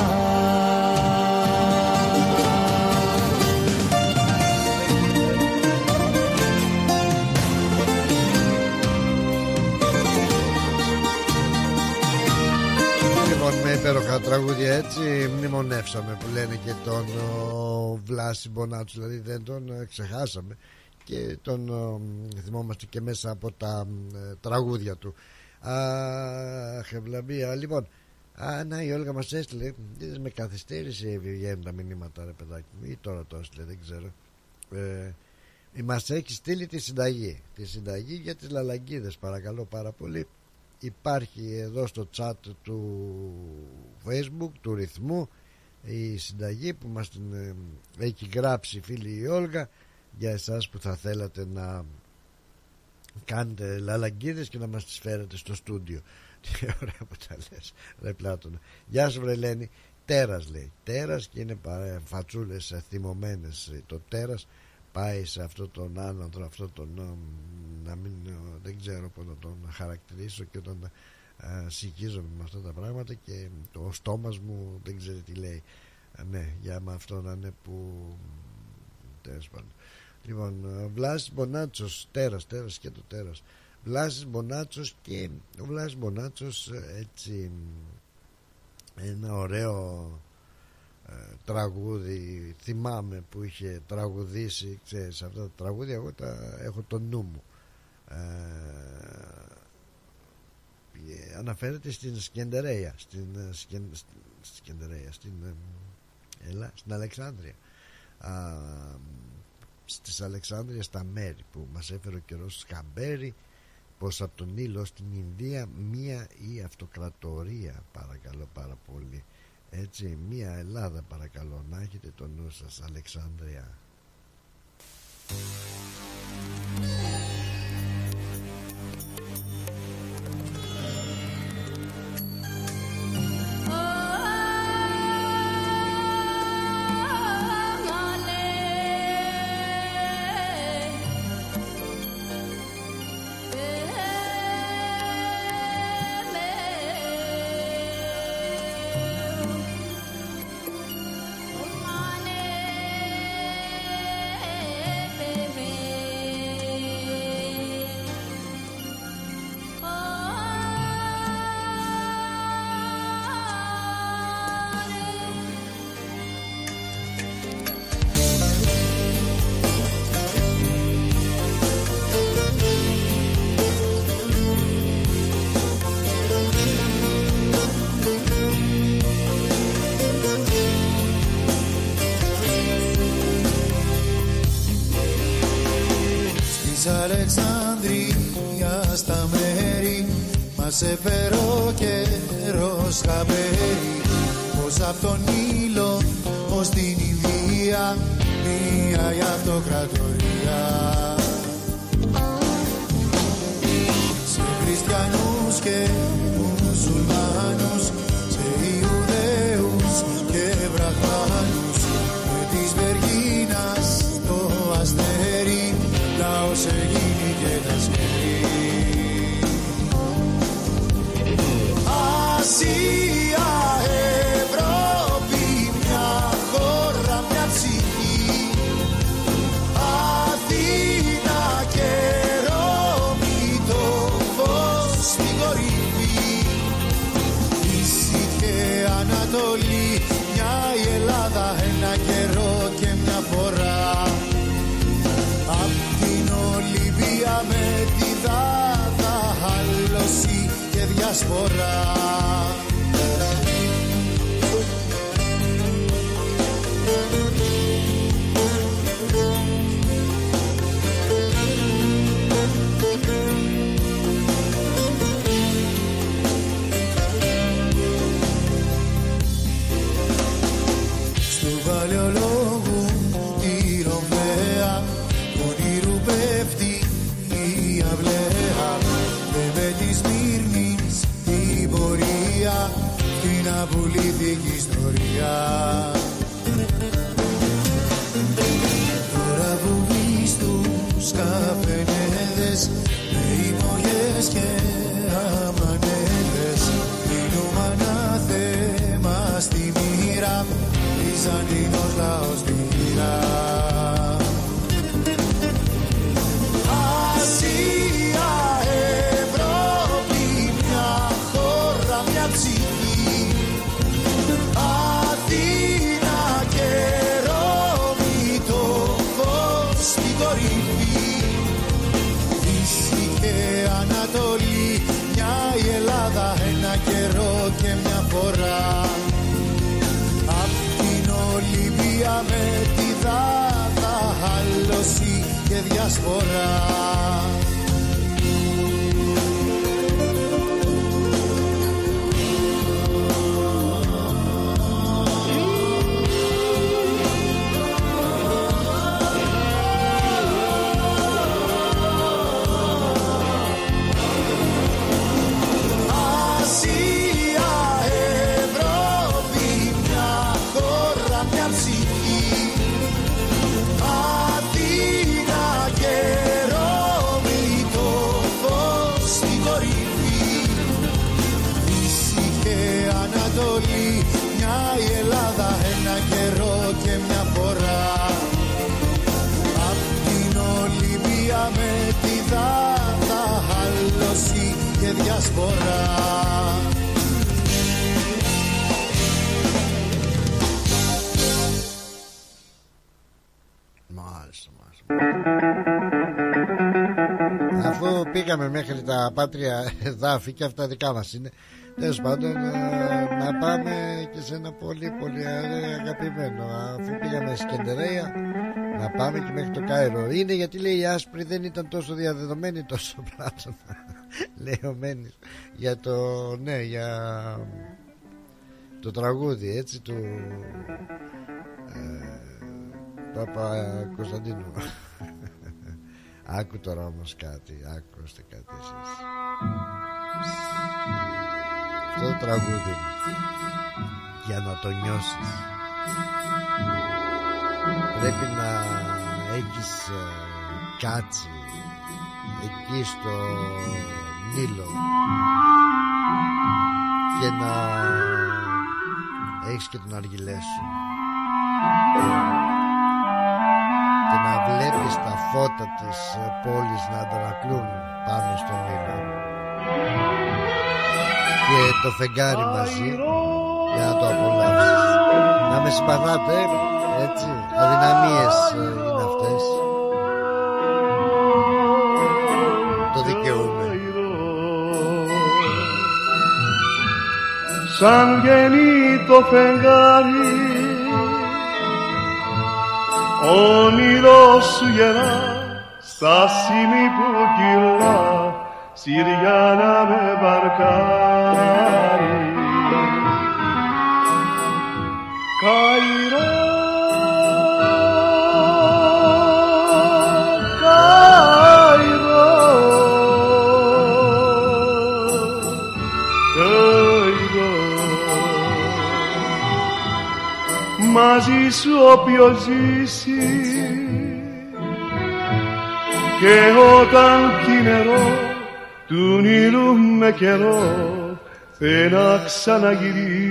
Με υπέροχα τραγούδια έτσι μνημονεύσαμε που λένε και τον ο, Βλάση Μπονάτσο, δηλαδή δεν τον ε, ξεχάσαμε και τον ε, θυμόμαστε και μέσα από τα ε, τραγούδια του. Αχ, ευλαμπία. Λοιπόν, α, να η Όλγα μας έστειλε, με καθυστέρηση βγαίνουν τα μηνύματα ρε παιδάκι μου, ή τώρα το έστειλε, δεν ξέρω. ε, Μας έχει στείλει τη συνταγή, τη συνταγή για τις λαλαγκίδες, παρακαλώ πάρα πολύ. Υπάρχει εδώ στο chat του Facebook του Ρυθμού η συνταγή που μας την ε, έχει γράψει φίλη η Όλγα, για εσάς που θα θέλατε να κάνετε λαλαγκίδες και να μας τις φέρετε στο στούντιο. Τι ωραία που τα λες ρε Πλάτωνα. Γεια σου βρε Ελένη. Τέρας λέει, τέρας, και είναι παρά, φατσούλες θυμωμένες. Το τέρας πάει σε αυτό τον άνανδρο, αυτό τον να μην, δεν ξέρω πώς να τον χαρακτηρίσω, και όταν α, συγχύζομαι με αυτά τα πράγματα και το στόμας μου δεν ξέρει τι λέει. Α, ναι, για με αυτό να είναι που τέλος πάντων. Λοιπόν, Βλάσης Μπονάτσος, τέρας, τέρας και το τέρας. Βλάσης Μπονάτσος, και ο Βλάσης Μπονάτσος έτσι ένα ωραίο ε, τραγούδι θυμάμαι που είχε τραγουδήσει, ξέρεις, αυτά τα τραγούδια εγώ τα έχω το νου μου. ε, αναφέρεται στην Σκεντερέα, στην, στην, Σκεντερέα, στην, έλα, στην Αλεξάνδρεια, α, στις Αλεξάνδρειες στα μέρη που μας έφερε ο καιρός Σκαμπέρι, πως από τον Νείλο στην Ινδία μία η αυτοκρατορία, παρακαλώ πάρα πολύ, έτσι, μία Ελλάδα παρακαλώ, να έχετε το νου σας. Αλεξάνδρεια. Αλεξάνδρεια στα μέρη μας έφερε ο καιρός χαμπέρι, πως απ' τον Νείλο ως την Ινδία μία η αυτοκρατορία. Σε χριστιανούς και μουσουλμάνους, σε Ιουδαίους και βραχμάνους, με της Βεργίνας το αστέρι λαός γίνει και τα σκέρι. Ασία, Ευρώπη, μια χώρα, μια ψυχή. Αθήνα και Ρώμη, το φως στην κορυφή. Δύση και Ανατολή, μια η Ελλάδα, ένα καιρό και μια φορά. Απ' την Ολυμπία με τη Δάδα, Άλωση και διασπορά. Στου Παλαιολόγου τη Ρωμαία, όνειρου πέφτει η αυλαία. Και με τη Σμύρνης την πορεία, την απολύθηκη ιστορία. Τώρα βουβείς τους καφενέδες, με ημωγές και αμανέδες. Μείνουμε ανάθεμα στη μοίρα, Βυζαντινός λαός μοίρα. Ασία, Ευρώπη, μια χώρα, μια ψυχή. Αθήνα και Ρώμη, το φως στην κορυφή. Δύση και Ανατολή, μια η Ελλάδα, ένα καιρό και μια φορά. Απ' την Ολυμπία με τη Δάδα, Άλωση και διασπορά. Ασία, Ευρώπη, μια χώρα, μια ψυχή. Αθήνα και Ρώμη, το φως στην κορυφή. Δύση και Ανατολή, μια η Ελλάδα, ένα καιρό και μια φορά. Απ' την Ολυμπία με τη Δάδα, Άλωση και διασπορά. Μάλιστα, μάλιστα. Αφού πήγαμε μέχρι τα πάτρια εδάφη και αυτά δικά μας είναι, τέλος πάντων να πάμε και σε ένα πολύ πολύ αγαπημένο. Αφού πήγαμε Σκεντερέα, να πάμε και μέχρι το Κάιρο. Είναι γιατί λέει οι άσπροι δεν ήταν τόσο διαδεδομένοι τόσο πλάτωνα. Λέει ο Μένης για το, ναι, για το τραγούδι έτσι του ε, Παπα Κωνσταντίνου. Άκου τώρα όμως κάτι, άκουστε κάτι εσείς. Αυτό το τραγούδι για να το νιώσεις πρέπει να έχεις ε, κάτσει εκεί στο Νείλο και να έχεις και τον αργυλέ σου και να βλέπεις τα φώτα της πόλης να αντανακλούν πάνω στον Νείλο και το φεγγάρι μαζί για να το απολαύσεις. Να με συμπαθάτε, έτσι, αδυναμίες είναι αυτές, το δικαιούμαι. Σαν γεννεί το φεγγάρι, όνειρο σου γερά, στα σημεί που κυλά, σειριά να με βαρκάρει. Καϊρό, Καϊρό, Καϊρό, μαζί σου όποιος ζήσει και όταν πιει νερό του Νείλου με καιρό θε να ξαναγυρίσει.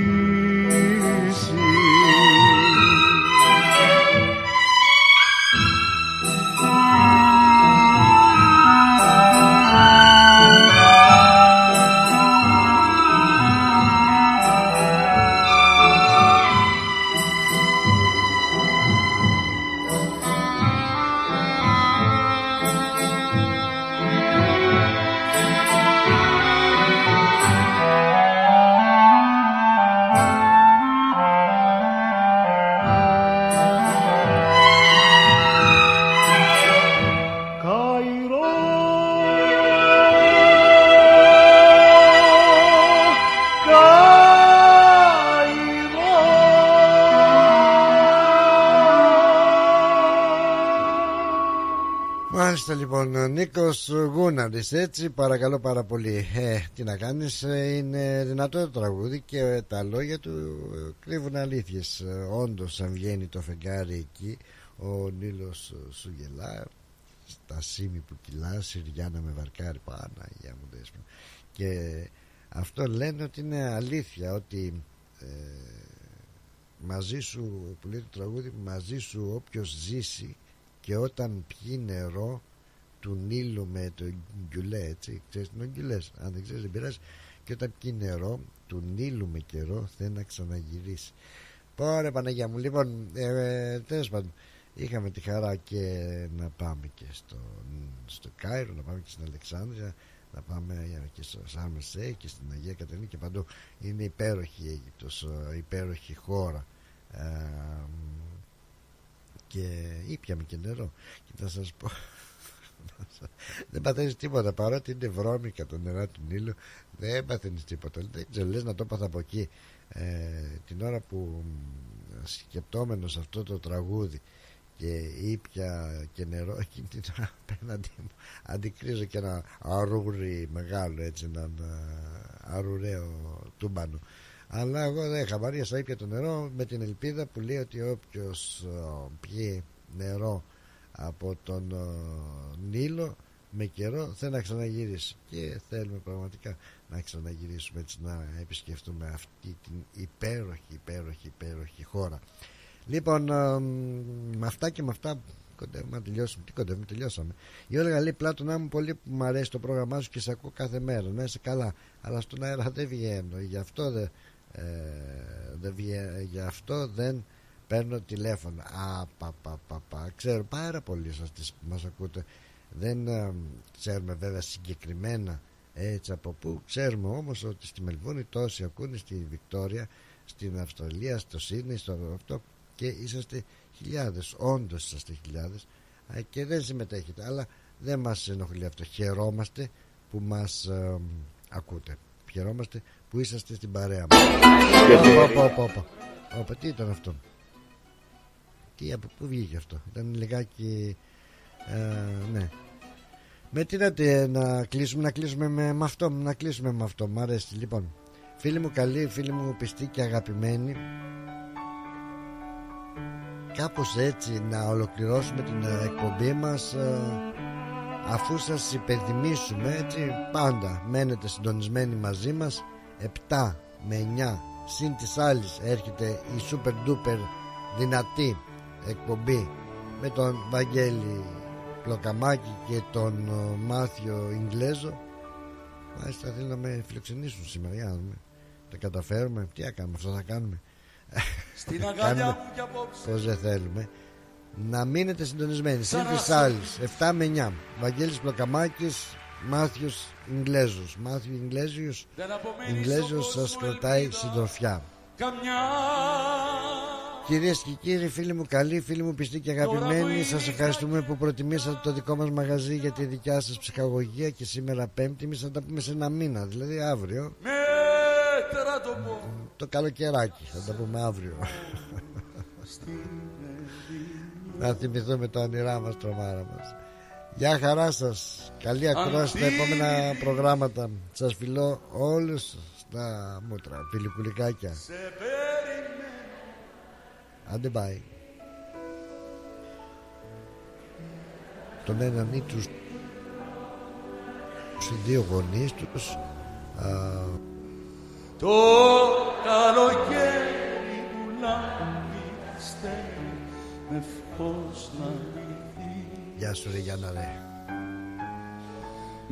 Λοιπόν, Νίκος Γούναρης, έτσι, παρακαλώ πάρα πολύ. Ε, τι να κάνεις, είναι δυνατό το τραγούδι και τα λόγια του κρύβουν αλήθειες. Όντως, αν βγαίνει το φεγγάρι εκεί, ο Νείλος σου γελά, στα σήμη που κυλά, Συριάννα με βαρκάρι, Παναγία μου δέσποινα. Και αυτό λένε ότι είναι αλήθεια, ότι ε, μαζί σου, που λέει το τραγούδι, μαζί σου όποιος ζήσει και όταν πιει νερό του Νείλου με το γκιουλέ, έτσι, ξέρεις τι είναι ο γκιουλές, αν δεν ξέρεις δεν πειράζει, και όταν πιει νερό του Νείλου με καιρό θέλει να ξαναγυρίσει. Πόρε Παναγιά μου. Λοιπόν, ε, τέλος πάντων, είχαμε τη χαρά και να πάμε και στο, στο Κάιρο, να πάμε και στην Αλεξάνδρεια, να πάμε και στο Σάρμεσέ και στην Αγία Κατερίνη και παντού. Είναι υπέροχη η Αίγυπτος, υπέροχη χώρα. ε, και ήπιαμε και νερό και θα σας πω δεν παθαίνεις τίποτα, παρότι είναι βρώμικα το νερά του Νείλου, δεν παθαίνεις τίποτα. Δεν ξέρω, λες να το πάθα από εκεί. ε, την ώρα που σκεπτόμενος αυτό το τραγούδι και ήπια και νερό, εκείνη την ώρα απέναντι μου αντικρίζω και ένα αρούρι μεγάλο, έτσι, έναν αρουραίο τούμπανο. Αλλά εγώ δεν χαμαρίασα, ήπια το νερό με την ελπίδα που λέει ότι όποιος πιει νερό από τον Νείλο με καιρό θέλει να ξαναγυρίσει. Και θέλουμε πραγματικά να ξαναγυρίσουμε, έτσι, να επισκεφτούμε αυτή την υπέροχη, υπέροχη, υπέροχη χώρα. Λοιπόν, με αυτά και με αυτά κοντεύουμε να τελειώσουμε. Τι κοντεύουμε, τελειώσαμε. Η Όλγα λέει: Πλάτωνα μου, πολύ που μου αρέσει το πρόγραμμά σου και σε ακούω κάθε μέρα. Να είσαι καλά. Αλλά στον αέρα δεν βγαίνω. Γι' αυτό δεν, ε, δεν, βγαίνω, γι αυτό δεν παίρνω τηλέφωνο. Α, πα, πα, πα, πα. Ξέρω πάρα πολλοί σας που μας ακούτε. Δεν ε, ξέρουμε βέβαια συγκεκριμένα έτσι από πού. Ξέρουμε όμως ότι στη Μελβούνι τόσοι ακούνε, στη Βικτόρια, στην Αυστραλία, στο Σίδνεϊ, στο αυτό, και είσαστε χιλιάδες. Όντως είσαστε χιλιάδες και δεν συμμετέχετε, αλλά δεν μας ενοχλεί αυτό. Χαιρόμαστε που μας ε, ακούτε. Χαιρόμαστε που είσαστε στην παρέα μας. Όπα, τι ήταν αυτό? Τι, από πού βγήκε αυτό? Ήταν λιγάκι ε, ναι. Με τι να, να κλείσουμε, να κλείσουμε με, με αυτό, να κλείσουμε με αυτό. Μ' αρέσει. Λοιπόν, φίλοι μου καλοί, φίλοι μου πιστοί και αγαπημένοι, κάπως έτσι να ολοκληρώσουμε την εκπομπή μας, αφού σας υπενθυμίσουμε, έτσι, πάντα μένετε συντονισμένοι μαζί μας. Επτά με εννιά συν της άλλης έρχεται η super duper δυνατή εκπομπή με τον Βαγγέλη Πλοκαμάκη και τον Μάθιο Ιγκλέζο. Μάλιστα θέλει να με φιλοξενήσουν σήμερα. Για να δούμε, τα καταφέρουμε. Τι θα κάνουμε, αυτό θα κάνουμε. Στην αγκαλιά μου κι απόψε. Πώς δεν θέλουμε. Να μείνετε συντονισμένοι συν της άλλης επτά με εννιά. Βαγγέλης Πλοκαμάκης, Μάθιος Ιγκλέζος. Μάθιο Ιγκλέζιος Ιγκλέζος σας κρατάει συντροφιά. Καμιά. Κυρίες και κύριοι, φίλοι μου καλοί, φίλοι μου πιστοί και αγαπημένοι, σας ευχαριστούμε που προτιμήσατε το δικό μας μαγαζί για τη δικιά σας ψυχαγωγία. Και σήμερα Πέμπτη, εμείς θα τα πούμε σε ένα μήνα, δηλαδή αύριο. Το, το καλοκαιράκι θα τα πούμε αύριο. Να θυμηθούμε τα όνειρά μας, τρομάρα μας. Γεια χαρά σας. Καλή ακρόαση στα επόμενα προγράμματα. Σας φιλώ όλους στα μούτρα, φιλικουλικάκια. Άντε bye. Τον έναν ή τους οι δύο γονείς τους α, το καλοκαίρι που λάμπιστε με φως να λυθεί. Γεια σου ρε Γιάννα ρε.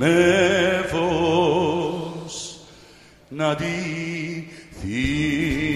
Με φως να ντυθεί.